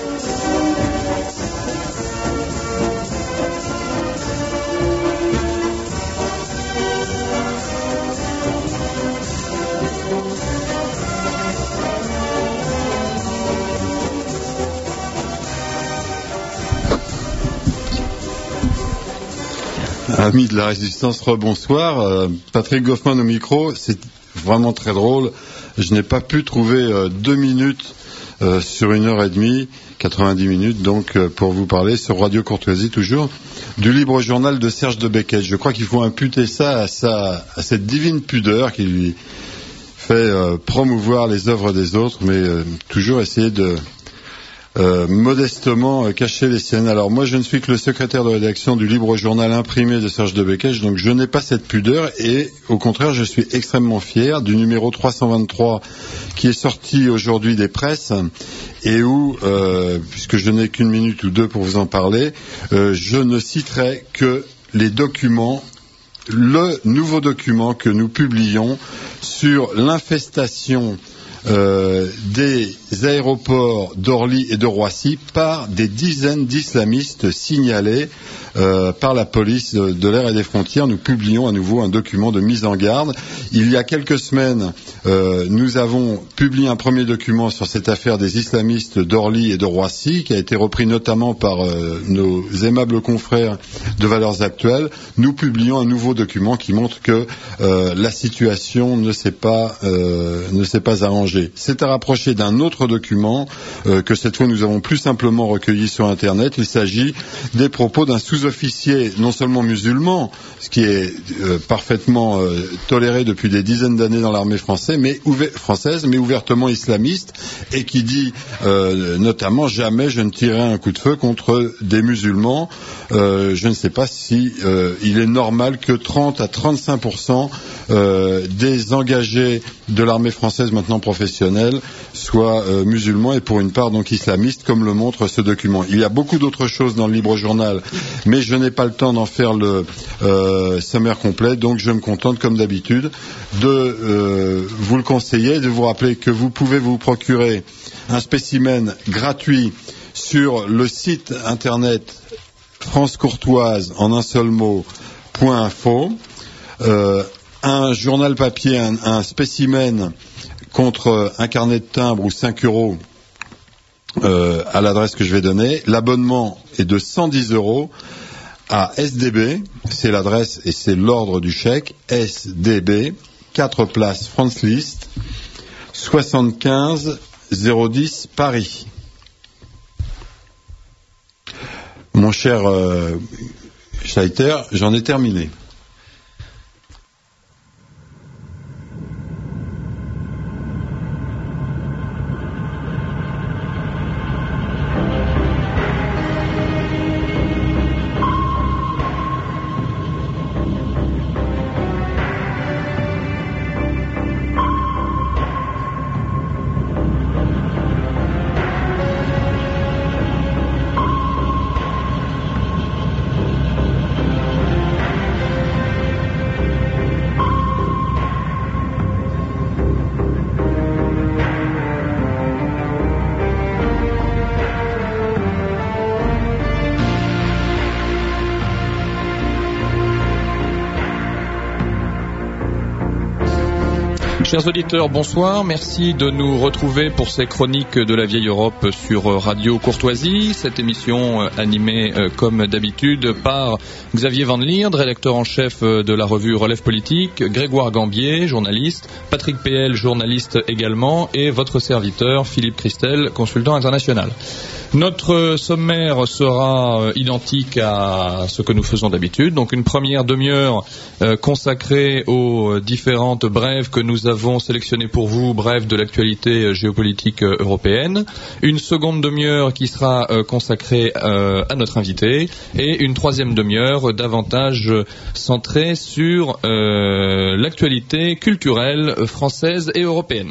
Amis de la Résistance, rebonsoir. Euh, Patrick Goffman au micro, c'est vraiment très drôle. Je n'ai pas pu trouver euh, deux minutes euh, sur une heure et demie, quatre-vingt-dix minutes, donc euh, pour vous parler sur Radio Courtoisie toujours, du libre journal de Serge de Beckett. Je crois qu'il faut imputer ça à, sa, à cette divine pudeur qui lui fait euh, promouvoir les œuvres des autres, mais euh, toujours essayer de... Euh, modestement euh, cacher les siennes. Alors moi je ne suis que le secrétaire de rédaction du libre journal imprimé de Serge de Beckett, donc je n'ai pas cette pudeur et au contraire je suis extrêmement fier du numéro trois cent vingt-trois qui est sorti aujourd'hui des presses et où, euh, puisque je n'ai qu'une minute ou deux pour vous en parler, euh, je ne citerai que les documents, le nouveau document que nous publions sur l'infestation Euh, des aéroports d'Orly et de Roissy par des dizaines d'islamistes signalés euh, par la police de, de l'air et des frontières. Nous publions à nouveau un document de mise en garde. Il y a quelques semaines, euh, nous avons publié un premier document sur cette affaire des islamistes d'Orly et de Roissy, qui a été repris notamment par euh, nos aimables confrères de Valeurs Actuelles. Nous publions un nouveau document qui montre que euh, la situation ne s'est pas, euh, ne s'est pas arrangée. C'est à rapprocher d'un autre document euh, que cette fois nous avons plus simplement recueilli sur Internet. Il s'agit des propos d'un sous-officier non seulement musulman, ce qui est euh, parfaitement euh, toléré depuis des dizaines d'années dans l'armée française, mais, ouver- française, mais ouvertement islamiste, et qui dit euh, notamment jamais je ne tirerai un coup de feu contre des musulmans. Euh, je ne sais pas si euh, il est normal que trente à trente-cinq pour cent euh, des engagés de l'armée française maintenant professionnelle soient euh, musulmans et pour une part donc islamistes, comme le montre ce document. Il y a beaucoup d'autres choses dans le libre journal, mais je n'ai pas le temps d'en faire le euh, sommaire complet, donc je me contente comme d'habitude de euh, vous le conseiller, de vous rappeler que vous pouvez vous procurer un spécimen gratuit sur le site internet France Courtoise en un seul mot point info, euh, un journal papier, un, un spécimen contre un carnet de timbre ou cinq euros euh, à l'adresse que je vais donner. L'abonnement est de cent dix euros à S D B, c'est l'adresse et c'est l'ordre du chèque, S D B, quatre places France List, soixante-quinze zéro dix Paris. Mon cher euh, Scheiter, j'en ai terminé. Chers auditeurs, bonsoir. Merci de nous retrouver pour ces chroniques de la vieille Europe sur Radio Courtoisie. Cette émission animée comme d'habitude par Xavier Van Lierde, rédacteur en chef de la revue Relève Politique, Grégoire Gambier, journaliste, Patrick Péel, journaliste également, et votre serviteur Philippe Christel, consultant international. Notre sommaire sera identique à ce que nous faisons d'habitude. Donc une première demi-heure euh, consacrée aux différentes brèves que nous avons sélectionnées pour vous, brèves de l'actualité géopolitique européenne. Une seconde demi-heure qui sera euh, consacrée euh, à notre invité. Et une troisième demi-heure davantage centrée sur euh, l'actualité culturelle française et européenne.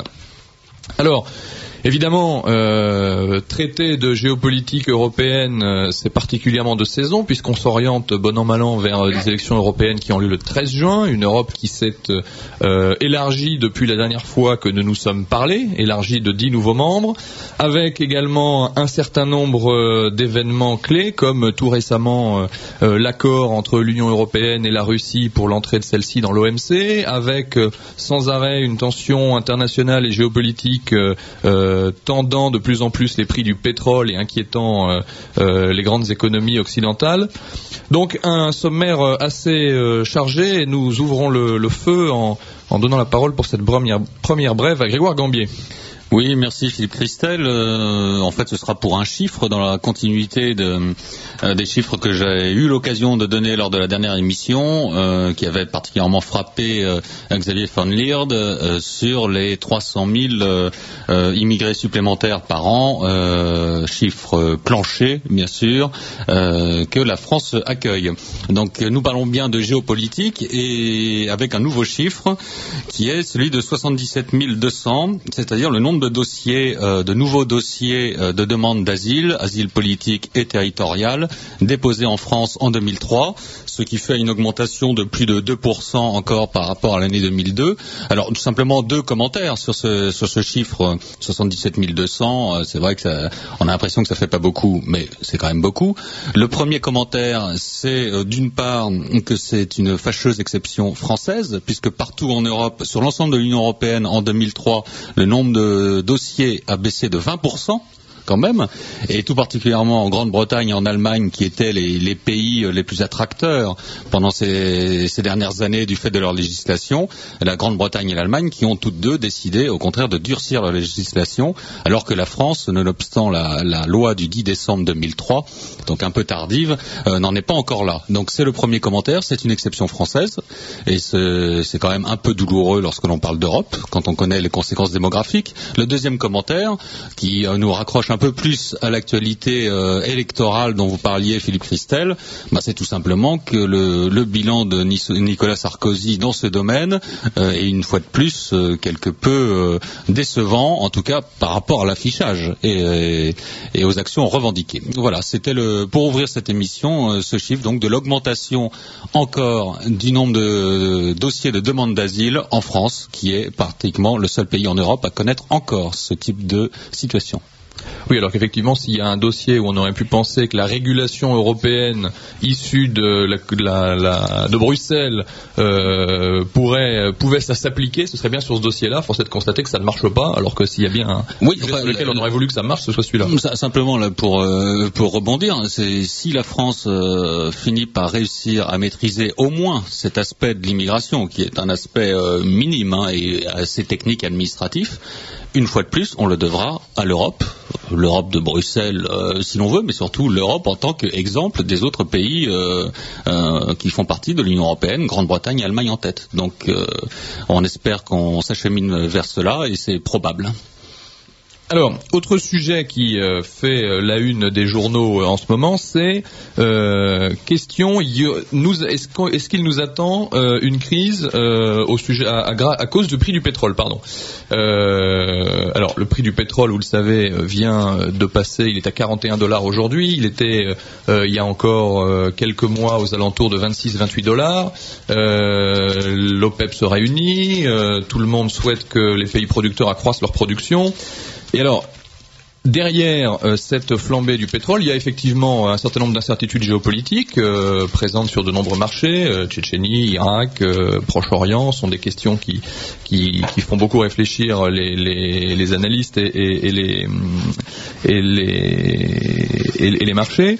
Alors, évidemment, euh, traiter de géopolitique européenne, euh, c'est particulièrement de saison, puisqu'on s'oriente bon an mal an vers euh, les élections européennes qui ont lieu le treize juin, une Europe qui s'est euh, élargie depuis la dernière fois que nous nous sommes parlé, élargie de dix nouveaux membres, avec également un certain nombre euh, d'événements clés, comme tout récemment euh, euh, l'accord entre l'Union européenne et la Russie pour l'entrée de celle-ci dans l'O M C, avec euh, sans arrêt une tension internationale et géopolitique euh, euh, tendant de plus en plus les prix du pétrole et inquiétant euh, euh, les grandes économies occidentales. Donc un sommaire assez euh, chargé, et nous ouvrons le, le feu en, en donnant la parole pour cette première, première brève à Grégoire Gambier. Oui, merci Philippe Christel. Euh, en fait, ce sera pour un chiffre dans la continuité de, euh, des chiffres que j'ai eu l'occasion de donner lors de la dernière émission, euh, qui avait particulièrement frappé euh, Xavier Van Lierde euh, sur les trois cent mille euh, euh, immigrés supplémentaires par an, euh, chiffre plancher, bien sûr, euh, que la France accueille. Donc, nous parlons bien de géopolitique, et avec un nouveau chiffre qui est celui de soixante-dix-sept mille deux cents, c'est-à-dire le nombre de dossiers, euh, de nouveaux dossiers euh, de demande d'asile, asile politique et territorial, déposés en France en deux mille trois, ce qui fait une augmentation de plus de deux pour cent encore par rapport à l'année deux mille deux. Alors, tout simplement deux commentaires sur ce, sur ce chiffre, soixante-dix-sept mille deux cents, euh, c'est vrai que ça, on a l'impression que ça fait pas beaucoup, mais c'est quand même beaucoup. Le premier commentaire, c'est euh, d'une part que c'est une fâcheuse exception française, puisque partout en Europe, sur l'ensemble de l'Union européenne en deux mille trois, le nombre de dossier a baissé de vingt pour cent quand même, et tout particulièrement en Grande-Bretagne et en Allemagne, qui étaient les, les pays les plus attracteurs pendant ces, ces dernières années du fait de leur législation. La Grande-Bretagne et l'Allemagne qui ont toutes deux décidé au contraire de durcir leur législation, alors que la France, nonobstant la, la loi du dix décembre deux mille trois, donc un peu tardive, euh, n'en est pas encore là. Donc c'est le premier commentaire, c'est une exception française, et c'est, c'est quand même un peu douloureux lorsque l'on parle d'Europe, quand on connaît les conséquences démographiques. Le deuxième commentaire, qui euh, nous raccroche un peu plus à l'actualité euh, électorale dont vous parliez, Philippe Christel, bah, c'est tout simplement que le, le bilan de Nicolas Sarkozy dans ce domaine euh, est une fois de plus euh, quelque peu euh, décevant, en tout cas par rapport à l'affichage et, et, et aux actions revendiquées. Voilà, c'était le pour ouvrir cette émission, euh, ce chiffre donc de l'augmentation encore du nombre de, de dossiers de demande d'asile en France, qui est pratiquement le seul pays en Europe à connaître encore ce type de situation. Oui, alors qu'effectivement, s'il y a un dossier où on aurait pu penser que la régulation européenne issue de, la, de, la, la, de Bruxelles euh, pourrait, pouvait ça s'appliquer, ce serait bien sur ce dossier-là. Force est de constater que ça ne marche pas, alors que s'il y a bien un oui, sujet enfin, sur lequel le, on aurait voulu que ça marche, ce soit celui-là. Ça, simplement, là, pour, euh, pour rebondir, c'est si la France euh, finit par réussir à maîtriser au moins cet aspect de l'immigration, qui est un aspect euh, minime hein, et assez technique et administratif, une fois de plus, on le devra à l'Europe, l'Europe de Bruxelles euh, si l'on veut, mais surtout l'Europe en tant qu'exemple des autres pays euh, euh, qui font partie de l'Union européenne, Grande-Bretagne et Allemagne en tête. Donc euh, on espère qu'on s'achemine vers cela, et c'est probable. Alors, autre sujet qui euh, fait euh, la une des journaux euh, en ce moment, c'est euh, question y, nous, est-ce, est-ce qu'il nous attend euh, une crise euh, au sujet à, à, à cause du prix du pétrole, pardon. Euh, alors, le prix du pétrole, vous le savez, vient de passer, il est à quarante et un dollars aujourd'hui, il était euh, il y a encore euh, quelques mois aux alentours de vingt-six à vingt-huit dollars. Euh, L'OPEP se réunit, euh, tout le monde souhaite que les pays producteurs accroissent leur production. Et alors, Derrière euh, cette flambée du pétrole, il y a effectivement un certain nombre d'incertitudes géopolitiques euh, présentes sur de nombreux marchés. Euh, Tchétchénie, Irak, euh, Proche-Orient sont des questions qui, qui, qui font beaucoup réfléchir les, les, les analystes et, et, et, les, et, les, et, et les marchés.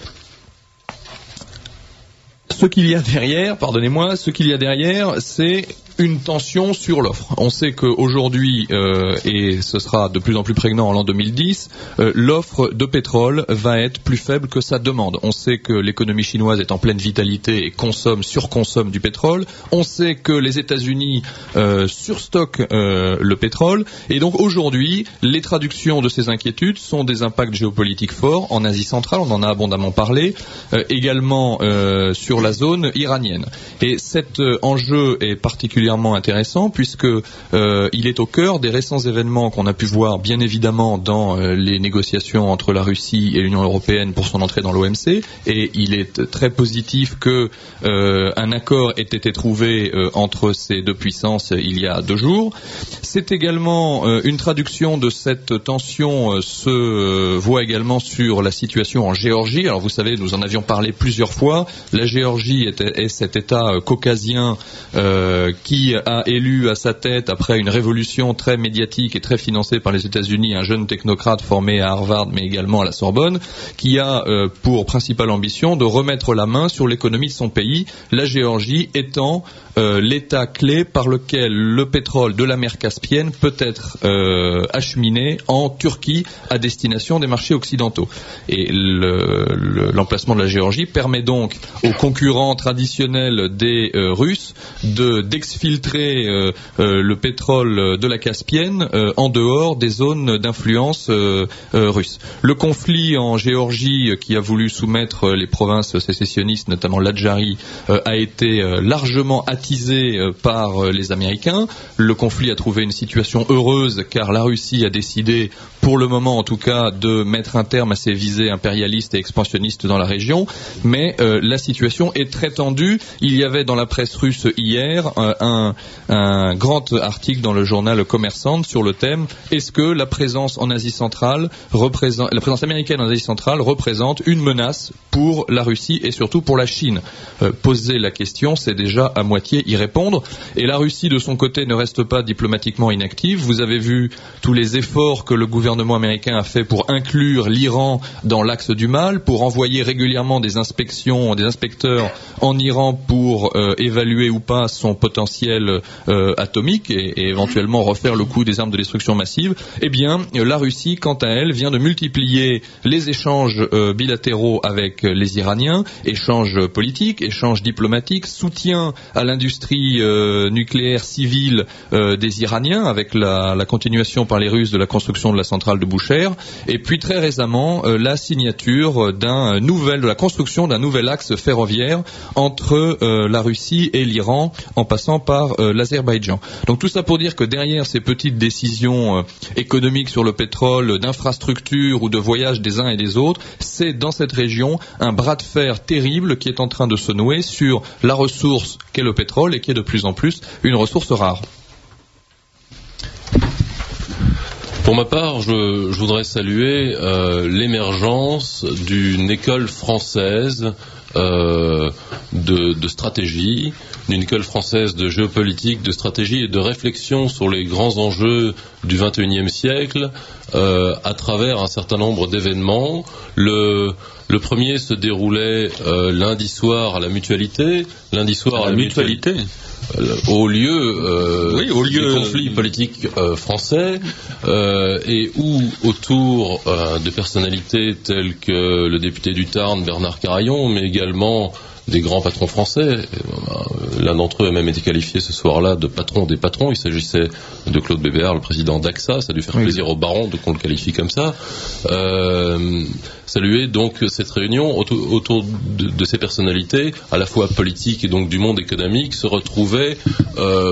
Ce qu'il y a derrière, pardonnez-moi, ce qu'il y a derrière, c'est une tension sur l'offre. On sait qu'aujourd'hui, euh, et ce sera de plus en plus prégnant en l'an deux mille dix, euh, l'offre de pétrole va être plus faible que sa demande. On sait que l'économie chinoise est en pleine vitalité et consomme, surconsomme du pétrole. On sait que les États-Unis euh, surstockent euh, le pétrole. Et donc aujourd'hui, les traductions de ces inquiétudes sont des impacts géopolitiques forts en Asie centrale, on en a abondamment parlé, euh, également euh, sur la zone iranienne. Et cet euh, enjeu est particulièrement intéressant puisque euh, il est au cœur des récents événements qu'on a pu voir bien évidemment dans euh, les négociations entre la Russie et l'Union européenne pour son entrée dans l'O M C, et il est très positif que euh, un accord ait été trouvé euh, entre ces deux puissances euh, il y a deux jours. C'est également euh, une traduction de cette tension euh, se euh, voit également sur la situation en Géorgie. Alors vous savez, nous en avions parlé plusieurs fois. La Géorgie est, est cet État euh, caucasien euh, qui qui a élu à sa tête, après une révolution très médiatique et très financée par les États-Unis, un jeune technocrate formé à Harvard mais également à la Sorbonne, qui a euh, pour principale ambition de remettre la main sur l'économie de son pays, la Géorgie étant euh, l'état clé par lequel le pétrole de la mer Caspienne peut être euh, acheminé en Turquie à destination des marchés occidentaux. Et le, le, l'emplacement de la Géorgie permet donc aux concurrents traditionnels des euh, Russes de d'exfiltrer euh, euh, le pétrole de la Caspienne euh, en dehors des zones d'influence euh, euh, russe. Le conflit en Géorgie euh, qui a voulu soumettre euh, les provinces sécessionnistes, notamment l'Adjari, euh, a été euh, largement attisé euh, par euh, les Américains. Le conflit a trouvé une situation heureuse car la Russie a décidé, pour le moment en tout cas, de mettre un terme à ses visées impérialistes et expansionnistes dans la région, mais euh, la situation est très tendue. Il y avait dans la presse russe hier euh, un, un grand article dans le journal Commerçant sur le thème « Est-ce que la présence en Asie centrale représente, la présence américaine en Asie centrale représente une menace pour la Russie et surtout pour la Chine ?» euh, Poser la question, c'est déjà à moitié y répondre. Et la Russie, de son côté, ne reste pas diplomatiquement inactive. Vous avez vu tous les efforts que le gouvernement américain a fait pour inclure l'Iran dans l'axe du mal, pour envoyer régulièrement des inspections, des inspecteurs en Iran pour euh, évaluer ou pas son potentiel euh, atomique et, et éventuellement refaire le coup des armes de destruction massive. Eh bien, la Russie, quant à elle, vient de multiplier les échanges euh, bilatéraux avec les Iraniens, échanges politiques, échanges diplomatiques, soutien à l'industrie euh, nucléaire civile euh, des Iraniens avec la, la continuation par les Russes de la construction de la centrale de Boucher, et puis très récemment euh, la signature d'un nouvel, de la construction d'un nouvel axe ferroviaire entre euh, la Russie et l'Iran en passant par euh, l'Azerbaïdjan. Donc tout ça pour dire que derrière ces petites décisions euh, économiques sur le pétrole, d'infrastructures ou de voyage des uns et des autres, c'est dans cette région un bras de fer terrible qui est en train de se nouer sur la ressource qu'est le pétrole et qui est de plus en plus une ressource rare. Pour ma part, je, je voudrais saluer euh, l'émergence d'une école française euh, de, de stratégie, d'une école française de géopolitique, de stratégie et de réflexion sur les grands enjeux du vingt et unième siècle euh, à travers un certain nombre d'événements. Le, le premier se déroulait euh, lundi soir à la Mutualité. Lundi soir à, à la Mutualité. mutualité. Au lieu, euh, oui, au lieu des conflits politiques euh, français euh, et où autour euh, de personnalités telles que le député du Tarn Bernard Carayon, mais également des grands patrons français. L'un d'entre eux a même été qualifié ce soir-là de patron des patrons. Il s'agissait de Claude Bébéar, le président d'A X A. Ça a dû faire oui. plaisir au baron de qu'on le qualifie comme ça. Euh, saluer donc cette réunion autour, autour de, de ces personnalités, à la fois politiques et donc du monde économique, se retrouvaient euh,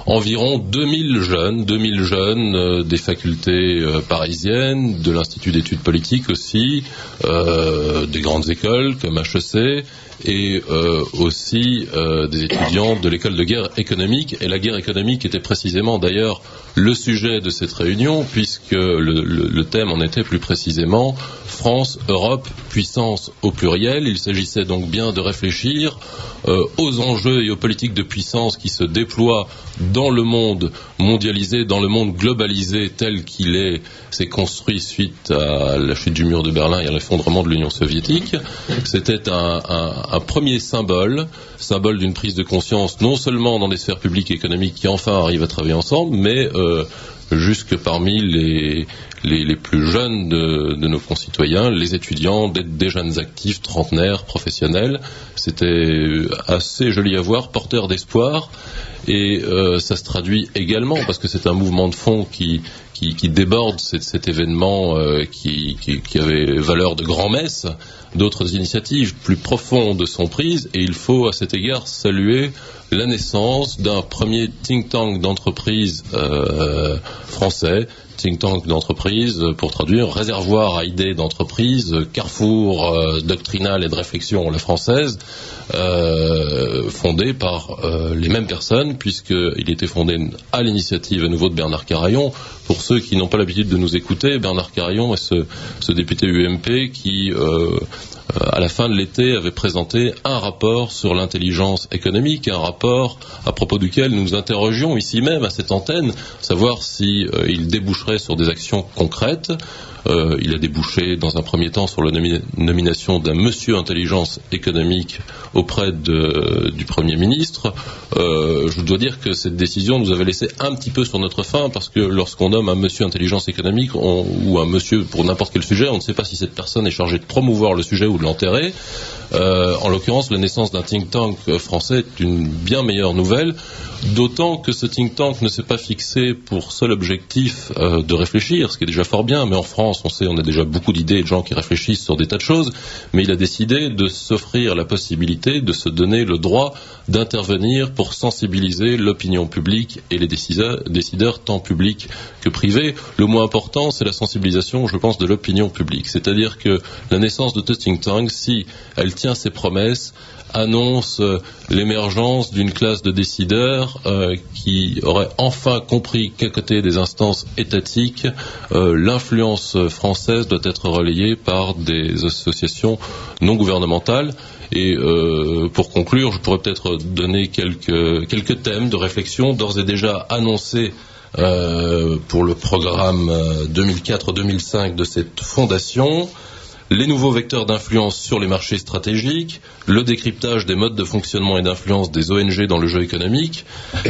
environ deux mille jeunes, deux mille jeunes euh, des facultés euh, parisiennes, de l'Institut d'études politiques aussi, euh, des grandes écoles comme H E C, et euh, aussi euh, des étudiants de l'école de guerre économique. Et la guerre économique était précisément d'ailleurs le sujet de cette réunion, puisque le, le, le thème en était plus précisément France, Europe, puissance au pluriel. Il s'agissait donc bien de réfléchir euh, aux enjeux et aux politiques de puissance qui se déploient dans le monde mondialisé, dans le monde globalisé tel qu'il est, s'est construit suite à la chute du mur de Berlin et à l'effondrement de l'Union soviétique. C'était un, un, un premier symbole, symbole d'une prise de conscience non seulement dans les sphères publiques et économiques qui enfin arrivent à travailler ensemble, mais euh, jusque parmi les, les, les plus jeunes de, de nos concitoyens, les étudiants, des, des jeunes actifs, trentenaires, professionnels. C'était assez joli à voir, porteur d'espoir, et euh, ça se traduit également, parce que c'est un mouvement de fond qui, qui, qui déborde cet, cet événement euh, qui, qui, qui avait valeur de grand-messe. D'autres initiatives plus profondes sont prises, et il faut à cet égard saluer la naissance d'un premier think tank d'entreprise euh, français, think tank d'entreprise, pour traduire, réservoir à idées d'entreprise, carrefour euh, doctrinal et de réflexion à la française, euh, fondé par euh, les mêmes personnes, puisqu'il était fondé à l'initiative à nouveau de Bernard Carayon. Pour ceux qui n'ont pas l'habitude de nous écouter, Bernard Carayon est ce, ce député U M P qui, euh, à la fin de l'été, avait présenté un rapport sur l'intelligence économique, un rapport à propos duquel nous nous interrogions ici même à cette antenne, savoir si euh, il déboucherait sur des actions concrètes. Euh, il a débouché dans un premier temps sur la nomi- nomination d'un monsieur intelligence économique auprès de, du Premier ministre. Euh, je dois dire que cette décision nous avait laissé un petit peu sur notre faim, parce que lorsqu'on nomme un monsieur intelligence économique on, ou un monsieur pour n'importe quel sujet, on ne sait pas si cette personne est chargée de promouvoir le sujet ou de l'enterrer. Euh, en l'occurrence, la naissance d'un think tank français est une bien meilleure nouvelle, d'autant que ce think tank ne s'est pas fixé pour seul objectif euh, de réfléchir, ce qui est déjà fort bien, mais en France, on sait, on a déjà beaucoup d'idées et de gens qui réfléchissent sur des tas de choses, mais il a décidé de s'offrir la possibilité de se donner le droit d'intervenir pour sensibiliser l'opinion publique et les décideurs, décideurs tant publics que privés. Le moins important, c'est la sensibilisation, je pense, de l'opinion publique. C'est-à-dire que la naissance de ce think tank, si elle tient ses promesses, annonce euh, l'émergence d'une classe de décideurs euh, qui aurait enfin compris qu'à côté des instances étatiques, euh, l'influence française doit être relayée par des associations non gouvernementales. Et euh, pour conclure, je pourrais peut-être donner quelques, quelques thèmes de réflexion d'ores et déjà annoncés euh, pour le programme deux mille quatre deux mille cinq de cette fondation. Les nouveaux vecteurs d'influence sur les marchés stratégiques, le décryptage des modes de fonctionnement et d'influence des O N G dans le jeu économique,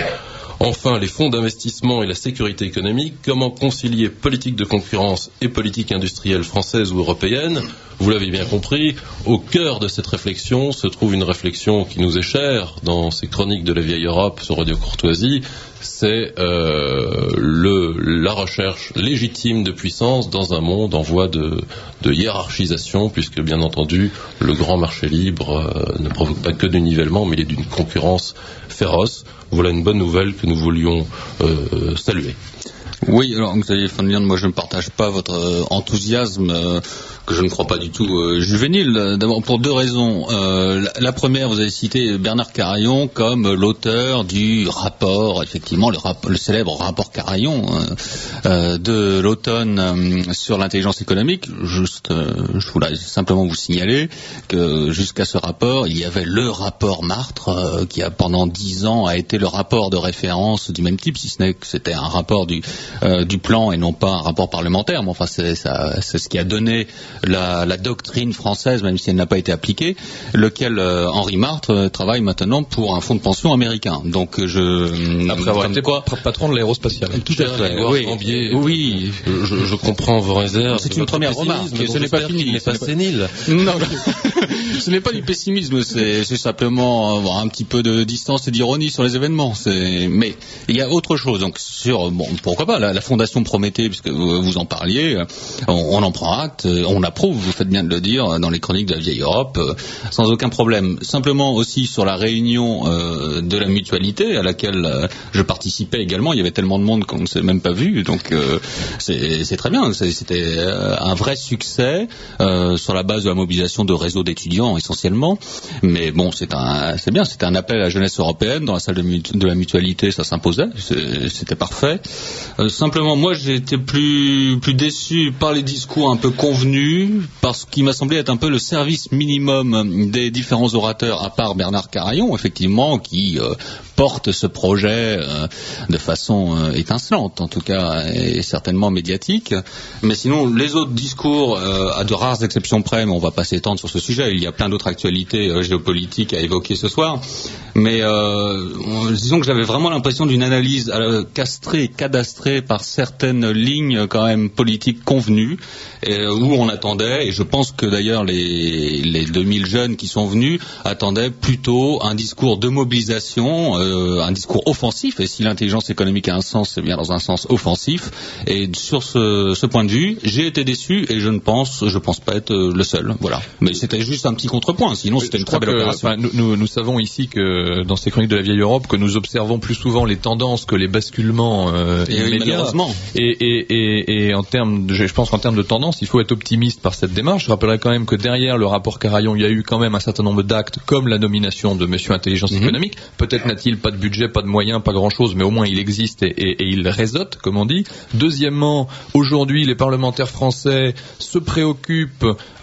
enfin les fonds d'investissement et la sécurité économique, comment concilier politique de concurrence et politique industrielle française ou européenne. Vous l'avez bien compris, au cœur de cette réflexion se trouve une réflexion qui nous est chère dans ces chroniques de la vieille Europe sur Radio Courtoisie, c'est euh, le, la recherche légitime de puissance dans un monde en voie de, de hiérarchisation, puisque bien entendu le grand marché libre euh, ne provoque pas que du nivellement, mais il est d'une concurrence féroce. Voilà une bonne nouvelle que nous voulions euh, saluer. Oui, alors Xavier von Lierne, moi je ne partage pas votre euh, enthousiasme euh, que je ne crois pas du tout euh, juvénile. D'abord pour deux raisons. Euh, la, la première, vous avez cité Bernard Carayon comme l'auteur du rapport, effectivement le, rap- le célèbre rapport Carayon euh, de l'automne euh, sur l'intelligence économique. Juste, euh, je voulais simplement vous signaler que jusqu'à ce rapport, il y avait le rapport Martre euh, qui a pendant dix ans a été le rapport de référence du même type, si ce n'est que c'était un rapport du Euh, du plan et non pas un rapport parlementaire, mais enfin c'est, ça, c'est ce qui a donné la, la doctrine française, même si elle n'a pas été appliquée, lequel euh, Henri Martre euh, travaille maintenant pour un fonds de pension américain. Donc je après avoir été quoi patron de l'aérospatiale. Tout à fait. Oui. Gambier, oui. Je, je comprends vos réserves. C'est une première remarque. Mais ce n'est pas fini. Il n'est pas sénile. Non. Ce n'est pas du pessimisme. C'est, c'est simplement avoir un petit peu de distance et d'ironie sur les événements. C'est... Mais il y a autre chose. Donc sur bon, pourquoi pas. voilà, la, la fondation Prométhée, puisque vous, vous en parliez, on, on en prend acte, on approuve, vous faites bien de le dire, dans les chroniques de la vieille Europe, euh, sans aucun problème. Simplement aussi sur la réunion euh, de la mutualité, à laquelle euh, je participais également, il y avait tellement de monde qu'on ne s'est même pas vu, donc euh, c'est, c'est très bien, c'est, c'était euh, un vrai succès euh, sur la base de la mobilisation de réseaux d'étudiants essentiellement, mais bon, c'est un, c'est bien, c'était un appel à la jeunesse européenne, dans la salle de, mutu- de la mutualité, ça s'imposait, c'est, c'était parfait. Euh, simplement, moi j'ai été plus, plus déçu par les discours un peu convenus, parce qu'il m'a semblé être un peu le service minimum des différents orateurs, à part Bernard Carayon, effectivement, qui euh, porte ce projet euh, de façon euh, étincelante, en tout cas, et certainement médiatique. Mais sinon, les autres discours, euh, à de rares exceptions près, mais on va pas s'étendre sur ce sujet, il y a plein d'autres actualités euh, géopolitiques à évoquer ce soir, mais euh, disons que j'avais vraiment l'impression d'une analyse euh, castrée, cadastrée par certaines lignes quand même politiques convenues, et, où on attendait, et je pense que d'ailleurs les, les deux mille jeunes qui sont venus attendaient plutôt un discours de mobilisation, euh, un discours offensif, et si l'intelligence économique a un sens, c'est bien dans un sens offensif, et sur ce, ce point de vue, j'ai été déçu, et je ne pense, je pense pas être le seul, voilà. Mais c'était juste un petit contrepoint, sinon c'était une très belle opération. Nous, nous, nous savons ici que dans ces chroniques de la vieille Europe, que nous observons plus souvent les tendances que les basculements euh, et immédiats. Oui, malheureusement. Et, et, et, et en termes, de, je pense qu'en termes de tendance, il faut être optimiste par cette démarche. Je rappellerai quand même que derrière le rapport Carayon, il y a eu quand même un certain nombre d'actes, comme la nomination de Monsieur Intelligence mm-hmm. économique. Peut-être n'a-t-il pas de budget, pas de moyens, pas grand-chose, mais au moins il existe et, et, et il réseaute, comme on dit. Deuxièmement, aujourd'hui, les parlementaires français se préoccupent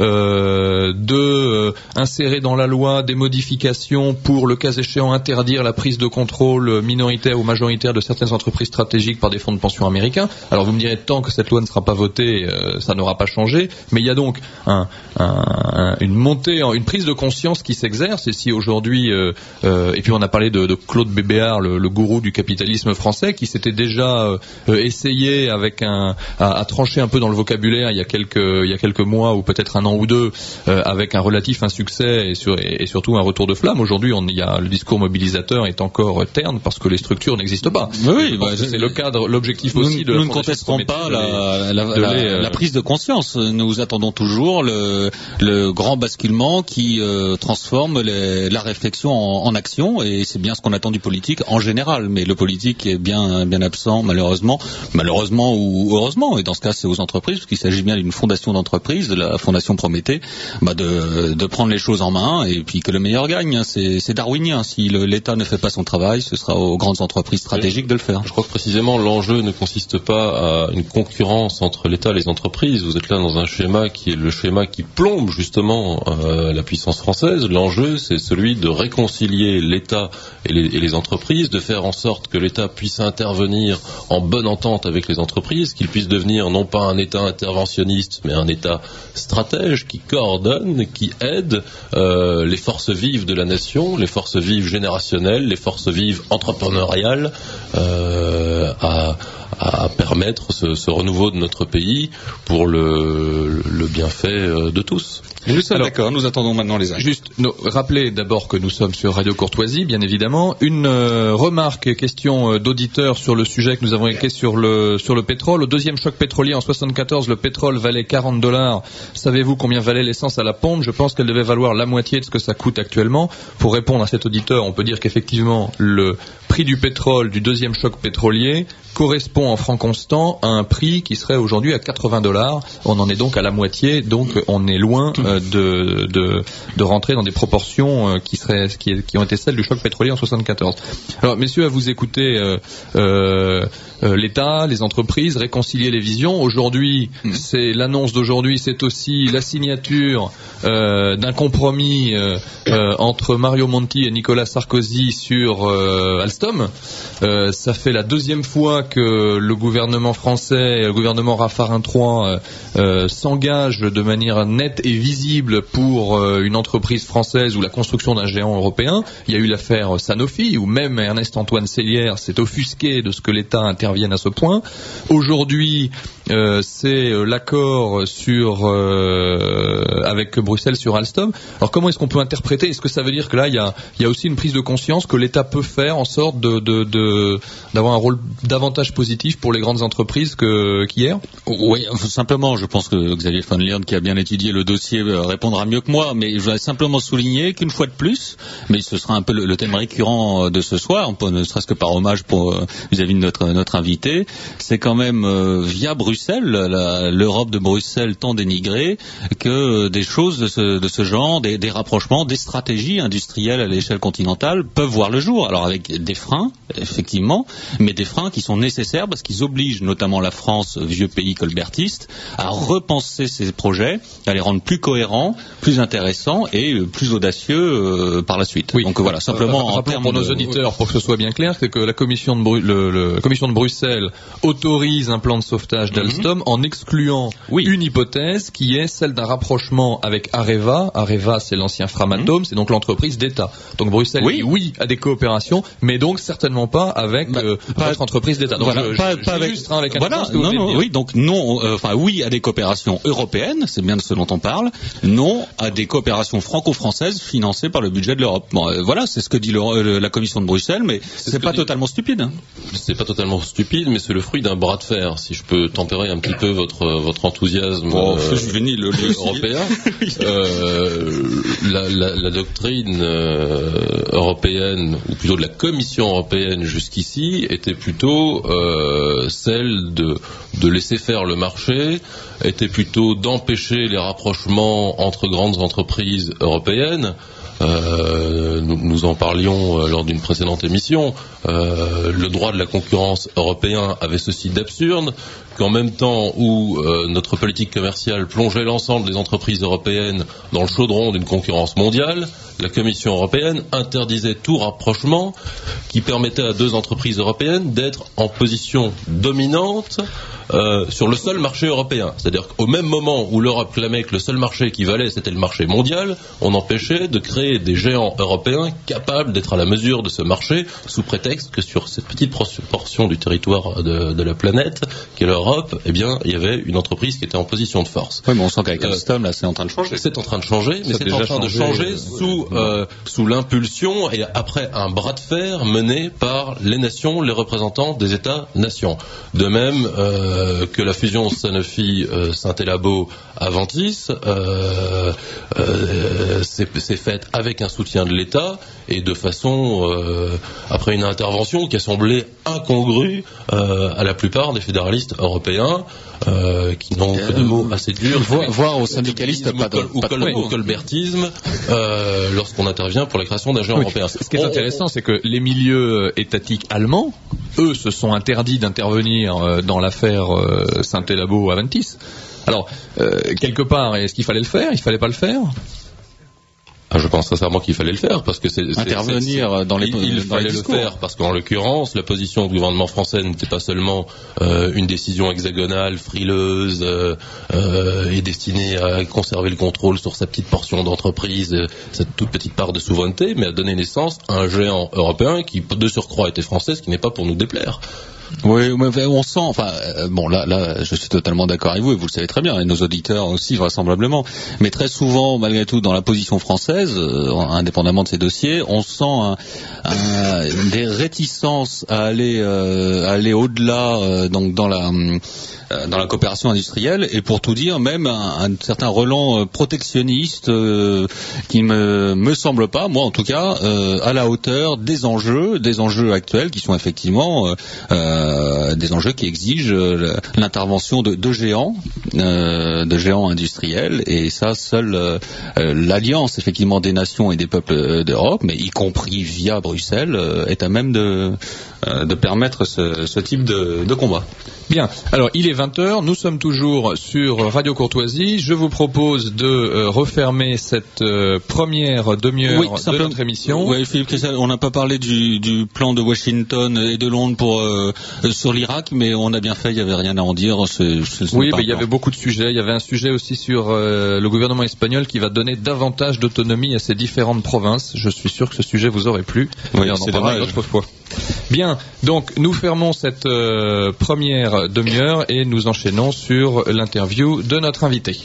euh, de euh, insérer dans la loi des modifications pour, le cas échéant, interdire la prise de contrôle minoritaire ou majoritaire de certaines entreprises stratégiques par des fonds de pension américains. Alors vous me direz, tant que cette loi ne sera pas votée, euh, ça n'aura pas changé, mais il y a donc un, un, un, une montée, une prise de conscience qui s'exerce, et si aujourd'hui, euh, euh, et puis on a parlé de, de Claude Bébéar, le, le gourou du capitalisme français, qui s'était déjà euh, essayé avec un, à, à trancher un peu dans le vocabulaire il y a quelques, il y a quelques mois, ou peut-être un an ou deux, euh, avec un relatif insuccès et, sur, et, et surtout un retour de flamme. Aujourd'hui, on, il y a, le discours mobilisateur est encore terne parce que les structures n'existent pas. Oui, oui bah, c'est le cadre, l'objectif nous, aussi de nous ne contesterons pas la, la, la, la, les, euh... la prise de conscience. Nous attendons toujours le, le grand basculement qui euh, transforme les, la réflexion en, en action, et c'est bien ce qu'on attend du politique en général. Mais le politique est bien, bien absent, malheureusement, malheureusement ou heureusement. Et dans ce cas, c'est aux entreprises, parce qu'il s'agit bien d'une fondation d'entreprise, de la fondation Prométhée, bah de, de prendre les choses en main, et puis que le meilleur gagne. C'est, c'est darwinien. Si le, l'État ne fait pas son travail, ce sera aux grandes entreprises stratégiques de le faire. Je crois que précisément l'enjeu ne consiste pas à une concurrence entre l'État et les entreprises. Vous êtes là dans un schéma qui est le schéma qui plombe justement euh, la puissance française. L'enjeu, c'est celui de réconcilier l'État et les, et les entreprises, de faire en sorte que l'État puisse intervenir en bonne entente avec les entreprises, qu'il puisse devenir non pas un État interventionniste, mais un État stratège qui coordonne, qui aide euh, les forces vives de la nation, les forces vives générationnelles, les forces vives entrepreneuriales euh, à, à permettre ce, ce renouveau de notre pays pour le, le bienfait de tous. Juste Alors, d'accord, nous attendons maintenant les actes. Juste no, rappeler d'abord que nous sommes sur Radio Courtoisie, bien évidemment. Une euh, remarque, question euh, d'auditeur sur le sujet que nous avons évoqué sur le sur le pétrole. Au deuxième choc pétrolier en soixante-quatorze, le pétrole valait quarante dollars. Savez-vous combien valait l'essence à la pompe? Je pense qu'elle devait valoir la moitié de ce que ça coûte actuellement. Pour répondre à cet auditeur, on peut dire qu'effectivement, le prix du pétrole du deuxième choc pétrolier correspond en francs constants à un prix qui serait aujourd'hui à quatre-vingts dollars. On en est donc à la moitié, donc on est loin euh, de, de, de rentrer dans des proportions euh, qui seraient, qui, qui ont été celles du choc pétrolier en soixante-quatorze. Alors, messieurs, à vous écouter, euh, euh, euh, l'État, les entreprises, réconcilier les visions. Aujourd'hui, mmh. c'est l'annonce d'aujourd'hui, c'est aussi la signature euh, d'un compromis euh, euh, entre Mario Monti et Nicolas Sarkozy sur euh, Alstom. Euh, ça fait la deuxième fois que le gouvernement français, le gouvernement Raffarin trois euh, euh, s'engage de manière nette et visible pour euh, une entreprise française ou la construction d'un géant européen. Il y a eu l'affaire Sanofi, où même Ernest-Antoine Seillière s'est offusqué de ce que l'État intervienne à ce point. Aujourd'hui, euh, c'est l'accord sur euh, avec Bruxelles sur Alstom. Alors comment est-ce qu'on peut interpréter? Est-ce que ça veut dire que là il y a, il y a aussi une prise de conscience que l'État peut faire en sorte de, de, de d'avoir un rôle davantage positif pour les grandes entreprises que qu'hier? Oui, simplement, je pense que Xavier van Leerde, qui a bien étudié le dossier, répondra mieux que moi, mais je voudrais simplement souligner qu'une fois de plus, mais ce sera un peu le, le thème récurrent de ce soir, ne serait-ce que par hommage pour vis-à-vis de notre notre invité, c'est quand même euh, via Bruxelles, la, l'Europe de Bruxelles tant dénigrée, que des choses de ce, de ce genre, des, des rapprochements, des stratégies industrielles à l'échelle continentale peuvent voir le jour. Alors avec des freins, effectivement, mais des freins qui sont nécessaires parce qu'ils obligent notamment la France, vieux pays colbertiste, à repenser ses projets, à les rendre plus cohérents, plus intéressants et plus audacieux euh, par la suite. Oui. Donc voilà, simplement euh, en termes pour de... nos auditeurs, pour que ce soit bien clair, c'est que la commission de, Bru- le, le, commission de Bruxelles autorise un plan de sauvetage d'Alstom mm-hmm. en excluant oui. une hypothèse qui est celle d'un rapprochement avec Areva. Areva, c'est l'ancien Framatome, mm-hmm. c'est donc l'entreprise d'État. Donc Bruxelles oui. dit oui à des coopérations, mais donc certainement pas avec bah, euh, pas, votre entreprise d'État. Donc voilà, je, pas, je, pas avec, hein, avec un voilà, non, non, oui, donc non, euh, enfin oui à des coopérations européennes, c'est bien de ce dont on parle, non à des coopérations franco-françaises financées par le budget de l'Europe. Bon, euh, voilà, c'est ce que dit le, le, la commission de Bruxelles, mais c'est, c'est pas dit... totalement stupide. Hein. C'est pas totalement stupide, mais c'est le fruit d'un bras de fer. Si je peux tempérer un petit peu votre votre enthousiasme oh, euh, juvénile, le, le européen, euh, la, la, la doctrine euh, européenne, ou plutôt de la Commission européenne jusqu'ici, était plutôt euh, celle de de laisser faire le marché, était plutôt d'empêcher les rapprochements entre grandes entreprises européennes. Euh, nous, nous en parlions euh, lors d'une précédente émission. Euh, le droit de la concurrence européen avait ceci d'absurde qu'en même temps où euh, notre politique commerciale plongeait l'ensemble des entreprises européennes dans le chaudron d'une concurrence mondiale, la Commission européenne interdisait tout rapprochement qui permettait à deux entreprises européennes d'être en position dominante euh, sur le seul marché européen. C'est-à-dire qu'au même moment où l'Europe clamait que le seul marché qui valait c'était le marché mondial, on empêchait de créer des géants européens capables d'être à la mesure de ce marché sous prétexte que sur cette petite portion du territoire de, de la planète qu'est l'Europe, eh bien, il y avait une entreprise qui était en position de force. Oui, mais on sent qu'avec Alstom, là, c'est en train de changer. C'est en train de changer, mais Ça c'est en train changé, de changer euh, sous euh, sous l'impulsion et après un bras de fer mené par les nations, les représentants des États-nations. De même euh, que la fusion Sanofi-Saint-Elabo-Aventis euh, euh, s'est, s'est faite avec un soutien de l'État et de façon euh, après une intervention qui a semblé incongrue euh, à la plupart des fédéralistes européens. Euh, qui n'ont que des mots assez durs, voire, voire aux syndicalistes ou, col, ou, col, ou colbertisme euh, lorsqu'on intervient pour la création d'un géant oui. européen. Ce qui est on, intéressant, on... c'est que les milieux étatiques allemands, eux, se sont interdits d'intervenir dans l'affaire Saint-Elabo-Aventis. Alors, euh, quelque part, est-ce qu'il fallait le faire? Il fallait pas le faire? Je pense sincèrement qu'il fallait le faire parce que c'est intervenir c'est, c'est, dans les il, il dans fallait les le faire parce qu'en l'occurrence la position du gouvernement français n'était pas seulement euh, une décision hexagonale frileuse euh, euh, et destinée à conserver le contrôle sur sa petite portion d'entreprise, euh, cette toute petite part de souveraineté, mais à donner naissance à un géant européen qui de surcroît était français, ce qui n'est pas pour nous déplaire. Oui, on sent, enfin, euh, bon, là, là, je suis totalement d'accord avec vous, et vous le savez très bien, et nos auditeurs aussi, vraisemblablement. Mais très souvent, malgré tout, dans la position française, euh, indépendamment de ces dossiers, on sent un, un, des réticences à aller, euh, à aller au-delà, euh, donc dans la, euh, dans la coopération industrielle, et pour tout dire, même un, un certain relent protectionniste euh, qui me me semble pas, moi en tout cas, euh, à la hauteur des enjeux, des enjeux actuels qui sont effectivement euh, Euh, des enjeux qui exigent euh, l'intervention de, de géants, euh, de géants industriels, et ça, seule euh, l'alliance effectivement des nations et des peuples d'Europe, mais y compris via Bruxelles, euh, est à même de, euh, de permettre ce, ce type de, de combat. Bien, alors il est vingt heures, nous sommes toujours sur Radio Courtoisie. Je vous propose de euh, refermer cette euh, première demi-heure oui, de notre émission. Oui, Philippe Christel, on n'a pas parlé du, du plan de Washington et de Londres pour euh, sur l'Irak, mais on a bien fait, il n'y avait rien à en dire. C'est, c'est, oui, mais il y avait beaucoup beaucoup de sujets. Il y avait un sujet aussi sur euh, le gouvernement espagnol qui va donner davantage d'autonomie à ces différentes provinces. Je suis sûr que ce sujet vous aurait plu. Oui, et on en parlera une autre fois. Bien, donc nous fermons cette euh, première demi-heure et nous enchaînons sur l'interview de notre invité.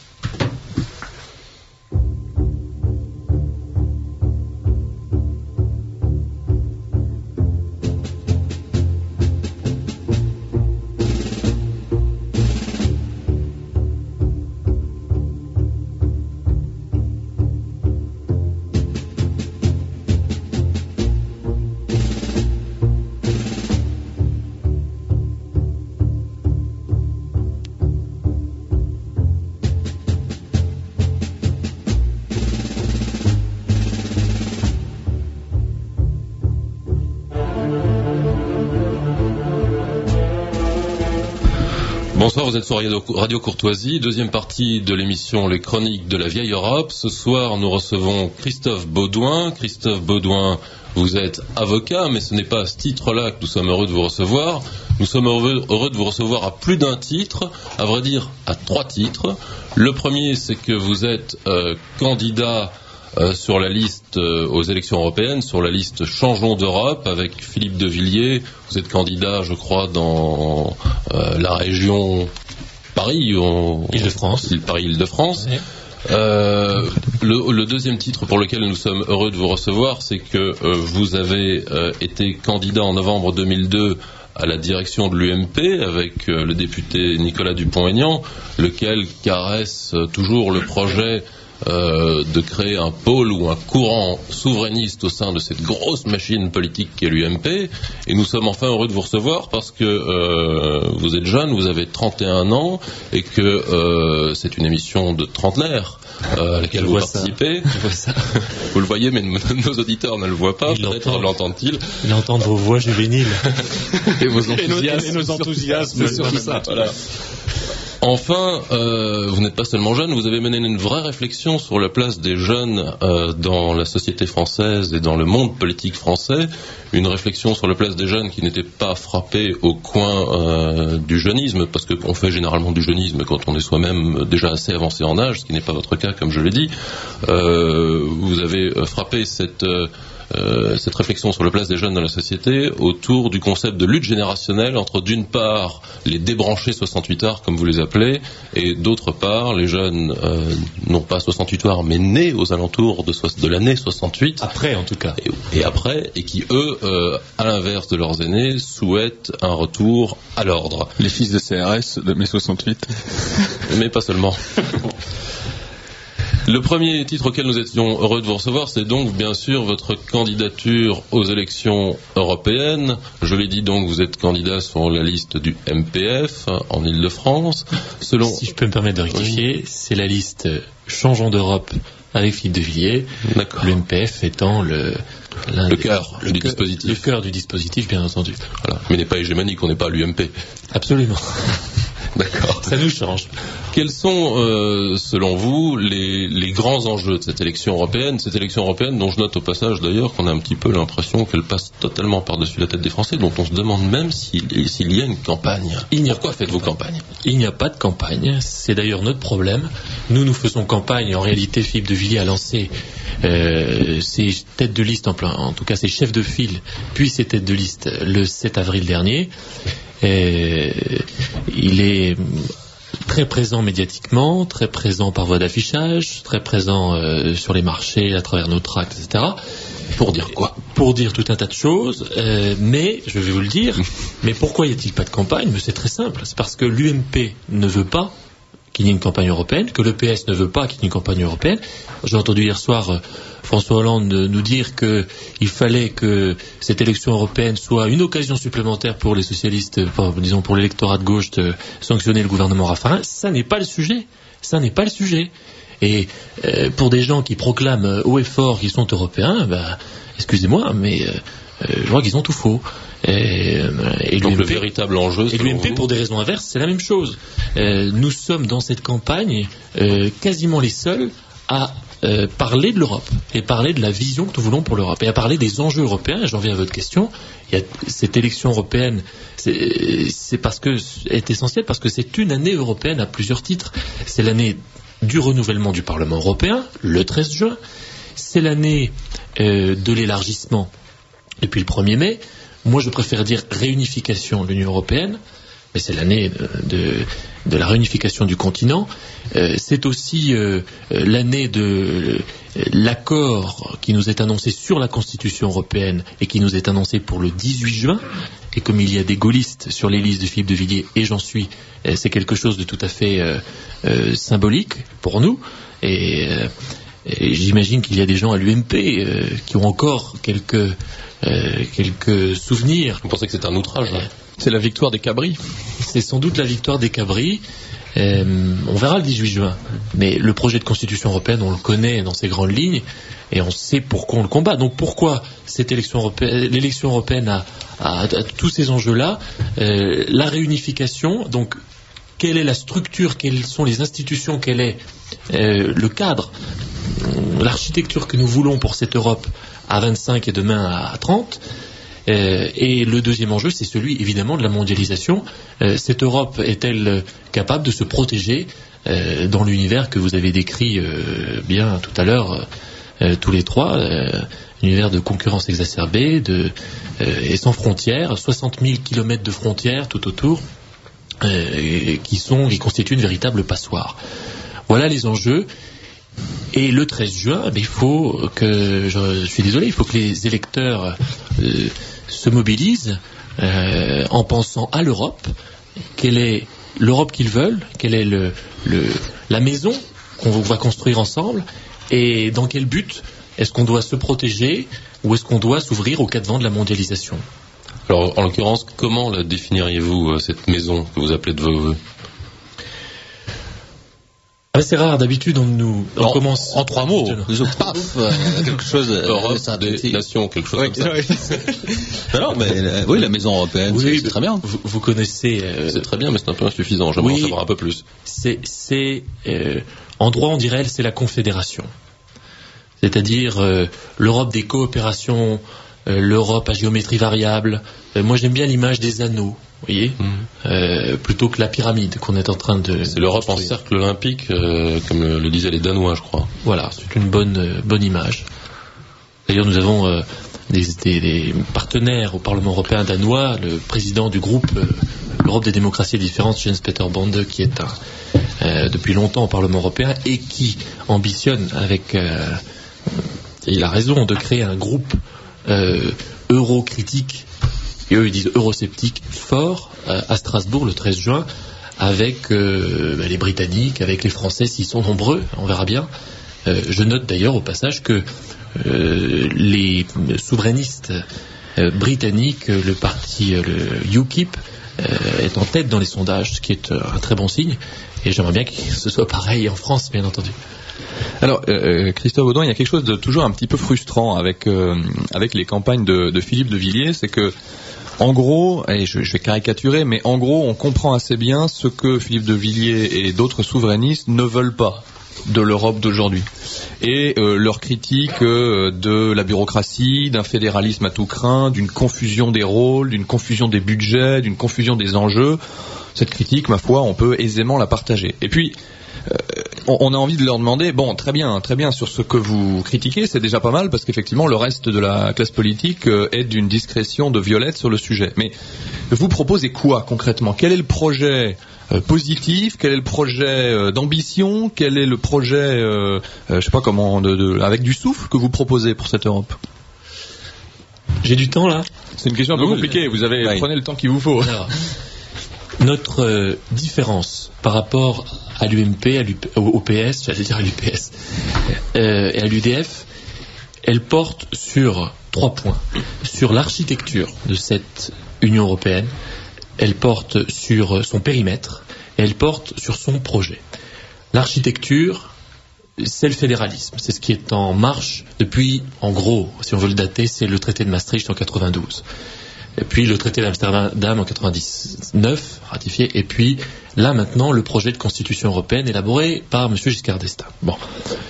Bonsoir, vous êtes sur Radio Courtoisie, deuxième partie de l'émission Les Chroniques de la Vieille Europe. Ce soir, nous recevons Christophe Baudouin. Christophe Baudouin, vous êtes avocat, mais ce n'est pas à ce titre-là que nous sommes heureux de vous recevoir. Nous sommes heureux, heureux de vous recevoir à plus d'un titre, à vrai dire à trois titres. Le premier, c'est que vous êtes euh, candidat Euh, sur la liste euh, aux élections européennes, sur la liste Changeons d'Europe avec Philippe de Villiers. Vous êtes candidat, je crois, dans euh, la région Paris, on... Île-de-France. Paris-Île-de-France. Oui. Euh, le, le deuxième titre pour lequel nous sommes heureux de vous recevoir, c'est que euh, vous avez euh, été candidat en novembre deux mille deux à la direction de l'U M P avec euh, le député Nicolas Dupont-Aignan, lequel caresse euh, toujours le projet Euh, de créer un pôle ou un courant souverainiste au sein de cette grosse machine politique qu'est l'U M P. Et nous sommes enfin heureux de vous recevoir parce que euh, vous êtes jeune, vous avez trente et un ans et que euh, c'est une émission de trentenaire euh, à laquelle Je vous vois participez. Ça. Je vois ça. Vous le voyez, mais nos auditeurs ne le voient pas. Ils Peut-être l'entendent-ils. Ils entendent vos voix juvéniles. Et vos enthousiasmes. Et nos, et nos enthousiasmes. C'est surtout ça. Voilà. Enfin, euh, vous n'êtes pas seulement jeune, vous avez mené une vraie réflexion sur la place des jeunes euh, dans la société française et dans le monde politique français. Une réflexion sur la place des jeunes qui n'était pas frappée au coin euh, du jeunisme, parce qu'on fait généralement du jeunisme quand on est soi-même déjà assez avancé en âge, ce qui n'est pas votre cas, comme je l'ai dit. Euh, vous avez frappé cette... Euh, Euh, cette réflexion sur la place des jeunes dans la société autour du concept de lutte générationnelle entre d'une part les débranchés soixante-huitards comme vous les appelez et d'autre part les jeunes euh, non pas soixante-huitards mais nés aux alentours de, so- de l'année soixante-huit après en tout cas et, et après et qui eux euh, à l'inverse de leurs aînés souhaitent un retour à l'ordre. Les fils de C R S de mai soixante-huit. Mais pas seulement. Le premier titre auquel nous étions heureux de vous recevoir, c'est donc bien sûr votre candidature aux élections européennes. Je l'ai dit donc, vous êtes candidat sur la liste du M P F en Île-de-France. Selon... Si je peux me permettre de rectifier, oui. C'est la liste Changeons d'Europe avec Philippe de Villiers. D'accord. Le M P F étant le... Le cœur du coeur, dispositif. Le cœur du dispositif, bien entendu. Voilà. Mais n'est pas hégémonique, on n'est pas à l'U M P. Absolument. D'accord. Ça nous change. Quels sont, euh, selon vous, les, les grands enjeux de cette élection européenne, cette élection européenne dont je note au passage d'ailleurs qu'on a un petit peu l'impression qu'elle passe totalement par-dessus la tête des Français, dont on se demande même s'il, s'il y a une campagne. Il n'y a Pourquoi faites-vous campagne ? Il n'y a pas de campagne. C'est d'ailleurs notre problème. Nous, nous faisons campagne. En réalité, Philippe de Villiers a lancé euh, ses têtes de liste, en, plein, en tout cas ses chefs de file, puis ses têtes de liste le sept avril dernier. Et il est très présent médiatiquement, très présent par voie d'affichage, très présent euh, sur les marchés, à travers nos tracts, et cetera. Pour dire quoi ? Pour dire tout un tas de choses, euh, mais, je vais vous le dire, mais pourquoi y a-t-il pas de campagne ? Mais c'est très simple, c'est parce que l'U M P ne veut pas qu'il y ait une campagne européenne, que le P S ne veut pas qu'il y ait une campagne européenne. J'ai entendu hier soir euh, François Hollande nous dire qu'il fallait que cette élection européenne soit une occasion supplémentaire pour les socialistes, pour, disons pour l'électorat de gauche, de sanctionner le gouvernement Raffarin. Ça n'est pas le sujet. Ça n'est pas le sujet. Et euh, pour des gens qui proclament haut et fort qu'ils sont européens, bah, excusez-moi, mais euh, je crois qu'ils ont tout faux. Et, et donc l'U M P, le véritable enjeu, et l'U M P, pour des raisons inverses, c'est la même chose. Euh, nous sommes dans cette campagne euh, quasiment les seuls à euh, parler de l'Europe et parler de la vision que nous voulons pour l'Europe et à parler des enjeux européens. Et j'en viens à votre question. Il y a cette élection européenne, c'est, c'est parce que est essentielle parce que c'est une année européenne à plusieurs titres. C'est l'année du renouvellement du Parlement européen, le treize juin. C'est l'année euh, de l'élargissement depuis le premier mai. Moi, je préfère dire réunification de l'Union européenne, mais c'est l'année de, de, de la réunification du continent. Euh, c'est aussi euh, l'année de euh, l'accord qui nous est annoncé sur la Constitution européenne et qui nous est annoncé pour le dix-huit juin. Et comme il y a des gaullistes sur les listes de Philippe de Villiers, et j'en suis, euh, c'est quelque chose de tout à fait euh, euh, symbolique pour nous. Et, euh, et j'imagine qu'il y a des gens à l'U M P euh, qui ont encore quelques... Euh, quelques souvenirs. Vous pensez que c'est un outrage là ? C'est la victoire des cabris. C'est sans doute la victoire des cabris. Euh, on verra le dix-huit juin. Mais le projet de constitution européenne, on le connaît dans ses grandes lignes et on sait pourquoi on le combat. Donc pourquoi cette élection européenne, l'élection européenne a, a, a tous ces enjeux-là, euh, la réunification, donc quelle est la structure, quelles sont les institutions, quel est euh, le cadre, l'architecture que nous voulons pour cette Europe à vingt-cinq et demain à trente. Euh, et le deuxième enjeu, c'est celui évidemment de la mondialisation. Euh, cette Europe est-elle capable de se protéger euh, dans l'univers que vous avez décrit euh, bien tout à l'heure, euh, tous les trois, euh, univers de concurrence exacerbée de, euh, et sans frontières, soixante mille kilomètres de frontières tout autour, euh, qui sont, qui constituent une véritable passoire. Voilà les enjeux. Et le treize juin, eh bien, il faut que, je, je suis désolé, il faut que les électeurs euh, se mobilisent euh, en pensant à l'Europe. Quelle est l'Europe qu'ils veulent ? Quelle est le, le, la maison qu'on va construire ensemble ? Et dans quel but ? Est-ce qu'on doit se protéger ou est-ce qu'on doit s'ouvrir aux quatre vents de la mondialisation ? Alors, en l'occurrence, comment la définiriez-vous, cette maison que vous appelez de vos voeux ? Ah, c'est rare, d'habitude on nous on en, commence en trois mots, paf, euh, quelque chose Europe, euh, des nations, quelque chose oui, comme ça. Oui. non, mais euh, oui, la maison européenne, oui, c'est, c'est très bien. Vous, vous connaissez, euh, c'est très bien, mais c'est un peu insuffisant. J'aimerais oui, en savoir un peu plus. C'est, c'est euh, en droit on dirait c'est la confédération, c'est-à-dire euh, l'Europe des coopérations, euh, l'Europe à géométrie variable. Euh, moi j'aime bien l'image des anneaux. Vous voyez, mmh. euh, plutôt que la pyramide qu'on est en train de... C'est l'Europe en cercle olympique, euh, comme le, le disaient les Danois, je crois. Voilà, c'est une bonne, euh, bonne image. D'ailleurs, nous avons euh, des, des, des partenaires au Parlement européen danois, le président du groupe euh, L'Europe des démocraties différentes, Jens Peter Bonde, qui est un, euh, depuis longtemps au Parlement européen et qui ambitionne avec... Euh, et il a raison de créer un groupe euh, euro-critique. Et eux, ils disent eurosceptiques fort euh, à Strasbourg le treize juin avec euh, bah, les Britanniques, avec les Français s'ils sont nombreux, on verra bien. Euh, je note d'ailleurs au passage que euh, les souverainistes euh, britanniques, le parti, euh, le U K I P, euh, est en tête dans les sondages, ce qui est euh, un très bon signe. Et j'aimerais bien que ce soit pareil en France, bien entendu. Alors, euh, Christophe Baudouin, il y a quelque chose de toujours un petit peu frustrant avec euh, avec les campagnes de, de Philippe de Villiers, c'est que en gros, et je, je vais caricaturer, mais en gros, on comprend assez bien ce que Philippe de Villiers et d'autres souverainistes ne veulent pas de l'Europe d'aujourd'hui. Et euh, leur critique euh, de la bureaucratie, d'un fédéralisme à tout crin, d'une confusion des rôles, d'une confusion des budgets, d'une confusion des enjeux, cette critique, ma foi, on peut aisément la partager. Et puis, euh, on a envie de leur demander, bon, très bien, très bien, sur ce que vous critiquez, c'est déjà pas mal, parce qu'effectivement, le reste de la classe politique est d'une discrétion de violette sur le sujet. Mais vous proposez quoi, concrètement ? Quel est le projet euh, positif ? Quel est le projet euh, d'ambition ? Quel est le projet, euh, euh, je sais pas comment, de, de, avec du souffle que vous proposez pour cette Europe ? J'ai du temps, là ? C'est une question un peu compliquée, vous avez, ouais. Prenez le temps qu'il vous faut. Alors, notre euh, différence par rapport à l'U M P, à l'U P, au P S, j'allais dire à l'U P S, euh, et à l'U D F, elle porte sur trois points. Sur l'architecture de cette Union européenne, elle porte sur son périmètre, et elle porte sur son projet. L'architecture, c'est le fédéralisme. C'est ce qui est en marche depuis, en gros, si on veut le dater, c'est le traité de Maastricht en quatre-vingt-douze. Et puis le traité d'Amsterdam en quatre-vingt-dix-neuf, ratifié, et puis là maintenant le projet de constitution européenne élaboré par M. Giscard d'Estaing. Bon.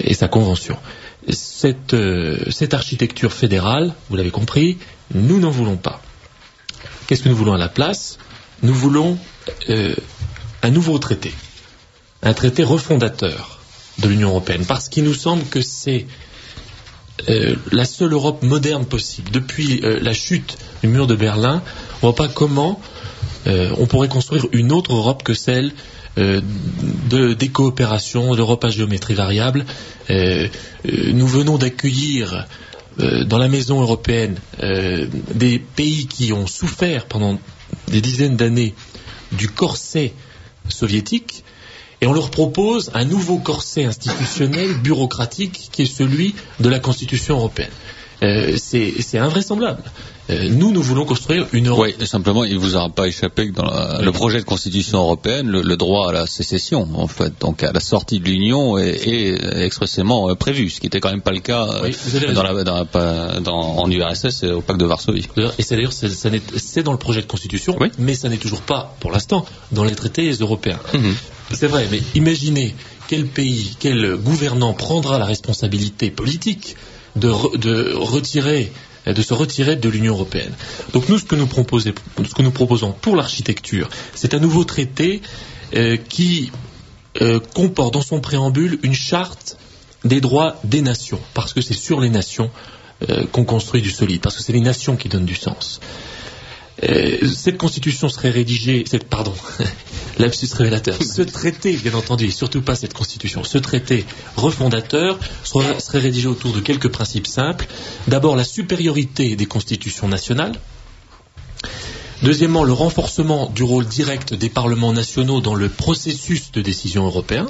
et sa convention. Cette, euh, cette architecture fédérale, vous l'avez compris, nous n'en voulons pas. Qu'est-ce que nous voulons à la place ? Nous voulons euh, un nouveau traité, un traité refondateur de l'Union européenne, parce qu'il nous semble que c'est euh, la seule Europe moderne possible. Depuis euh, la chute du mur de Berlin, on ne voit pas comment euh, on pourrait construire une autre Europe que celle euh, de, des coopérations, d'Europe à géométrie variable. Euh, euh, nous venons d'accueillir euh, dans la maison européenne euh, des pays qui ont souffert pendant des dizaines d'années du corset soviétique, et on leur propose un nouveau corset institutionnel, bureaucratique, qui est celui de la Constitution européenne. Euh, c'est, c'est invraisemblable. Euh, nous, nous voulons construire une Europe. Oui, simplement, il ne vous aura pas échappé que dans la, oui. le projet de Constitution européenne, le, le droit à la sécession, en fait, donc à la sortie de l'Union, est, est expressément euh, prévu, ce qui n'était quand même pas le cas oui, euh, dans la, dans la, dans, en U R S S et au pacte de Varsovie. Et c'est d'ailleurs, c'est, ça c'est dans le projet de Constitution, oui. mais ça n'est toujours pas, pour l'instant, dans les traités européens. Mm-hmm. C'est vrai, mais imaginez quel pays, quel gouvernant prendra la responsabilité politique de, re, de retirer de se retirer de l'Union européenne. Donc nous, ce que nous, proposons, ce que nous proposons pour l'architecture, c'est un nouveau traité euh, qui euh, comporte dans son préambule une charte des droits des nations, parce que c'est sur les nations euh, qu'on construit du solide, parce que c'est les nations qui donnent du sens. Euh, cette constitution serait rédigée, cette, pardon, lapsus révélateur, ce traité, bien entendu, et surtout pas cette constitution, ce traité refondateur serait, serait rédigé autour de quelques principes simples. D'abord, la supériorité des constitutions nationales. Deuxièmement, le renforcement du rôle direct des parlements nationaux dans le processus de décision européen.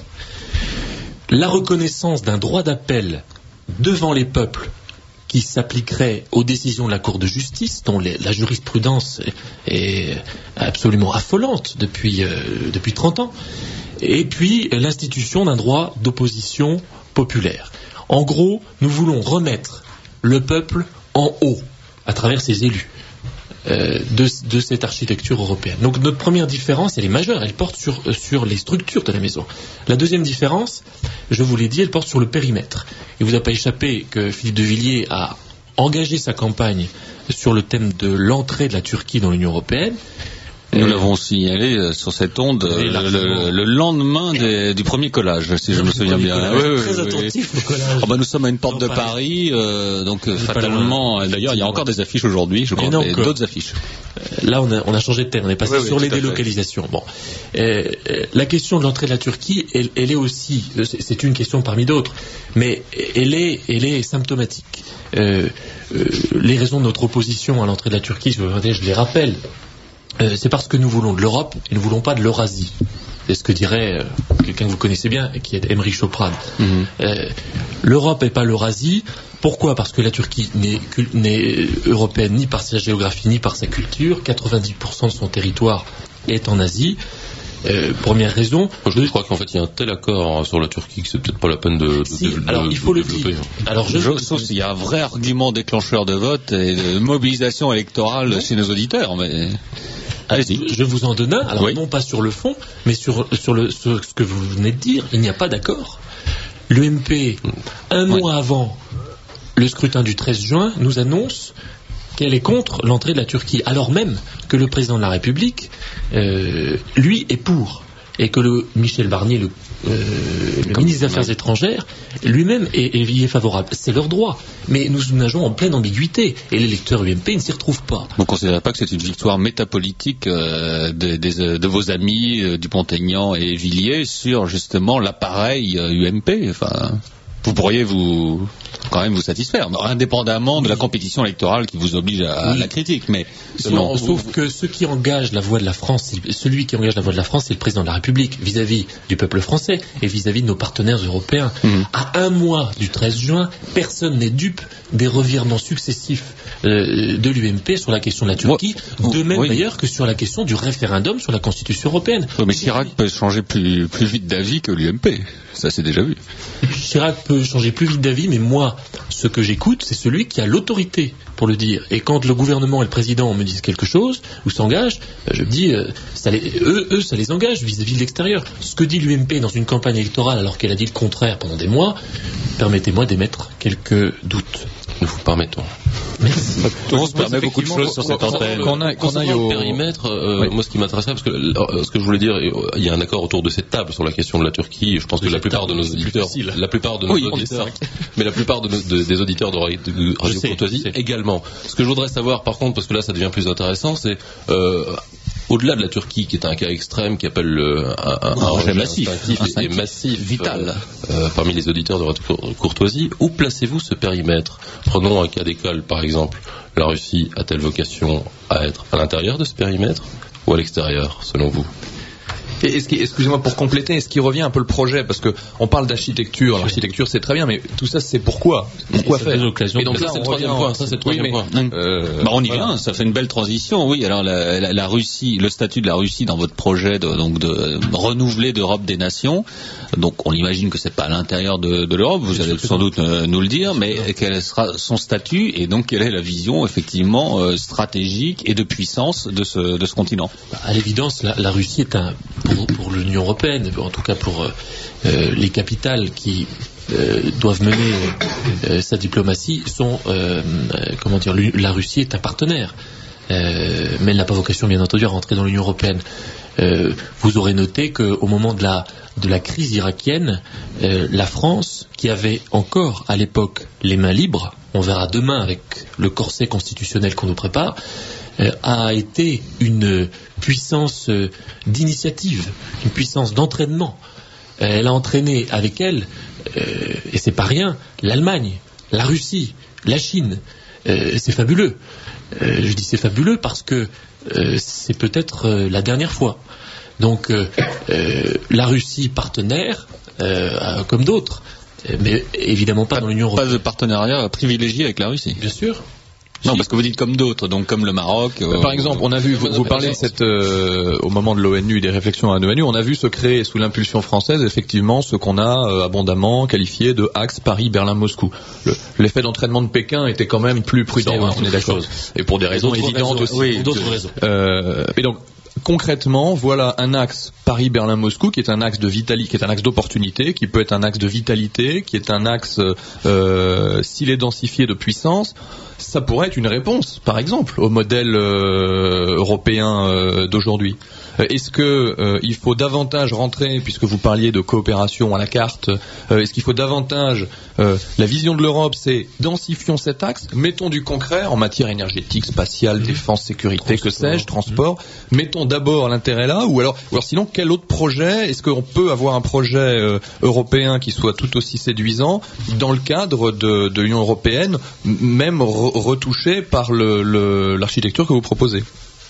La reconnaissance d'un droit d'appel devant les peuples qui s'appliquerait aux décisions de la Cour de justice, dont les, la jurisprudence est, est absolument affolante depuis, euh, depuis trente ans, et puis l'institution d'un droit d'opposition populaire. En gros, nous voulons remettre le peuple en haut, à travers ses élus, euh, de, de cette architecture européenne. Donc notre première différence, elle est majeure, elle porte sur, sur les structures de la maison. La deuxième différence, je vous l'ai dit, elle porte sur le périmètre. Il ne vous a pas échappé que Philippe de Villiers a engagé sa campagne sur le thème de l'entrée de la Turquie dans l'Union européenne. Nous l'avons signalé sur cette onde le, le, le lendemain des, du premier collage, si je me souviens bien. Oui, oui, très oui, attentif oui. le collage. Oh bah nous sommes à une porte non, de Paris, euh, donc euh, fatalement. D'ailleurs, il y a encore des affiches aujourd'hui, je crois, non, et d'autres affiches. Là, on a, on a changé de thème, on est passé oui, sur oui, les délocalisations. Bon, euh, la question de l'entrée de la Turquie, elle, elle est aussi, c'est une question parmi d'autres, mais elle est, elle est symptomatique. Euh, euh, les raisons de notre opposition à l'entrée de la Turquie, je, je les rappelle. Euh, c'est parce que nous voulons de l'Europe et nous ne voulons pas de l'Eurasie. C'est ce que dirait euh, quelqu'un que vous connaissez bien, qui est Émeric Chopral. Mm-hmm. Euh, L'Europe n'est pas l'Eurasie. Pourquoi ? Parce que la Turquie n'est, n'est européenne ni par sa géographie ni par sa culture. quatre-vingt-dix pour cent de son territoire est en Asie. Euh, première raison. Je de... crois qu'en fait il y a un tel accord sur la Turquie que c'est peut-être pas la peine de, de, si, de, alors, de, il faut de le développer. Dire. Alors je, je sauf s'il y a un vrai argument déclencheur de vote et de mobilisation électorale non. chez nos auditeurs, mais. Allez-y. Je vous en donne un, alors oui. non pas sur le fond, mais sur, sur, le, sur ce que vous venez de dire, il n'y a pas d'accord. L'U M P, un oui. mois avant le scrutin du treize juin, nous annonce qu'elle est contre l'entrée de la Turquie, alors même que le président de la République, euh, lui, est pour. Et que le Michel Barnier, le, euh, le ministre des Affaires étrangères, lui-même est, est, est favorable. C'est leur droit. Mais nous nageons en pleine ambiguïté. Et l'électeur U M P ne s'y retrouve pas. Vous ne considérez pas que c'est une victoire métapolitique euh, de, de, de vos amis euh, Dupont-Aignan et Villiers sur justement l'appareil euh, U M P enfin, vous pourriez vous quand même vous satisfaire, indépendamment de la compétition électorale qui vous oblige à, oui. à la critique. Mais non, sauf vous... que ce qui engage la voix de la France, celui qui engage la voix de la France, c'est le président de la République vis-à-vis du peuple français et vis-à-vis de nos partenaires européens. Mmh. À un mois du treize juin, personne n'est dupe des revirements successifs euh, de l'U M P sur la question de la Turquie, oh, de même oui. d'ailleurs que sur la question du référendum sur la Constitution européenne. Oh, mais Chirac peut changer plus, plus vite d'avis que l'U M P, ça c'est déjà vu. Chirac peut changer plus vite d'avis, mais moi, ce que j'écoute, c'est celui qui a l'autorité pour le dire. Et quand le gouvernement et le président me disent quelque chose ou s'engagent, je me dis, euh, ça les, eux, eux, ça les engage vis-à-vis de l'extérieur. Ce que dit l'U M P dans une campagne électorale, alors qu'elle a dit le contraire pendant des mois, permettez-moi d'émettre quelques doutes. Nous vous permettons. Merci. On se permet beaucoup de choses sur cette antenne. Qu'on aille, qu'on aille au périmètre, euh, oui. Moi ce qui m'intéresserait, parce que euh, ce que je voulais dire, il y a un accord autour de cette table sur la question de la Turquie. Je pense que la plupart de nos auditeurs, la plupart de nos oui, auditeurs, mais la plupart de nos, de, des auditeurs de Radio, de Radio Courtoisie également. Ce que je voudrais savoir, par contre, parce que là ça devient plus intéressant, c'est euh, au-delà de la Turquie, qui est un cas extrême, qui appelle le, un, un, un rejet massif, et, et massif, vital, euh, euh, parmi les auditeurs de Radio Courtoisie, où placez-vous ce périmètre? Prenons un cas d'école, par exemple. La Russie a-t-elle vocation à être à l'intérieur de ce périmètre ou à l'extérieur, selon vous? Et est-ce qui, excusez-moi pour compléter, est-ce qu'il revient un peu le projet, parce que on parle d'architecture, l'architecture c'est très bien, mais tout ça c'est pourquoi, pourquoi faire? Et donc ça c'est le troisième point, ça c'est le troisième point. Euh, bah on y voilà. vient, ça fait une belle transition, oui. Alors la, la, la Russie, le statut de la Russie dans votre projet de, donc de renouveler d'Europe des nations, donc on imagine que c'est pas à l'intérieur de, de l'Europe, vous allez sans doute euh, nous le dire, mais quel sera son statut et donc quelle est la vision effectivement euh, stratégique et de puissance de ce, de ce continent? À l'évidence, la, la Russie est un Pour, pour l'Union européenne, en tout cas pour euh, les capitales qui euh, doivent mener euh, sa diplomatie, sont, euh, comment dire, la Russie est un partenaire, euh, mais elle n'a pas vocation, bien entendu, à rentrer dans l'Union européenne. Euh, vous aurez noté qu'au moment de la, de la crise irakienne, euh, la France, qui avait encore à l'époque les mains libres, on verra demain avec le corset constitutionnel qu'on nous prépare, euh, a été une puissance euh, d'initiative, une puissance d'entraînement. Euh, elle a entraîné avec elle, euh, et c'est pas rien, l'Allemagne, la Russie, la Chine. Euh, c'est fabuleux. Euh, je dis c'est fabuleux parce que euh, c'est peut-être euh, la dernière fois. Donc euh, euh, la Russie partenaire, euh, comme d'autres, mais évidemment pas, pas dans l'Union européenne. Pas de partenariat privilégié avec la Russie. Bien sûr. Non, parce que vous dites comme d'autres, donc comme le Maroc. Euh, Par exemple, on a vu, vous, vous parlez de cette, euh, au moment de l'ONU, des réflexions à l'ONU, on a vu se créer sous l'impulsion française, effectivement, ce qu'on a euh, abondamment qualifié de axe Paris-Berlin-Moscou. Le, l'effet d'entraînement de Pékin était quand même plus prudent, hein, on est d'accord. Et pour des raisons évidentes aussi. Oui, d'autres raisons. Euh, et donc, concrètement, voilà un axe Paris-Berlin-Moscou qui est un axe de vitalité, qui est un axe d'opportunité, qui peut être un axe de vitalité, qui est un axe, euh, s'il est densifié, de puissance. Ça pourrait être une réponse, par exemple, au modèle euh, européen euh, d'aujourd'hui. Est-ce que euh, il faut davantage rentrer, puisque vous parliez de coopération à la carte, euh, est-ce qu'il faut davantage euh, la vision de l'Europe, c'est densifions cet axe, mettons du concret en matière énergétique, spatiale, mmh. défense, sécurité, transport, que sais-je, transport. Mmh. Mettons d'abord l'intérêt là, ou alors, ou alors sinon quel autre projet? Est-ce qu'on peut avoir un projet euh, européen qui soit tout aussi séduisant dans le cadre de, de l'Union européenne, même re- retouché par le, le, l'architecture que vous proposez?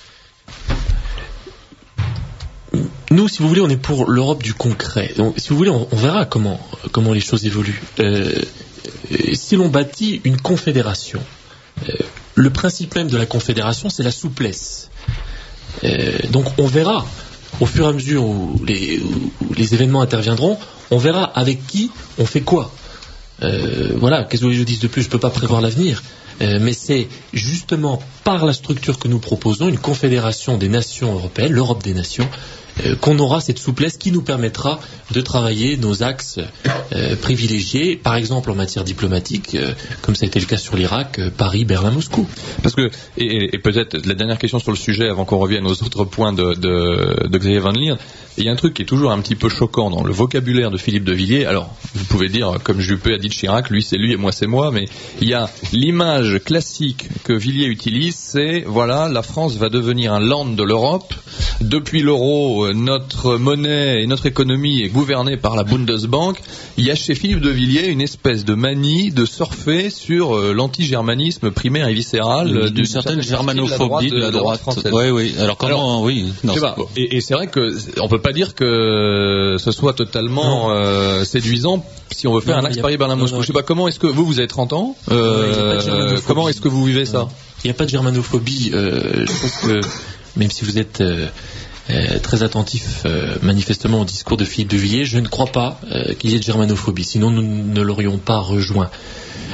Nous, si vous voulez, on est pour l'Europe du concret. Donc, si vous voulez, on, on verra comment, comment les choses évoluent. Euh, si l'on bâtit une confédération, euh, le principe même de la confédération, c'est la souplesse. Euh, donc, on verra, au fur et à mesure où les, où les événements interviendront, on verra avec qui on fait quoi. Euh, voilà, qu'est-ce que je dis de plus? Je ne peux pas prévoir l'avenir. Euh, mais c'est justement par la structure que nous proposons, une confédération des nations européennes, l'Europe des nations, euh, qu'on aura cette souplesse qui nous permettra de travailler nos axes euh, privilégiés, par exemple en matière diplomatique, euh, comme ça a été le cas sur l'Irak, euh, Paris, Berlin, Moscou. Parce que, et, et peut-être la dernière question sur le sujet, avant qu'on revienne aux autres points de, de, de Xavier Van Lier, il y a un truc qui est toujours un petit peu choquant dans le vocabulaire de Philippe de Villiers. Alors, vous pouvez dire, comme Juppé a dit de Chirac, lui c'est lui et moi c'est moi, mais il y a l'image classique que Villiers utilise, c'est, voilà, la France va devenir un land de l'Europe. Depuis l'euro, notre monnaie et notre économie est gouvernée par la Bundesbank. Il y a chez Philippe de Villiers une espèce de manie de surfer sur euh, l'anti-germanisme primaire et viscéral d'une, d'une certaine germanophobie de la droite, de la droite française. Oui, oui. Alors comment, Alors, oui. Non, c'est pas, et, et c'est vrai que on peut pas dire que ce soit totalement euh, séduisant si on veut faire non, un axe Paris-Berlin-Moscou. Je sais pas, comment est-ce que vous, vous avez trente ans, euh, euh, comment est-ce que vous vivez ça? Il n'y a pas de germanophobie. Euh, je pense que même si vous êtes euh, euh, très attentif euh, manifestement au discours de Philippe de Villiers, je ne crois pas euh, qu'il y ait de germanophobie. Sinon, nous ne l'aurions pas rejoint.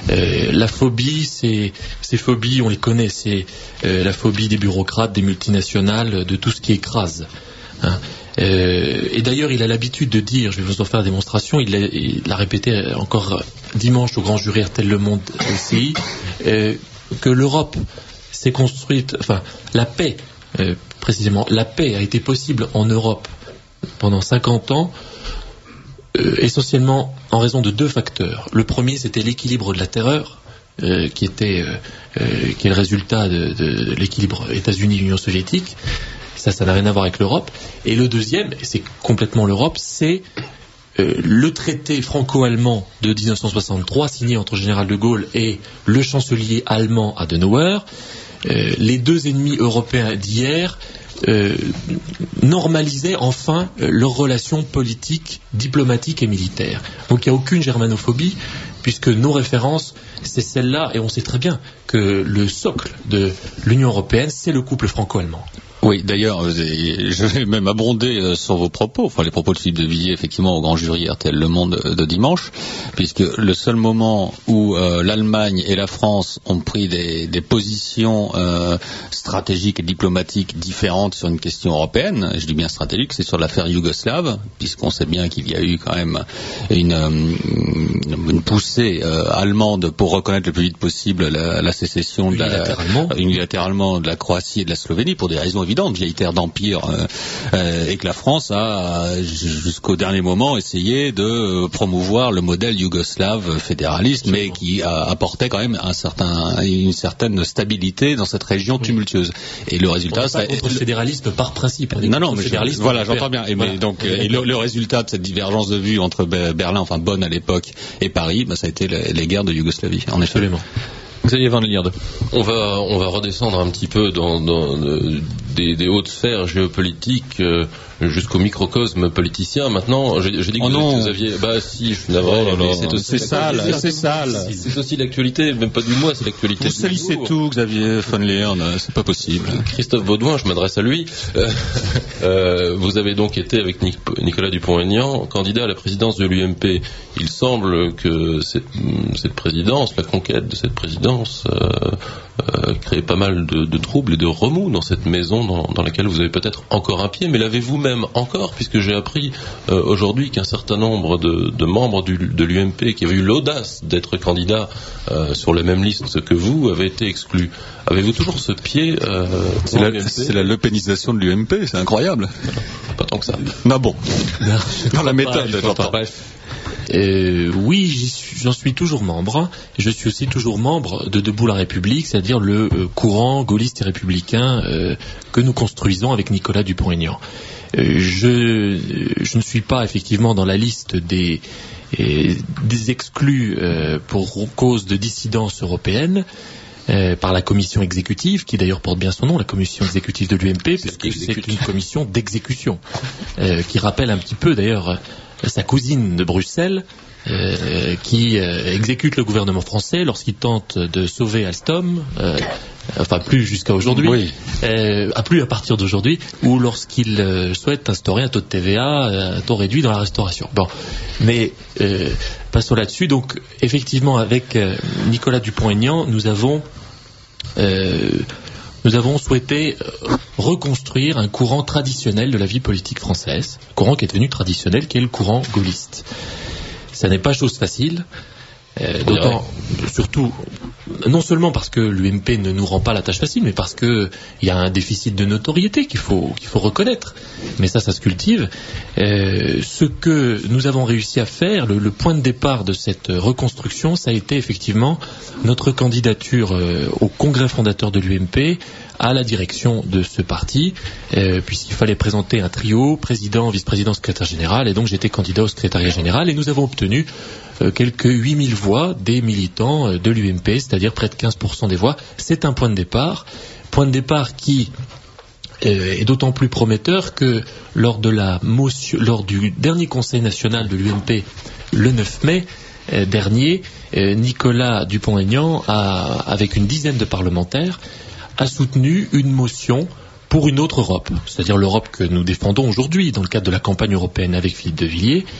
Euh, la phobie, c'est, ces phobies, on les connaît, c'est euh, la phobie des bureaucrates, des multinationales, de tout ce qui écrase. Hein. Euh, et d'ailleurs, il a l'habitude de dire, je vais vous en faire la démonstration, il l'a, il l'a répété encore dimanche au grand jury R T L Le Monde L C I, euh, que l'Europe s'est construite, enfin, la paix, euh, précisément, la paix a été possible en Europe pendant cinquante ans, euh, essentiellement en raison de deux facteurs. Le premier, c'était l'équilibre de la terreur, euh, qui était, euh, euh, qui est le résultat de, de l'équilibre États-Unis-Union soviétique. Ça, ça n'a rien à voir avec l'Europe. Et le deuxième, et c'est complètement l'Europe, c'est euh, le traité franco-allemand de dix-neuf cent soixante-trois, signé entre le général de Gaulle et le chancelier allemand Adenauer. Euh, les deux ennemis européens d'hier euh, normalisaient enfin euh, leurs relations politiques, diplomatiques et militaires. Donc il n'y a aucune germanophobie, puisque nos références, c'est celle-là, et on sait très bien que le socle de l'Union européenne, c'est le couple franco-allemand. Oui, d'ailleurs, je vais même abonder sur vos propos, enfin les propos de Philippe de Villiers, effectivement, au grand jury R T L Le Monde de dimanche, puisque le seul moment où euh, l'Allemagne et la France ont pris des, des positions euh, stratégiques et diplomatiques différentes sur une question européenne, je dis bien stratégique, c'est sur l'affaire yougoslave, puisqu'on sait bien qu'il y a eu quand même une, une poussée euh, allemande pour reconnaître le plus vite possible la, la sécession de la, unilatéralement. unilatéralement de la Croatie et de la Slovénie pour des raisons évidentes, vieille terre d'empire, euh, euh, et que la France a jusqu'au dernier moment essayé de promouvoir le modèle yougoslave fédéraliste, mais qui a, apportait quand même un certain, une certaine stabilité dans cette région tumultueuse. Et le résultat, ça contre le fédéralisme par principe. Non, non, mais je, voilà, j'entends bien. Et, voilà. mais donc, et le, le résultat de cette divergence de vue entre Berlin, enfin Bonn à l'époque, et Paris, bah, ça a été les, les guerres de Yougoslavie. En effet. Absolument. Xavier Van Lierde. On va, on va redescendre un petit peu dans, dans euh, des, des hautes sphères géopolitiques euh, jusqu'au microcosme politicien. Maintenant, j'ai, j'ai dit que oh vous, vous aviez... Bah si, je suis navré. Oh là, c'est, c'est sale, c'est sale. C'est aussi l'actualité, même pas du mois, c'est l'actualité. Vous salissez tout, Xavier Van Lierde, c'est pas possible. Christophe Baudouin, je m'adresse à lui. Euh, euh, vous avez donc été avec Nicolas Dupont-Aignan, candidat à la présidence de l'U M P. Il semble que cette, cette présidence, la conquête de cette présidence, euh, euh, crée pas mal de, de troubles et de remous dans cette maison dans, dans laquelle vous avez peut-être encore un pied, mais l'avez-vous même encore, puisque j'ai appris euh, aujourd'hui qu'un certain nombre de, de membres du, de l'U M P qui avaient eu l'audace d'être candidats euh, sur la même liste que vous avaient été exclus. Avez-vous toujours ce pied euh, c'est, la, c'est la lepénisation de l'U M P, c'est incroyable. Pas tant que ça. Non, bon. Non, dans la méthode, j'entends. Bref. Euh, oui, j'y suis, j'en suis toujours membre. Je suis aussi toujours membre de Debout la République, c'est-à-dire le euh, courant gaulliste et républicain euh, que nous construisons avec Nicolas Dupont-Aignan. Euh, je, je ne suis pas effectivement dans la liste des, euh, des exclus euh, pour cause de dissidence européenne. Euh, par la commission exécutive, qui d'ailleurs porte bien son nom, la commission exécutive de l'U M P, puisque c'est une commission d'exécution, euh, qui rappelle un petit peu d'ailleurs sa cousine de Bruxelles, euh, qui euh, exécute le gouvernement français lorsqu'il tente de sauver Alstom, euh, enfin plus jusqu'à aujourd'hui, oui. euh, à plus à partir d'aujourd'hui, ou lorsqu'il euh, souhaite instaurer un taux de T V A, un taux réduit dans la restauration. Bon, mais euh, passons là-dessus. Donc effectivement, avec euh, Nicolas Dupont-Aignan, nous avons euh, nous avons souhaité reconstruire un courant traditionnel de la vie politique française, un courant qui est devenu traditionnel, qui est le courant gaulliste. Ça n'est pas chose facile, euh, d'autant, surtout, non seulement parce que l'U M P ne nous rend pas la tâche facile, mais parce qu'il y a un déficit de notoriété qu'il faut, qu'il faut reconnaître. Mais ça, ça se cultive. Euh, ce que nous avons réussi à faire, le, le point de départ de cette reconstruction, ça a été effectivement notre candidature euh, au congrès fondateur de l'U M P, à la direction de ce parti, euh, puisqu'il fallait présenter un trio, président, vice-président, secrétaire général, et donc j'étais candidat au secrétariat général, et nous avons obtenu euh, quelques huit mille voix des militants euh, de l'U M P, c'est-à-dire près de quinze pour cent des voix. C'est un point de départ, point de départ qui euh, est d'autant plus prometteur que lors de la motion, lors du dernier conseil national de l'U M P, le neuf mai euh, dernier, euh, Nicolas Dupont-Aignan a, avec une dizaine de parlementaires, a soutenu une motion pour une autre Europe, c'est-à-dire l'Europe que nous défendons aujourd'hui dans le cadre de la campagne européenne avec Philippe de Villiers,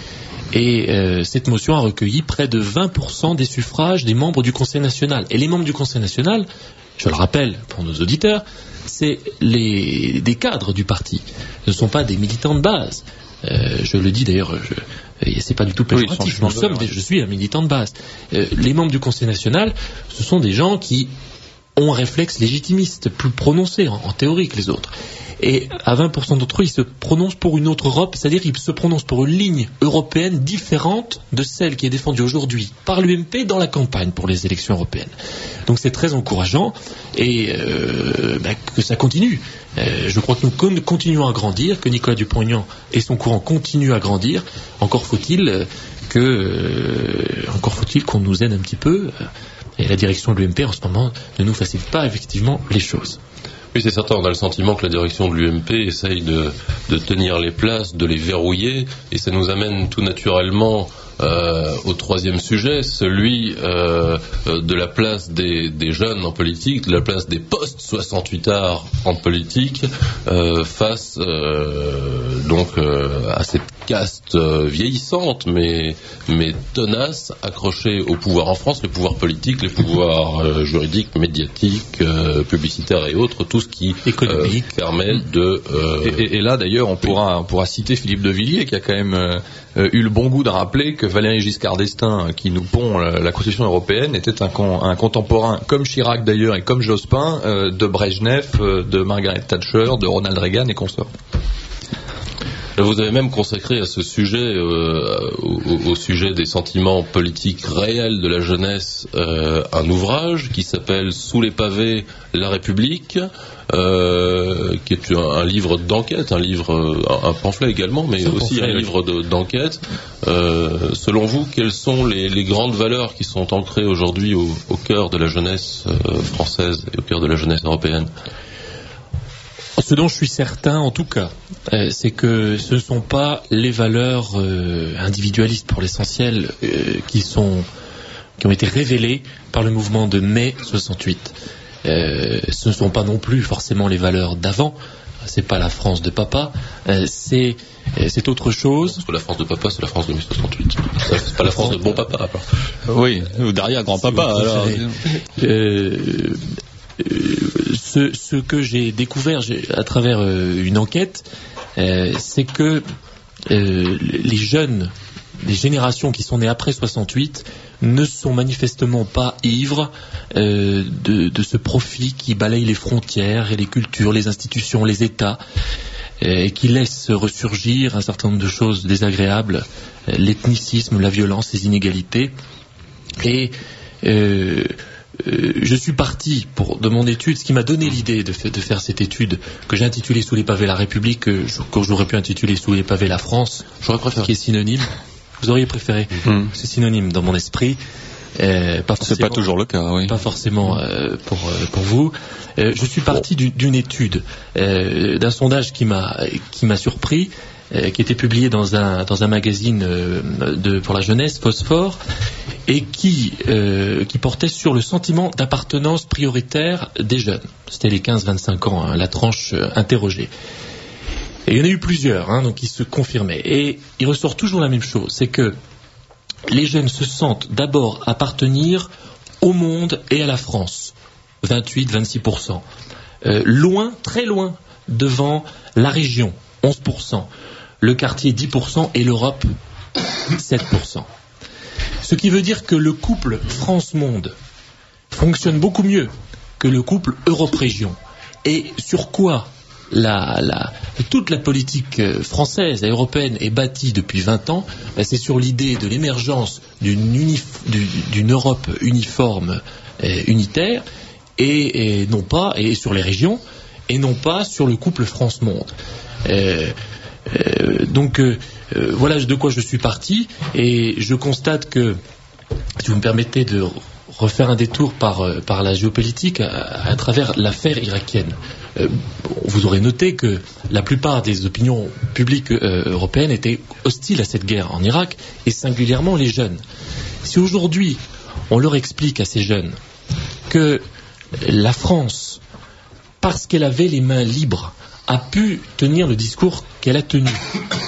Et euh, cette motion a recueilli près de vingt pour cent des suffrages des membres du Conseil national. Et les membres du Conseil national, je le rappelle pour nos auditeurs, c'est les, des cadres du parti. Ce ne sont pas des militants de base. Euh, je le dis d'ailleurs, je, c'est pas du tout péjoratif. Oui, nous sommes des, je suis un militant de base. Euh, les membres du Conseil national, ce sont des gens qui ont un réflexe légitimiste plus prononcé en, en théorie que les autres. Et à vingt pour cent d'entre eux, ils se prononcent pour une autre Europe, c'est-à-dire ils se prononcent pour une ligne européenne différente de celle qui est défendue aujourd'hui par l'U M P dans la campagne pour les élections européennes. Donc c'est très encourageant et euh, bah, que ça continue. Euh, je crois que nous con- continuons à grandir, que Nicolas Dupont-Aignan et son courant continuent à grandir. Encore faut-il que, euh, encore faut-il qu'on nous aide un petit peu. Et la direction de l'U M P en ce moment ne nous facilite pas effectivement les choses. Oui, c'est certain, on a le sentiment que la direction de l'U M P essaye de, de tenir les places, de les verrouiller, et ça nous amène tout naturellement euh, au troisième sujet, celui euh, de la place des, des jeunes en politique, de la place des post-soixante-huitards en politique, euh, face euh, donc euh, à cette caste euh, vieillissante, mais, mais tenace, accrochée au pouvoir en France, les pouvoirs politiques, les pouvoirs euh, juridiques, médiatiques, euh, publicitaires et autres, tout ce qui euh, permet de... Euh... Et, et, et là, d'ailleurs, on pourra, on pourra citer Philippe de Villiers, qui a quand même euh, eu le bon goût de rappeler que Valéry Giscard d'Estaing, qui nous pond la, la Constitution européenne, était un, con, un contemporain, comme Chirac d'ailleurs, et comme Jospin, euh, de Brejnev, euh, de Margaret Thatcher, de Ronald Reagan et consorts. Vous avez même consacré à ce sujet, euh, au, au sujet des sentiments politiques réels de la jeunesse, euh, un ouvrage qui s'appelle « Sous les pavés, la République », euh, qui est un, un livre d'enquête, un livre, un, un pamphlet également, mais un aussi pamphlet, un livre de, d'enquête. Euh, selon vous, quelles sont les, les grandes valeurs qui sont ancrées aujourd'hui au, au cœur de la jeunesse euh, française et au cœur de la jeunesse européenne ? Ce dont je suis certain, en tout cas, euh, c'est que ce ne sont pas les valeurs euh, individualistes, pour l'essentiel, euh, qui sont, qui ont été révélées par le mouvement de mai soixante-huit. Euh, ce ne sont pas non plus forcément les valeurs d'avant. C'est pas la France de papa. Euh, c'est, euh, c'est autre chose. Parce que la France de papa, c'est la France de mai soixante-huit. C'est pas la France de bon papa. Alors. Oui, ou derrière grand-papa. Si alors. Euh, Ce, ce que j'ai découvert j'ai, à travers euh, une enquête, euh, c'est que euh, les jeunes, les générations qui sont nées après soixante-huit, ne sont manifestement pas ivres euh, de, de ce profit qui balaye les frontières et les cultures, les institutions, les États, euh, et qui laisse ressurgir un certain nombre de choses désagréables, euh, l'ethnicisme, la violence, les inégalités. Et euh, Euh, je suis parti pour, de mon étude, ce qui m'a donné l'idée de, de faire cette étude que j'ai intitulée Sous les pavés la République, que, que j'aurais pu intituler Sous les pavés la France, j'aurais préféré, qui est synonyme. Vous auriez préféré mmh. C'est synonyme dans mon esprit. Euh, pas c'est pas toujours le cas, oui. Pas forcément euh, pour euh, pour vous. Euh, je suis parti d'une, d'une étude, euh, d'un sondage qui m'a qui m'a surpris, euh, qui était publié dans un dans un magazine euh, de pour la jeunesse, Phosphore, et qui euh, qui portait sur le sentiment d'appartenance prioritaire des jeunes. C'était les quinze vingt-cinq ans, hein, la tranche euh, interrogée. Et il y en a eu plusieurs, hein, donc qui se confirmaient. Et il ressort toujours la même chose, c'est que les jeunes se sentent d'abord appartenir au monde et à la France, vingt-huit à vingt-six pour cent. Euh, loin, très loin, devant la région, onze pour cent. Le quartier, dix pour cent. Et l'Europe, sept pour cent. Ce qui veut dire que le couple France-Monde fonctionne beaucoup mieux que le couple Europe-Région. Et sur quoi La, la, toute la politique française et européenne est bâtie depuis vingt ans, ben c'est sur l'idée de l'émergence d'une, unif, d'une Europe uniforme, et unitaire, et, et non pas, et sur les régions, et non pas sur le couple France-Monde. Euh, euh, donc euh, voilà de quoi je suis parti, et je constate que, si vous me permettez de refaire un détour par, par la géopolitique à, à travers l'affaire irakienne. Euh, vous aurez noté que la plupart des opinions publiques euh, européennes étaient hostiles à cette guerre en Irak, et singulièrement les jeunes. Si aujourd'hui on leur explique à ces jeunes que la France, parce qu'elle avait les mains libres, a pu tenir le discours qu'elle a tenu,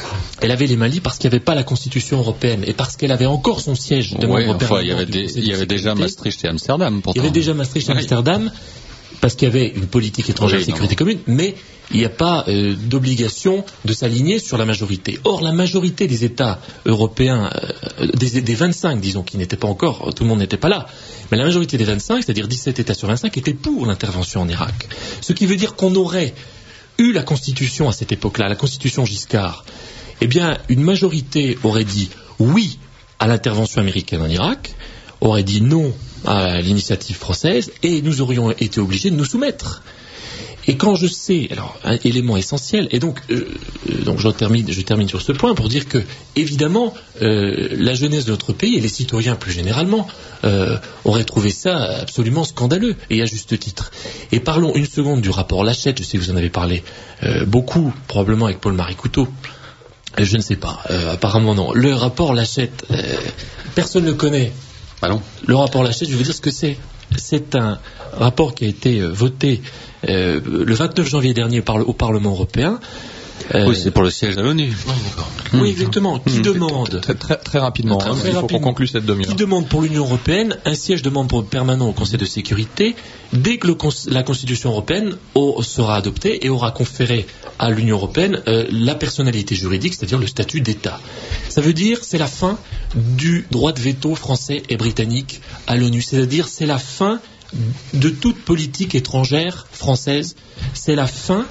elle avait les mains libres parce qu'il n'y avait pas la Constitution européenne et parce qu'elle avait encore son siège de ouais, membre enfin, permanent. Il y avait, des, il y avait déjà Maastricht et Amsterdam. Pourtant. Il y avait déjà Maastricht et Amsterdam parce qu'il y avait une politique étrangère oui, de sécurité commune, mais il n'y a pas euh, d'obligation de s'aligner sur la majorité. Or, la majorité des États européens, euh, des, des vingt-cinq, disons, qui n'étaient pas encore, tout le monde n'était pas là, mais la majorité des vingt-cinq, c'est-à-dire dix-sept États sur vingt-cinq, étaient pour l'intervention en Irak. Ce qui veut dire qu'on aurait eu la Constitution à cette époque-là, la Constitution Giscard, eh bien, une majorité aurait dit oui à l'intervention américaine en Irak, aurait dit non à l'initiative française, et nous aurions été obligés de nous soumettre. Et quand je sais, alors un élément essentiel, et donc, euh, donc je termine, je termine sur ce point pour dire que évidemment euh, la jeunesse de notre pays et les citoyens plus généralement euh, auraient trouvé ça absolument scandaleux et à juste titre. Et parlons une seconde du rapport Lachette. Je sais que vous en avez parlé euh, beaucoup, probablement avec Paul-Marie Couteau. Je ne sais pas, euh, apparemment non. Le rapport Lachette, euh, personne ne le connaît. Bah non. Le rapport Lachette, je veux dire ce que c'est. C'est un rapport qui a été euh, voté euh, le vingt-neuf janvier dernier par le, au Parlement européen. Euh, oui, c'est pour le siège à l'ONU. Oui, mmh. exactement. Qui mmh. demande très, très, très rapidement, très, hein, très il faut qu'on conclue cette demi-heure. Qui demande pour l'Union européenne un siège de membre permanent au Conseil de sécurité dès que le, la Constitution européenne au, sera adoptée et aura conféré à l'Union européenne euh, la personnalité juridique, c'est-à-dire le statut d'État. Ça veut dire c'est la fin du droit de veto français et britannique à l'ONU. C'est-à-dire c'est la fin de toute politique étrangère française. C'est la fin.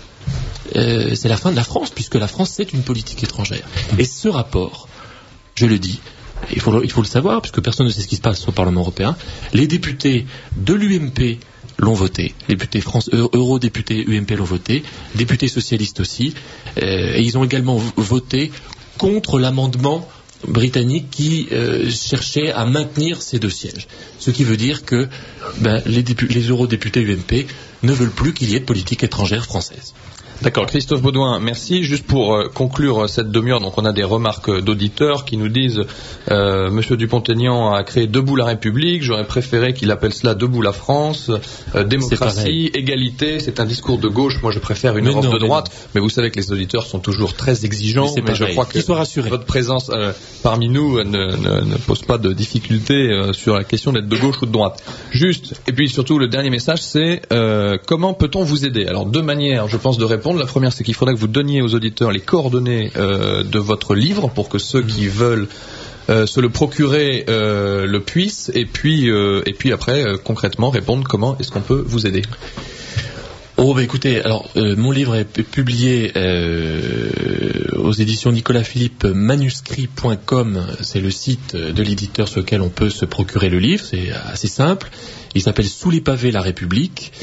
Euh, c'est la fin de la France, puisque la France, c'est une politique étrangère. Et ce rapport, je le dis, il faut, il faut le savoir, puisque personne ne sait ce qui se passe au Parlement européen, les députés de l'U M P l'ont voté, les députés France, eurodéputés U M P l'ont voté, députés socialistes aussi, euh, et ils ont également voté contre l'amendement britannique qui euh, cherchait à maintenir ces deux sièges. Ce qui veut dire que ben, les, dépu- les eurodéputés U M P ne veulent plus qu'il y ait de politique étrangère française. D'accord, Christophe Baudouin, merci. Juste pour euh, conclure cette demi-heure, donc on a des remarques d'auditeurs qui nous disent euh, Monsieur Dupont-Aignan a créé Debout la République, j'aurais préféré qu'il appelle cela Debout la France, euh, démocratie, égalité, c'est un discours de gauche, moi je préfère une mais Europe non, de droite, mais, mais vous savez que les auditeurs sont toujours très exigeants, mais, mais je crois que votre présence euh, parmi nous euh, ne, ne, ne pose pas de difficulté euh, sur la question d'être de gauche ou de droite. Juste, et puis surtout le dernier message, c'est euh, comment peut-on vous aider? Alors deux manières, je pense, de répondre. La première, c'est qu'il faudrait que vous donniez aux auditeurs les coordonnées euh, de votre livre pour que ceux qui veulent euh, se le procurer euh, le puissent, et puis, euh, et puis après, euh, concrètement, répondre comment est-ce qu'on peut vous aider. Oh bah écoutez, alors euh, mon livre est publié euh, aux éditions Nicolas Philippe, manuscrit point com, c'est le site de l'éditeur sur lequel on peut se procurer le livre, c'est assez simple. Il s'appelle Sous les pavés la République.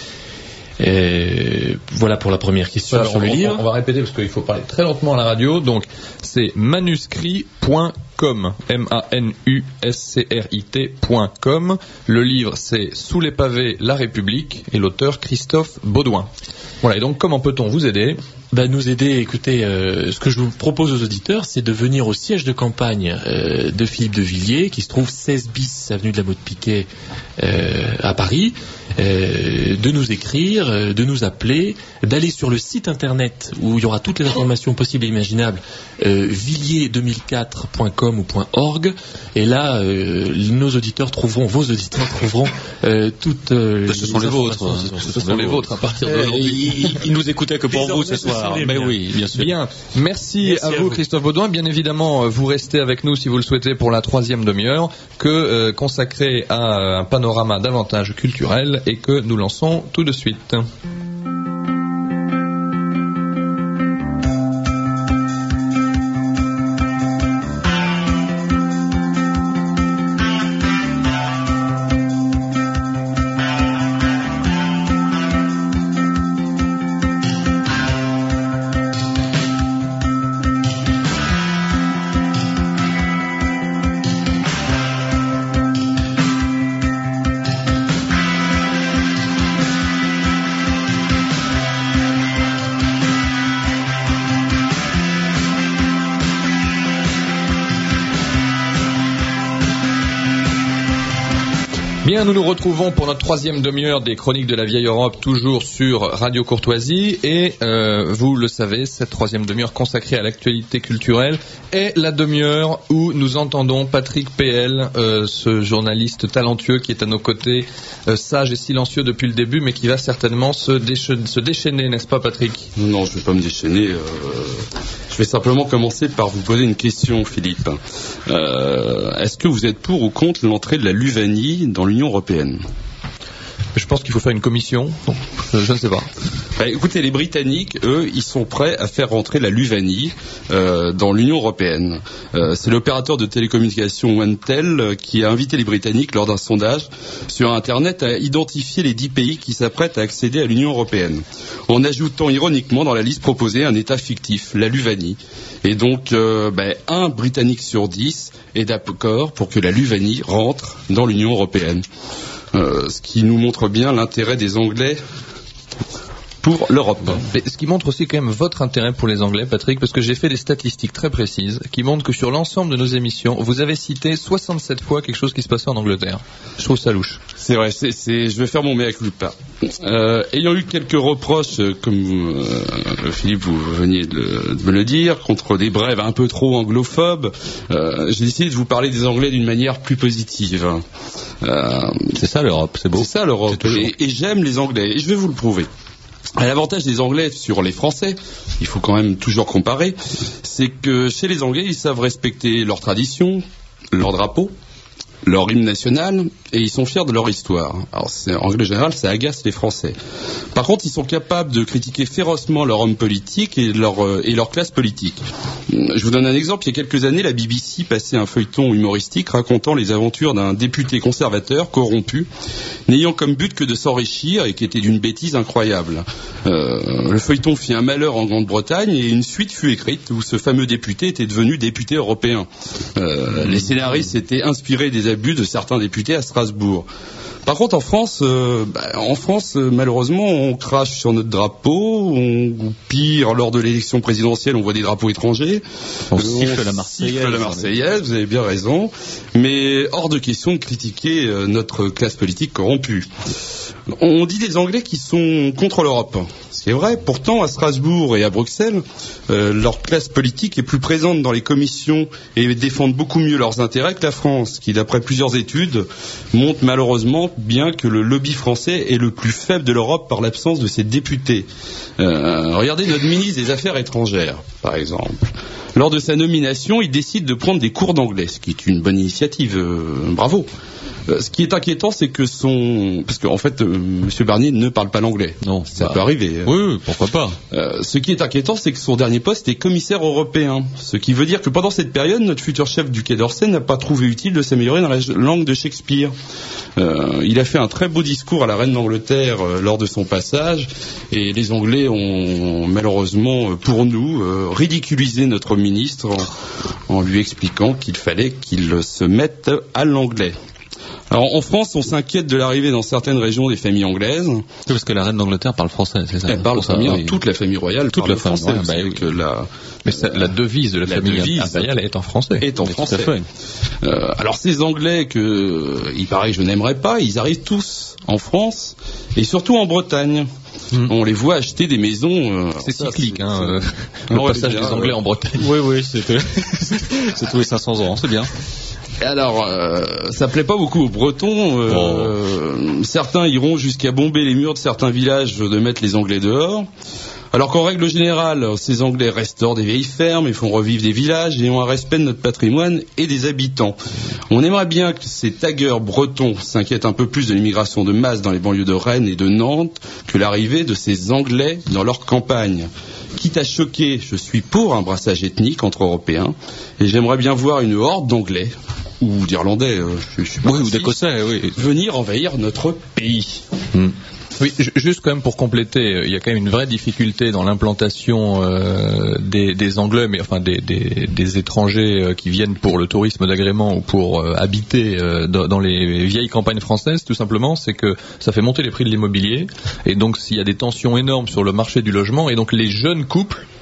Et voilà pour la première question alors, sur le on, livre. On va répéter parce qu'il faut parler très lentement à la radio. Donc c'est manuscrit point com, M A N U S C R I T point com. Le livre c'est Sous les pavés la République et l'auteur Christophe Baudouin. Voilà, et donc comment peut-on vous aider? Ben, nous aider, écoutez, euh, ce que je vous propose aux auditeurs, c'est de venir au siège de campagne euh, de Philippe de Villiers, qui se trouve seize bis avenue de la Motte-Piquet euh, à Paris, euh, de nous écrire, euh, de nous appeler, d'aller sur le site internet où il y aura toutes les informations possibles et imaginables, euh, villiers deux mille quatre point com ou .org, et là, euh, nos auditeurs trouveront, vos auditeurs trouveront euh, toutes euh, ce sont les vôtres, ce, ce sont les vôtres à partir d'aujourd'hui. Ils, ils nous écoutaient que pour vous ce soir. Mais oui, bien sûr. Bien. Merci, Merci à, à vous, vous, Christophe Baudouin. Bien évidemment, vous restez avec nous si vous le souhaitez pour la troisième demi-heure, que euh, consacrée à un panorama davantage culturel et que nous lançons tout de suite. Bien, nous nous retrouvons pour notre troisième demi-heure des Chroniques de la Vieille Europe, toujours sur Radio Courtoisie. Et euh, vous le savez, cette troisième demi-heure consacrée à l'actualité culturelle est la demi-heure où nous entendons Patrick P L, euh, ce journaliste talentueux qui est à nos côtés, euh, sage et silencieux depuis le début, mais qui va certainement se, décha- se déchaîner, n'est-ce pas Patrick ? Non, je ne vais pas me déchaîner. Euh, je vais simplement commencer par vous poser une question, Philippe. Euh, est-ce que vous êtes pour ou contre l'entrée de la Luvanie dans l'Union européenne ? Je pense qu'il faut faire une commission. Non, je, je ne sais pas. Bah, écoutez, les Britanniques, eux, ils sont prêts à faire rentrer la Luvanie euh, dans l'Union européenne. Euh, c'est l'opérateur de télécommunications OneTel qui a invité les Britanniques lors d'un sondage sur Internet à identifier les dix pays qui s'apprêtent à accéder à l'Union européenne, en ajoutant ironiquement dans la liste proposée un État fictif, la Luvanie. Et donc, euh, bah, un Britannique sur dix est d'accord pour que la Luvanie rentre dans l'Union européenne. Euh, ce qui nous montre bien l'intérêt des Anglais pour l'Europe. Mais ce qui montre aussi quand même votre intérêt pour les Anglais, Patrick, parce que j'ai fait des statistiques très précises qui montrent que sur l'ensemble de nos émissions, vous avez cité soixante-sept fois quelque chose qui se passait en Angleterre. Je trouve ça louche. C'est vrai, c'est, c'est, je vais faire mon mea culpa. Euh, ayant eu quelques reproches, comme euh, Philippe, vous veniez de, de me le dire, contre des brèves un peu trop anglophobes, euh, j'ai décidé de vous parler des Anglais d'une manière plus positive. Euh, c'est ça l'Europe, c'est beau. C'est ça l'Europe, c'est et, et j'aime les Anglais, et je vais vous le prouver. L'avantage des Anglais sur les Français, il faut quand même toujours comparer, c'est que chez les Anglais, ils savent respecter leurs traditions, leur drapeau, leur hymne national, et ils sont fiers de leur histoire. Alors, c'est, en règle générale, ça agace les Français. Par contre, ils sont capables de critiquer férocement leurs hommes politiques et leur, euh, et leur classe politique. Je vous donne un exemple. Il y a quelques années, la B B C passait un feuilleton humoristique racontant les aventures d'un député conservateur corrompu, n'ayant comme but que de s'enrichir et qui était d'une bêtise incroyable. Euh, le feuilleton fit un malheur en Grande-Bretagne et une suite fut écrite où ce fameux député était devenu député européen. Euh, les scénaristes s'étaient inspirés des abus de certains députés à Strasbourg. Par contre, en France, euh, bah, en France, euh, malheureusement, on crache sur notre drapeau, on, ou pire, lors de l'élection présidentielle, on voit des drapeaux étrangers. On euh, siffle la Marseillaise. Siffle la Marseillaise, vous avez bien raison. Mais hors de question de critiquer euh, notre classe politique corrompue. On dit des Anglais qui sont contre l'Europe. C'est vrai, pourtant à Strasbourg et à Bruxelles, euh, leur classe politique est plus présente dans les commissions et défendent beaucoup mieux leurs intérêts que la France, qui d'après plusieurs études montre malheureusement bien que le lobby français est le plus faible de l'Europe par l'absence de ses députés. Euh, regardez notre ministre des Affaires étrangères, par exemple. Lors de sa nomination, il décide de prendre des cours d'anglais, ce qui est une bonne initiative, euh, bravo. Ce qui est inquiétant, c'est que son... Parce qu'en fait, euh, M. Barnier ne parle pas l'anglais. Non, ça bah... peut arriver. Oui, oui, pourquoi pas. Euh, ce qui est inquiétant, c'est que son dernier poste est commissaire européen. Ce qui veut dire que pendant cette période, notre futur chef du Quai d'Orsay n'a pas trouvé utile de s'améliorer dans la langue de Shakespeare. Euh, il a fait un très beau discours à la reine d'Angleterre euh, lors de son passage, et les Anglais ont malheureusement, pour nous, euh, ridiculisé notre ministre en, en lui expliquant qu'il fallait qu'il se mette à l'anglais. Alors en France, on s'inquiète de l'arrivée dans certaines régions des familles anglaises. C'est parce que la reine d'Angleterre parle français, c'est ça. Elle parle ça, famille, oui. Toute la famille royale toute parle la français. Famille, bah, oui. que la, Mais ça, la devise de la, la famille devise impériale est en français. Est en mais français. Tout à fait. Euh, alors ces Anglais que, il paraît que je n'aimerais pas, ils arrivent tous en France et surtout en Bretagne. Mmh. On les voit acheter des maisons. Euh, c'est ça, cyclique, c'est, hein. Euh, le passage des Anglais en Bretagne. Oui, oui, c'est, c'est tous les cinq cents ans, c'est bien. Alors, euh, ça plaît pas beaucoup aux Bretons. Euh, oh. Certains iront jusqu'à bomber les murs de certains villages de mettre les Anglais dehors. Alors qu'en règle générale, ces Anglais restaurent des vieilles fermes et font revivre des villages et ont un respect de notre patrimoine et des habitants. On aimerait bien que ces taggeurs bretons s'inquiètent un peu plus de l'immigration de masse dans les banlieues de Rennes et de Nantes que l'arrivée de ces Anglais dans leurs campagnes. Quitte à choquer, je suis pour un brassage ethnique entre Européens et j'aimerais bien voir une horde d'Anglais ou d'Irlandais, euh, je, je suis pas oui, ou d'Écossais, oui, venir envahir notre pays. Mmh. Oui, juste quand même pour compléter, il y a quand même une vraie difficulté dans l'implantation euh, des, des Anglais, mais enfin des, des, des étrangers euh, qui viennent pour le tourisme d'agrément ou pour euh, habiter euh, dans, dans les vieilles campagnes françaises, tout simplement, c'est que ça fait monter les prix de l'immobilier, et donc s'il y a des tensions énormes sur le marché du logement, et donc les jeunes couples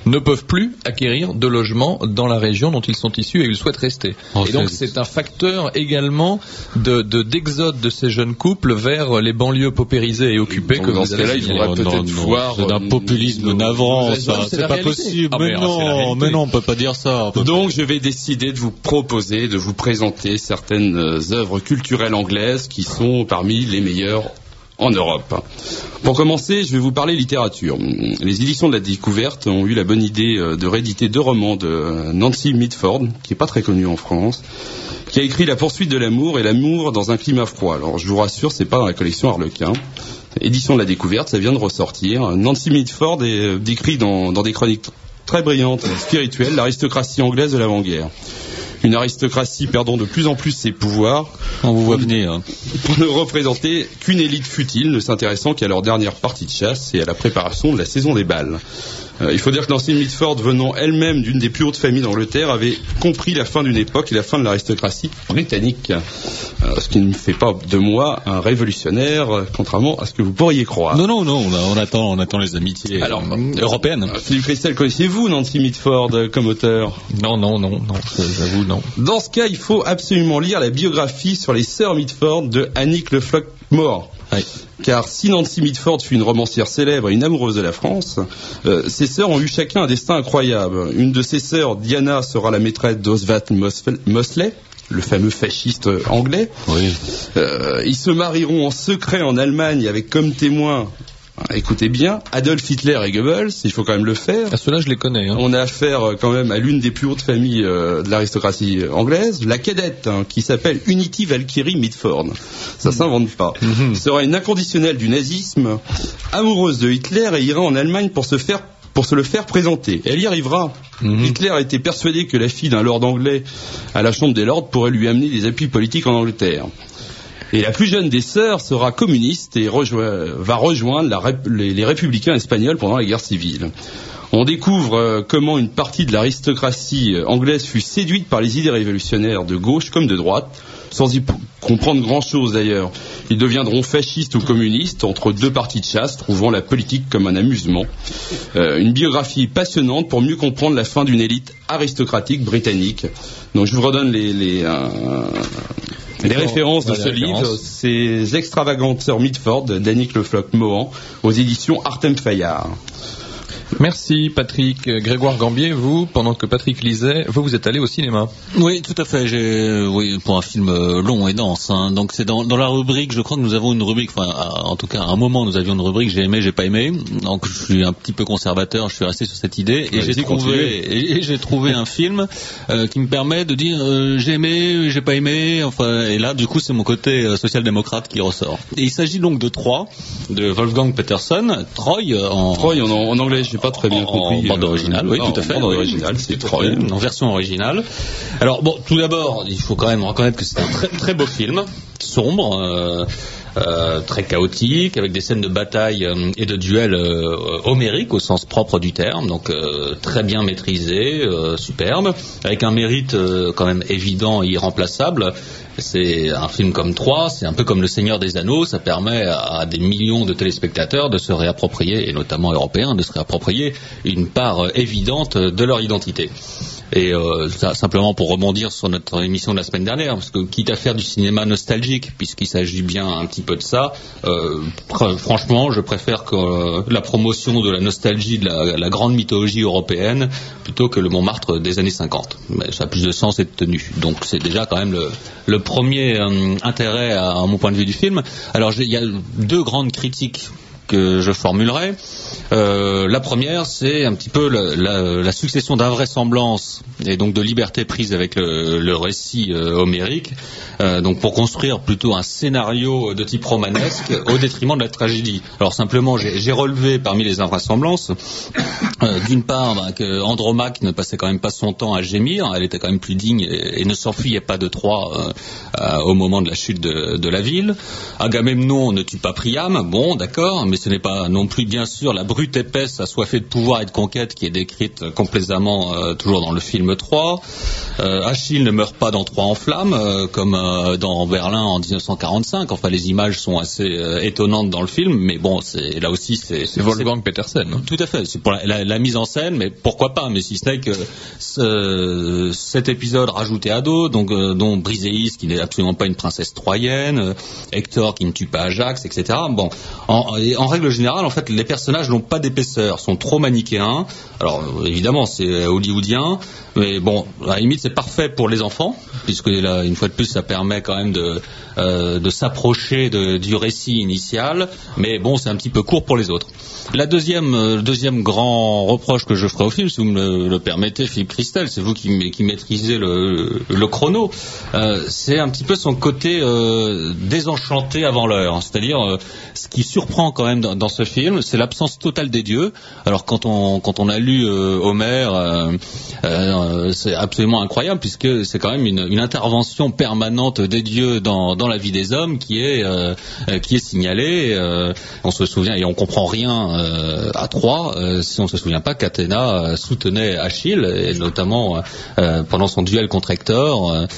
ne peuvent plus acquérir de logements dans la région dont ils sont issus et ils souhaitent rester. Oh, et donc c'est un facteur également de, de, d'exode de ces jeunes couples vers les banlieues paupérisées et occupées. Donc, dans ce cas-là, il faudrait peut-être voir... C'est d'un populisme navrant, ça. C'est, c'est pas possible. Ah, mais, mais non, mais non, on peut pas dire ça. Donc je vais décider de vous proposer, de vous présenter certaines œuvres culturelles anglaises qui sont parmi les meilleures en Europe. Pour commencer, je vais vous parler littérature. Les éditions de la Découverte ont eu la bonne idée de rééditer deux romans de Nancy Mitford, qui est pas très connue en France, qui a écrit La poursuite de l'amour et L'amour dans un climat froid. Alors je vous rassure, c'est pas dans la collection Harlequin. Édition de la Découverte, ça vient de ressortir. Nancy Mitford est décrit dans, dans des chroniques très brillantes et spirituelles l'aristocratie anglaise de l'avant-guerre. Une aristocratie perdant de plus en plus ses pouvoirs. On vous voit venir. Hein. Pour ne représenter qu'une élite futile, ne s'intéressant qu'à leur dernière partie de chasse et à la préparation de la saison des balles. Euh, il faut dire que Nancy Mitford, venant elle-même d'une des plus hautes familles d'Angleterre, avait compris la fin d'une époque et la fin de l'aristocratie britannique. Euh, ce qui ne fait pas de moi un révolutionnaire, euh, contrairement à ce que vous pourriez croire. Non, non, non, on, on attend, on attend les amitiés Alors, euh, européennes. Euh, Philippe Christel, connaissez-vous Nancy Mitford euh, comme auteur ? Non, non, non, non, j'avoue, non. Dans ce cas, il faut absolument lire la biographie sur les sœurs Mitford de Annick Le Floch Moore. Oui. Car si Nancy Mitford fut une romancière célèbre et une amoureuse de la France, euh, ses sœurs ont eu chacun un destin incroyable. Une de ses sœurs, Diana, sera la maîtresse d'Oswald Mosley, le fameux fasciste anglais. Oui. Euh, ils se marieront en secret en Allemagne avec comme témoins, écoutez bien, Adolf Hitler et Goebbels, il faut quand même le faire. Ah, ceux-là, je les connais. Hein. On a affaire quand même à l'une des plus hautes familles euh, de l'aristocratie anglaise, la cadette, hein, qui s'appelle Unity Valkyrie Mitford. Ça mmh. s'invente pas. Mmh. Sera une inconditionnelle du nazisme, amoureuse de Hitler et ira en Allemagne pour se faire pour se le faire présenter. Elle y arrivera. Mmh. Hitler était persuadé que la fille d'un lord anglais à la Chambre des Lords pourrait lui amener des appuis politiques en Angleterre. Et la plus jeune des sœurs sera communiste et rejo- va rejoindre la ré- les, les républicains espagnols pendant la guerre civile. On découvre euh, comment une partie de l'aristocratie euh, anglaise fut séduite par les idées révolutionnaires de gauche comme de droite, sans y p- comprendre grand-chose d'ailleurs. Ils deviendront fascistes ou communistes entre deux parties de chasse, trouvant la politique comme un amusement. Euh, une biographie passionnante pour mieux comprendre la fin d'une élite aristocratique britannique. Donc je vous redonne les... les euh, Les références de ce livre, c'est Extravagantes sœurs Mitford d'Annick Le Floch Mohan aux éditions Artem Fayard. Merci Patrick. Grégoire Gambier, vous, pendant que Patrick lisait, vous, vous êtes allé au cinéma. Oui, tout à fait. J'ai, oui, pour un film long et dense. Hein. Donc c'est dans, dans la rubrique, je crois que nous avons une rubrique, enfin, en tout cas, à un moment, nous avions une rubrique j'ai aimé, j'ai pas aimé. Donc je suis un petit peu conservateur, je suis resté sur cette idée et, j'ai trouvé, et, et j'ai trouvé un film euh, qui me permet de dire euh, j'ai aimé, j'ai pas aimé. Enfin, et là, du coup, c'est mon côté euh, social-démocrate qui ressort. Et il s'agit donc de Troy, de Wolfgang Petersen. Troy euh, en, Troy en, en anglais. J'ai pas très bien en, compris. En bande originale, oui, non, tout à fait. En bande originale, oui, c'est Troy. En version originale. Alors bon, tout d'abord, il faut quand même reconnaître que c'est un très très beau film, sombre, euh, euh, très chaotique, avec des scènes de bataille euh, et de duels euh, homériques au sens propre du terme, donc euh, très bien maîtrisé, euh, superbe, avec un mérite euh, quand même évident et irremplaçable. C'est un film comme Troie, c'est un peu comme Le Seigneur des Anneaux, ça permet à des millions de téléspectateurs de se réapproprier, et notamment européens, de se réapproprier une part évidente de leur identité. Et euh, ça, simplement pour rebondir sur notre émission de la semaine dernière, parce que quitte à faire du cinéma nostalgique, puisqu'il s'agit bien un petit peu de ça, euh, pr- franchement, je préfère que euh, la promotion de la nostalgie de la, la grande mythologie européenne plutôt que le Montmartre des années cinquante. Mais ça a plus de sens et de tenue. Donc c'est déjà quand même le, le premier euh, intérêt à, à mon point de vue du film. Alors il y a deux grandes critiques que je formulerai. Euh, la première, c'est un petit peu la, la, la succession d'invraisemblances et donc de liberté prise avec le, le récit euh, homérique, euh, donc pour construire plutôt un scénario de type romanesque au détriment de la tragédie. Alors simplement, j'ai, j'ai relevé parmi les invraisemblances, euh, d'une part, bah, que Andromaque ne passait quand même pas son temps à gémir, elle était quand même plus digne et, et ne s'enfuyait pas de Troie euh, euh, au moment de la chute de, de la ville. Agamemnon ne tue pas Priam, bon, d'accord, mais mais ce n'est pas non plus bien sûr la brute épaisse assoiffée de pouvoir et de conquête qui est décrite complaisamment euh, toujours dans le film trois. Euh, Achille ne meurt pas dans Troie en flammes, euh, comme euh, dans Berlin en dix-neuf cent quarante-cinq. Enfin, les images sont assez euh, étonnantes dans le film, mais bon, c'est là aussi c'est c'est Wolfgang Petersen. Hein. Tout à fait, c'est pour la, la, la mise en scène, mais pourquoi pas. Mais si ce n'est que ce, cet épisode rajouté à dos, donc euh, dont Briseis qui n'est absolument pas une princesse troyenne, euh, Hector qui ne tue pas Ajax, et cetera. Bon, en, en règle générale, en fait, les personnages n'ont pas d'épaisseur, sont trop manichéens. Alors évidemment, c'est hollywoodien, mais bon, à la limite, c'est parfait pour les enfants, puisque là, une fois de plus, ça permet quand même de euh, de s'approcher de, du récit initial. Mais bon, c'est un petit peu court pour les autres. La deuxième, euh, deuxième grand reproche que je ferai au film, si vous me le, le permettez, Philippe Christel, c'est vous qui, qui maîtrisez le, le chrono, euh, c'est un petit peu son côté euh, désenchanté avant l'heure. C'est-à-dire, euh, ce qui surprend quand même dans, dans ce film, c'est l'absence totale des dieux. Alors quand on quand on a lu euh, Homère, euh, euh, c'est absolument incroyable puisque c'est quand même une, une intervention permanente des dieux dans, dans la vie des hommes qui est euh, qui est signalée. Euh, on se souvient et on comprend rien. Euh, à Troie, euh, si on ne se souvient pas qu'Athéna euh, soutenait Achille, et notamment euh, pendant son duel contre Hector, euh,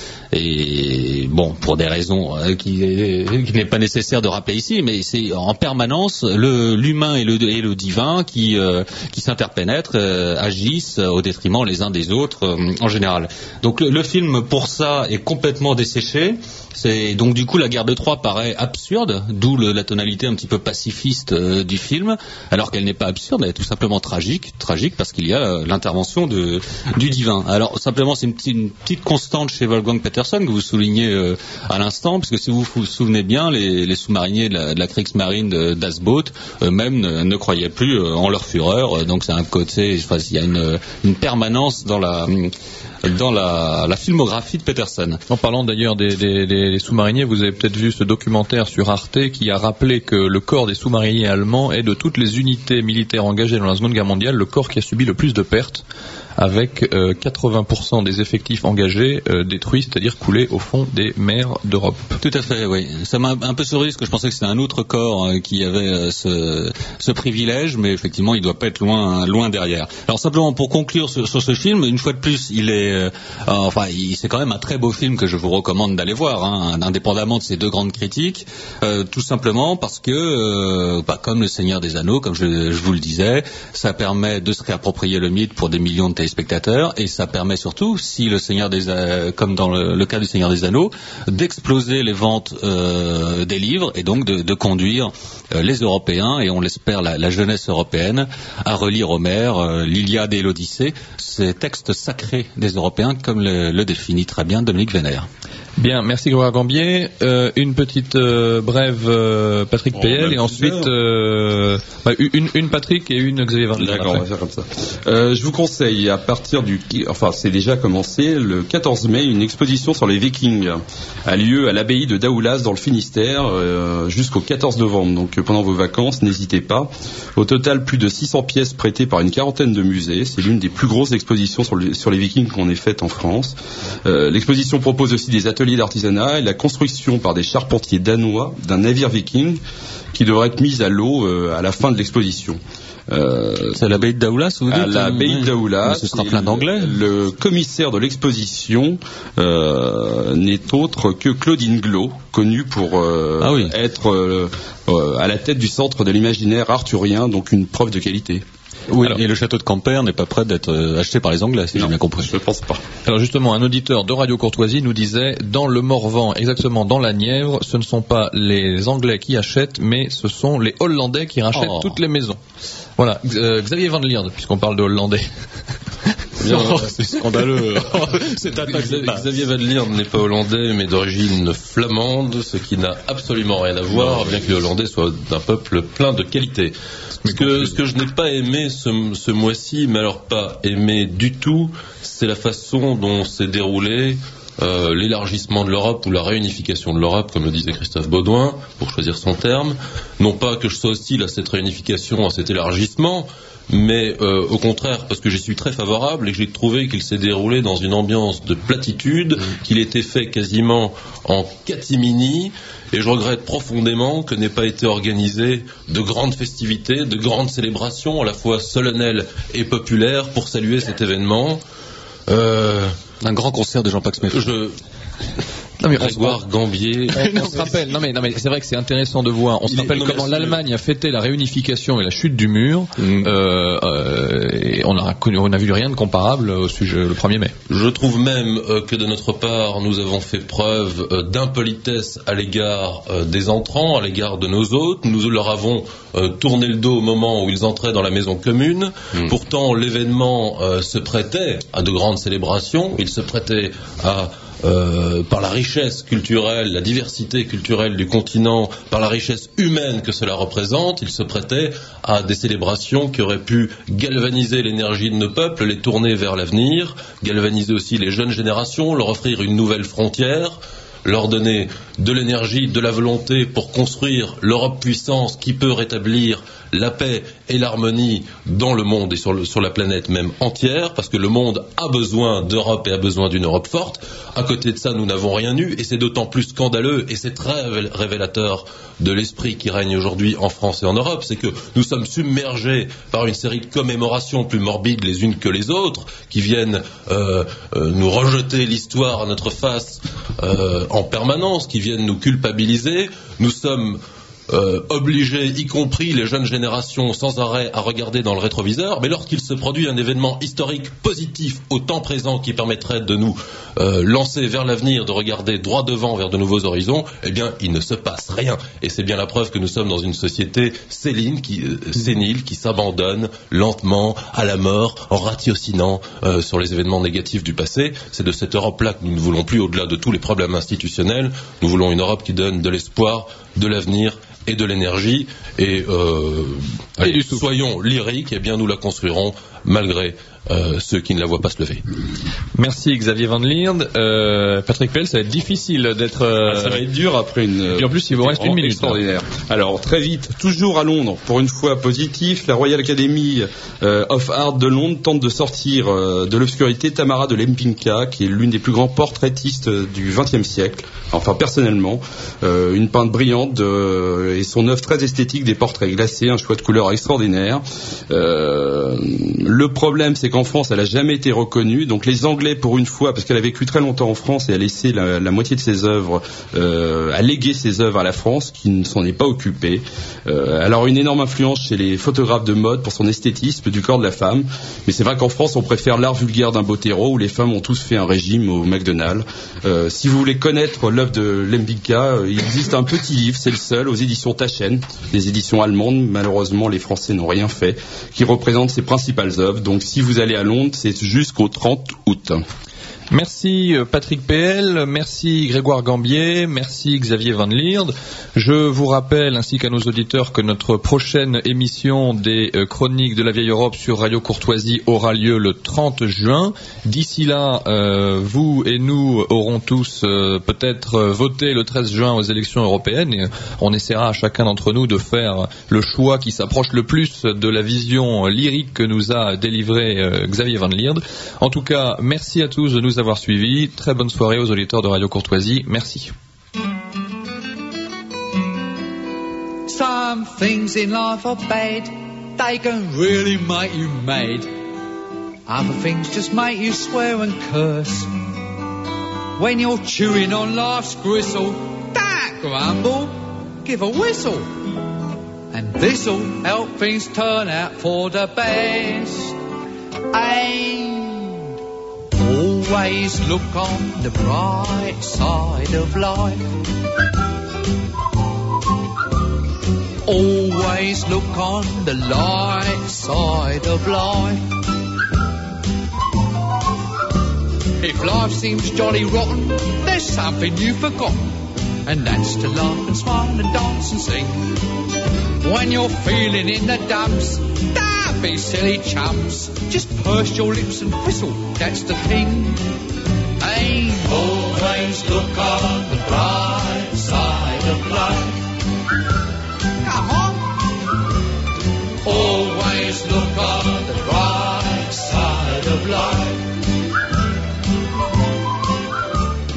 et bon, pour des raisons euh, qui, qui n'est pas nécessaire de rappeler ici, mais c'est en permanence le, l'humain et le, et le divin qui, euh, qui s'interpénètrent, euh, agissent au détriment les uns des autres euh, en général. Donc le, le film, pour ça, est complètement desséché. C'est, donc du coup, la guerre de Troie paraît absurde, d'où le, la tonalité un petit peu pacifiste euh, du film, alors qu'elle n'est pas absurde, elle est tout simplement tragique, tragique parce qu'il y a euh, l'intervention de, du divin. Alors simplement, c'est une, petite, une petite constante chez Wolfgang Petersen que vous soulignez euh, à l'instant, puisque si vous vous souvenez bien, les, les sous-mariniers de la, de la Kriegsmarine d'Asboth eux-mêmes ne, ne croyaient plus euh, en leur fureur, donc c'est un côté, enfin, il y a une, une permanence dans la dans la, la filmographie de Petersen. En parlant d'ailleurs des, des, des sous-mariniers, vous avez peut-être vu ce documentaire sur Arte qui a rappelé que le corps des sous-mariniers allemands est de toutes les unités militaires engagées dans la Seconde Guerre mondiale le corps qui a subi le plus de pertes, avec euh, quatre-vingts pour cent des effectifs engagés euh, détruits, c'est-à-dire coulés au fond des mers d'Europe. Tout à fait, oui. Ça m'a un peu surpris parce que je pensais que c'était un autre corps euh, qui avait euh, ce, ce privilège, mais effectivement, il doit pas être loin, loin derrière. Alors simplement pour conclure sur, sur ce film, une fois de plus, il est, euh, enfin, il, c'est quand même un très beau film que je vous recommande d'aller voir, hein, indépendamment de ces deux grandes critiques, euh, tout simplement parce que, euh, bah, comme Le Seigneur des Anneaux, comme je, je vous le disais, ça permet de se réapproprier le mythe pour des millions de téléspectateurs, et ça permet surtout, si le Seigneur des, euh, comme dans le, le cas du Seigneur des Anneaux, d'exploser les ventes euh, des livres et donc de, de conduire euh, les Européens, et on l'espère la, la jeunesse européenne, à relire Homère, euh, l'Iliade et l'Odyssée, ces textes sacrés des Européens, comme le, le définit très bien Dominique Vénère. Bien, merci Grégoire Gambier. Euh, une petite euh, brève euh, Patrick oh, Péel, et ensuite euh, bah, une, une Patrick et une Xavier Van Lier. D'accord, on va faire comme ça. Euh, je vous conseille, à partir du, enfin c'est déjà commencé, le quatorze mai, une exposition sur les Vikings a lieu à l'abbaye de Daoulas dans le Finistère euh, jusqu'au quatorze novembre. Donc pendant vos vacances, n'hésitez pas. Au total, plus de six cents pièces prêtées par une quarantaine de musées. C'est l'une des plus grosses expositions sur, le, sur les Vikings qu'on ait faites en France. Euh, l'exposition propose aussi des ateliers d'artisanat et la construction par des charpentiers danois d'un navire viking qui devrait être mis à l'eau euh, à la fin de l'exposition. Euh, c'est à l'abbaye de Daoulas, vous dites? À l'abbaye de Daoulas. Ce sera plein d'anglais. Le, le commissaire de l'exposition euh, n'est autre que Claudine Glo, connue pour euh, ah oui. être euh, euh, à la tête du centre de l'imaginaire arthurien, donc une preuve de qualité. Oui, alors, et le château de Quimper n'est pas prêt d'être euh, acheté par les Anglais, si j'ai bien compris. Je ne pense pas. Alors justement, un auditeur de Radio Courtoisie nous disait, dans le Morvan, exactement dans la Nièvre, ce ne sont pas les Anglais qui achètent, mais ce sont les Hollandais qui rachètent oh. toutes les maisons. Voilà, euh, Xavier Van Lier, puisqu'on parle de Hollandais. Non, c'est scandaleux. C'est Xavier, Xavier Van Lier n'est pas hollandais, mais d'origine flamande, ce qui n'a absolument rien à voir, bien que les Hollandais soient d'un peuple plein de qualités. Ce que, ce que je n'ai pas aimé ce, ce mois-ci, mais alors pas aimé du tout, c'est la façon dont s'est déroulé euh, l'élargissement de l'Europe ou la réunification de l'Europe, comme le disait Christophe Baudouin, pour choisir son terme. Non pas que je sois hostile à cette réunification, à cet élargissement, mais euh, au contraire parce que j'y suis très favorable et que j'ai trouvé qu'il s'est déroulé dans une ambiance de platitude, qu'il était fait quasiment en catimini, et je regrette profondément que n'ait pas été organisé de grandes festivités, de grandes célébrations à la fois solennelles et populaires pour saluer cet événement. Euh, Un grand concert de Jean-Pax Méfou. Je... Non mais Grégoire on, Gambier. On, on se rappelle, non mais, non mais c'est vrai que c'est intéressant de voir. On se rappelle comment l'Allemagne a fêté la réunification et la chute du mur. Mm. Euh, euh, et on a connu, on a vu rien de comparable au sujet le premier mai. Je trouve même euh, que de notre part, nous avons fait preuve euh, d'impolitesse à l'égard euh, des entrants, à l'égard de nos hôtes. Nous leur avons euh, tourné le dos au moment où ils entraient dans la maison commune. Mm. Pourtant, l'événement euh, se prêtait à de grandes célébrations. Il se prêtait à Euh, par la richesse culturelle, la diversité culturelle du continent, par la richesse humaine que cela représente, il se prêtait à des célébrations qui auraient pu galvaniser l'énergie de nos peuples, les tourner vers l'avenir, galvaniser aussi les jeunes générations, leur offrir une nouvelle frontière, leur donner de l'énergie, de la volonté pour construire l'Europe puissance qui peut rétablir la paix et l'harmonie dans le monde et sur, le, sur la planète même entière, parce que le monde a besoin d'Europe et a besoin d'une Europe forte. À côté de ça, nous n'avons rien eu, et c'est d'autant plus scandaleux, et c'est très révélateur de l'esprit qui règne aujourd'hui en France et en Europe, c'est que nous sommes submergés par une série de commémorations plus morbides les unes que les autres, qui viennent euh, euh, nous rejeter l'histoire à notre face euh, en permanence, qui viennent nous culpabiliser. Nous sommes Euh, obligés, y compris les jeunes générations, sans arrêt à regarder dans le rétroviseur, mais lorsqu'il se produit un événement historique positif au temps présent qui permettrait de nous euh, lancer vers l'avenir, de regarder droit devant vers de nouveaux horizons, eh bien il ne se passe rien. Et c'est bien la preuve que nous sommes dans une société séline, qui, euh, sénile, qui s'abandonne lentement à la mort en ratiocinant euh, sur les événements négatifs du passé. C'est de cette Europe-là que nous ne voulons plus, au-delà de tous les problèmes institutionnels. Nous voulons une Europe qui donne de l'espoir, de l'avenir et de l'énergie, et, euh, et allez, soyons lyriques, et bien nous la construirons malgré euh, ceux qui ne la voient pas se lever. Merci Xavier Van Lierde. Euh, Patrick Pell, ça va être difficile d'être... Euh... Ah, ça va être dur après une... Et en plus, il vous reste une minute. Extraordinaire. Alors, très vite, toujours à Londres, pour une fois positif, la Royal Academy euh, of Art de Londres tente de sortir euh, de l'obscurité Tamara de Lempinka, qui est l'une des plus grands portraitistes du vingtième siècle. Enfin, personnellement, euh, une peintre brillante de, et son œuvre très esthétique, des portraits glacés, un choix de couleurs extraordinaire. Euh, le problème, c'est qu'en France, elle n'a jamais été reconnue. Donc les Anglais, pour une fois, parce qu'elle a vécu très longtemps en France et a laissé la, la moitié de ses œuvres, euh, a légué ses œuvres à la France, qui ne s'en est pas occupée. Euh, elle a une énorme influence chez les photographes de mode pour son esthétisme du corps de la femme. Mais c'est vrai qu'en France, on préfère l'art vulgaire d'un Bottero, où les femmes ont tous fait un régime au McDonald's. Euh, si vous voulez connaître l'œuvre de Lempinka, il existe un petit livre, c'est le seul, aux éditions Taschen, des éditions allemandes. Malheureusement, les Français n'ont rien fait, qui représente ses principales œuvres. Donc si vous allez à Londres, c'est jusqu'au trente août. Merci Patrick P L, merci Grégoire Gambier, merci Xavier Van Lierde. Je vous rappelle, ainsi qu'à nos auditeurs, que notre prochaine émission des euh, Chroniques de la Vieille Europe sur Radio Courtoisie aura lieu le trente juin. D'ici là, euh, vous et nous aurons tous euh, peut-être voté le treize juin aux élections européennes, et on essaiera à chacun d'entre nous de faire le choix qui s'approche le plus de la vision lyrique que nous a délivré euh, Xavier Van Lierde. En tout cas, merci à tous de nous avoir suivis. Très bonne soirée aux auditeurs de Radio Courtoisie. Merci. Some things in life are bad, they can really make you mad. Other things just make you swear and curse. When you're chewing on life's gristle, don't grumble, give a whistle. And this'll help things turn out for the best. And always look on the bright side of life. Always look on the light side of life. If life seems jolly rotten, there's something you've forgotten, and that's to laugh and smile and dance and sing. When you're feeling in the dumps, don't be silly chums, just purse your lips and whistle, that's the thing. Hey, always look on the bright side of life. Come on. Always look on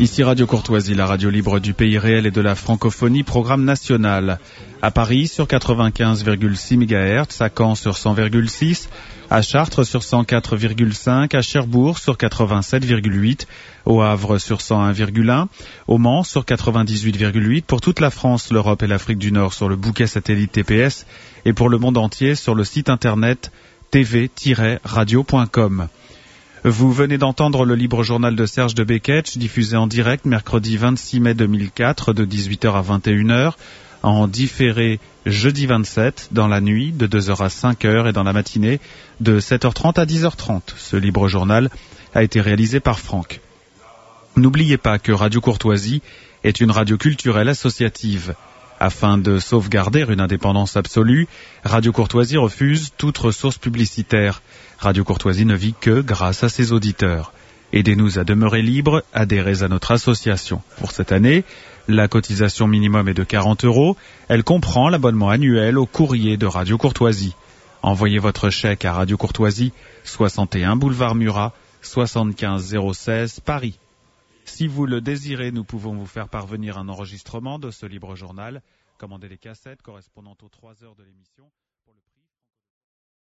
Ici Radio Courtoisie, la radio libre du pays réel et de la francophonie, programme national. À Paris sur quatre-vingt-quinze virgule six mégahertz, à Caen sur cent virgule six, à Chartres sur cent quatre virgule cinq, à Cherbourg sur quatre-vingt-sept virgule huit, au Havre sur cent un virgule un, au Mans sur quatre-vingt-dix-huit virgule huit, pour toute la France, l'Europe et l'Afrique du Nord sur le bouquet satellite T P S et pour le monde entier sur le site internet t v tiret radio point com. Vous venez d'entendre le libre journal de Serge de Beketch, diffusé en direct mercredi vingt-six mai deux mille quatre de dix-huit heures à vingt et une heures, en différé jeudi vingt-sept, dans la nuit de deux heures à cinq heures et dans la matinée de sept heures trente à dix heures trente. Ce libre journal a été réalisé par Franck. N'oubliez pas que Radio Courtoisie est une radio culturelle associative. Afin de sauvegarder une indépendance absolue, Radio Courtoisie refuse toute ressource publicitaire. Radio Courtoisie ne vit que grâce à ses auditeurs. Aidez-nous à demeurer libres, adhérez à notre association. Pour cette année, la cotisation minimum est de quarante euros. Elle comprend l'abonnement annuel au courrier de Radio Courtoisie. Envoyez votre chèque à Radio Courtoisie, soixante et un boulevard Murat, soixante-quinze zéro seize, Paris. Si vous le désirez, nous pouvons vous faire parvenir un enregistrement de ce libre journal. Commandez les cassettes correspondant aux trois heures de l'émission.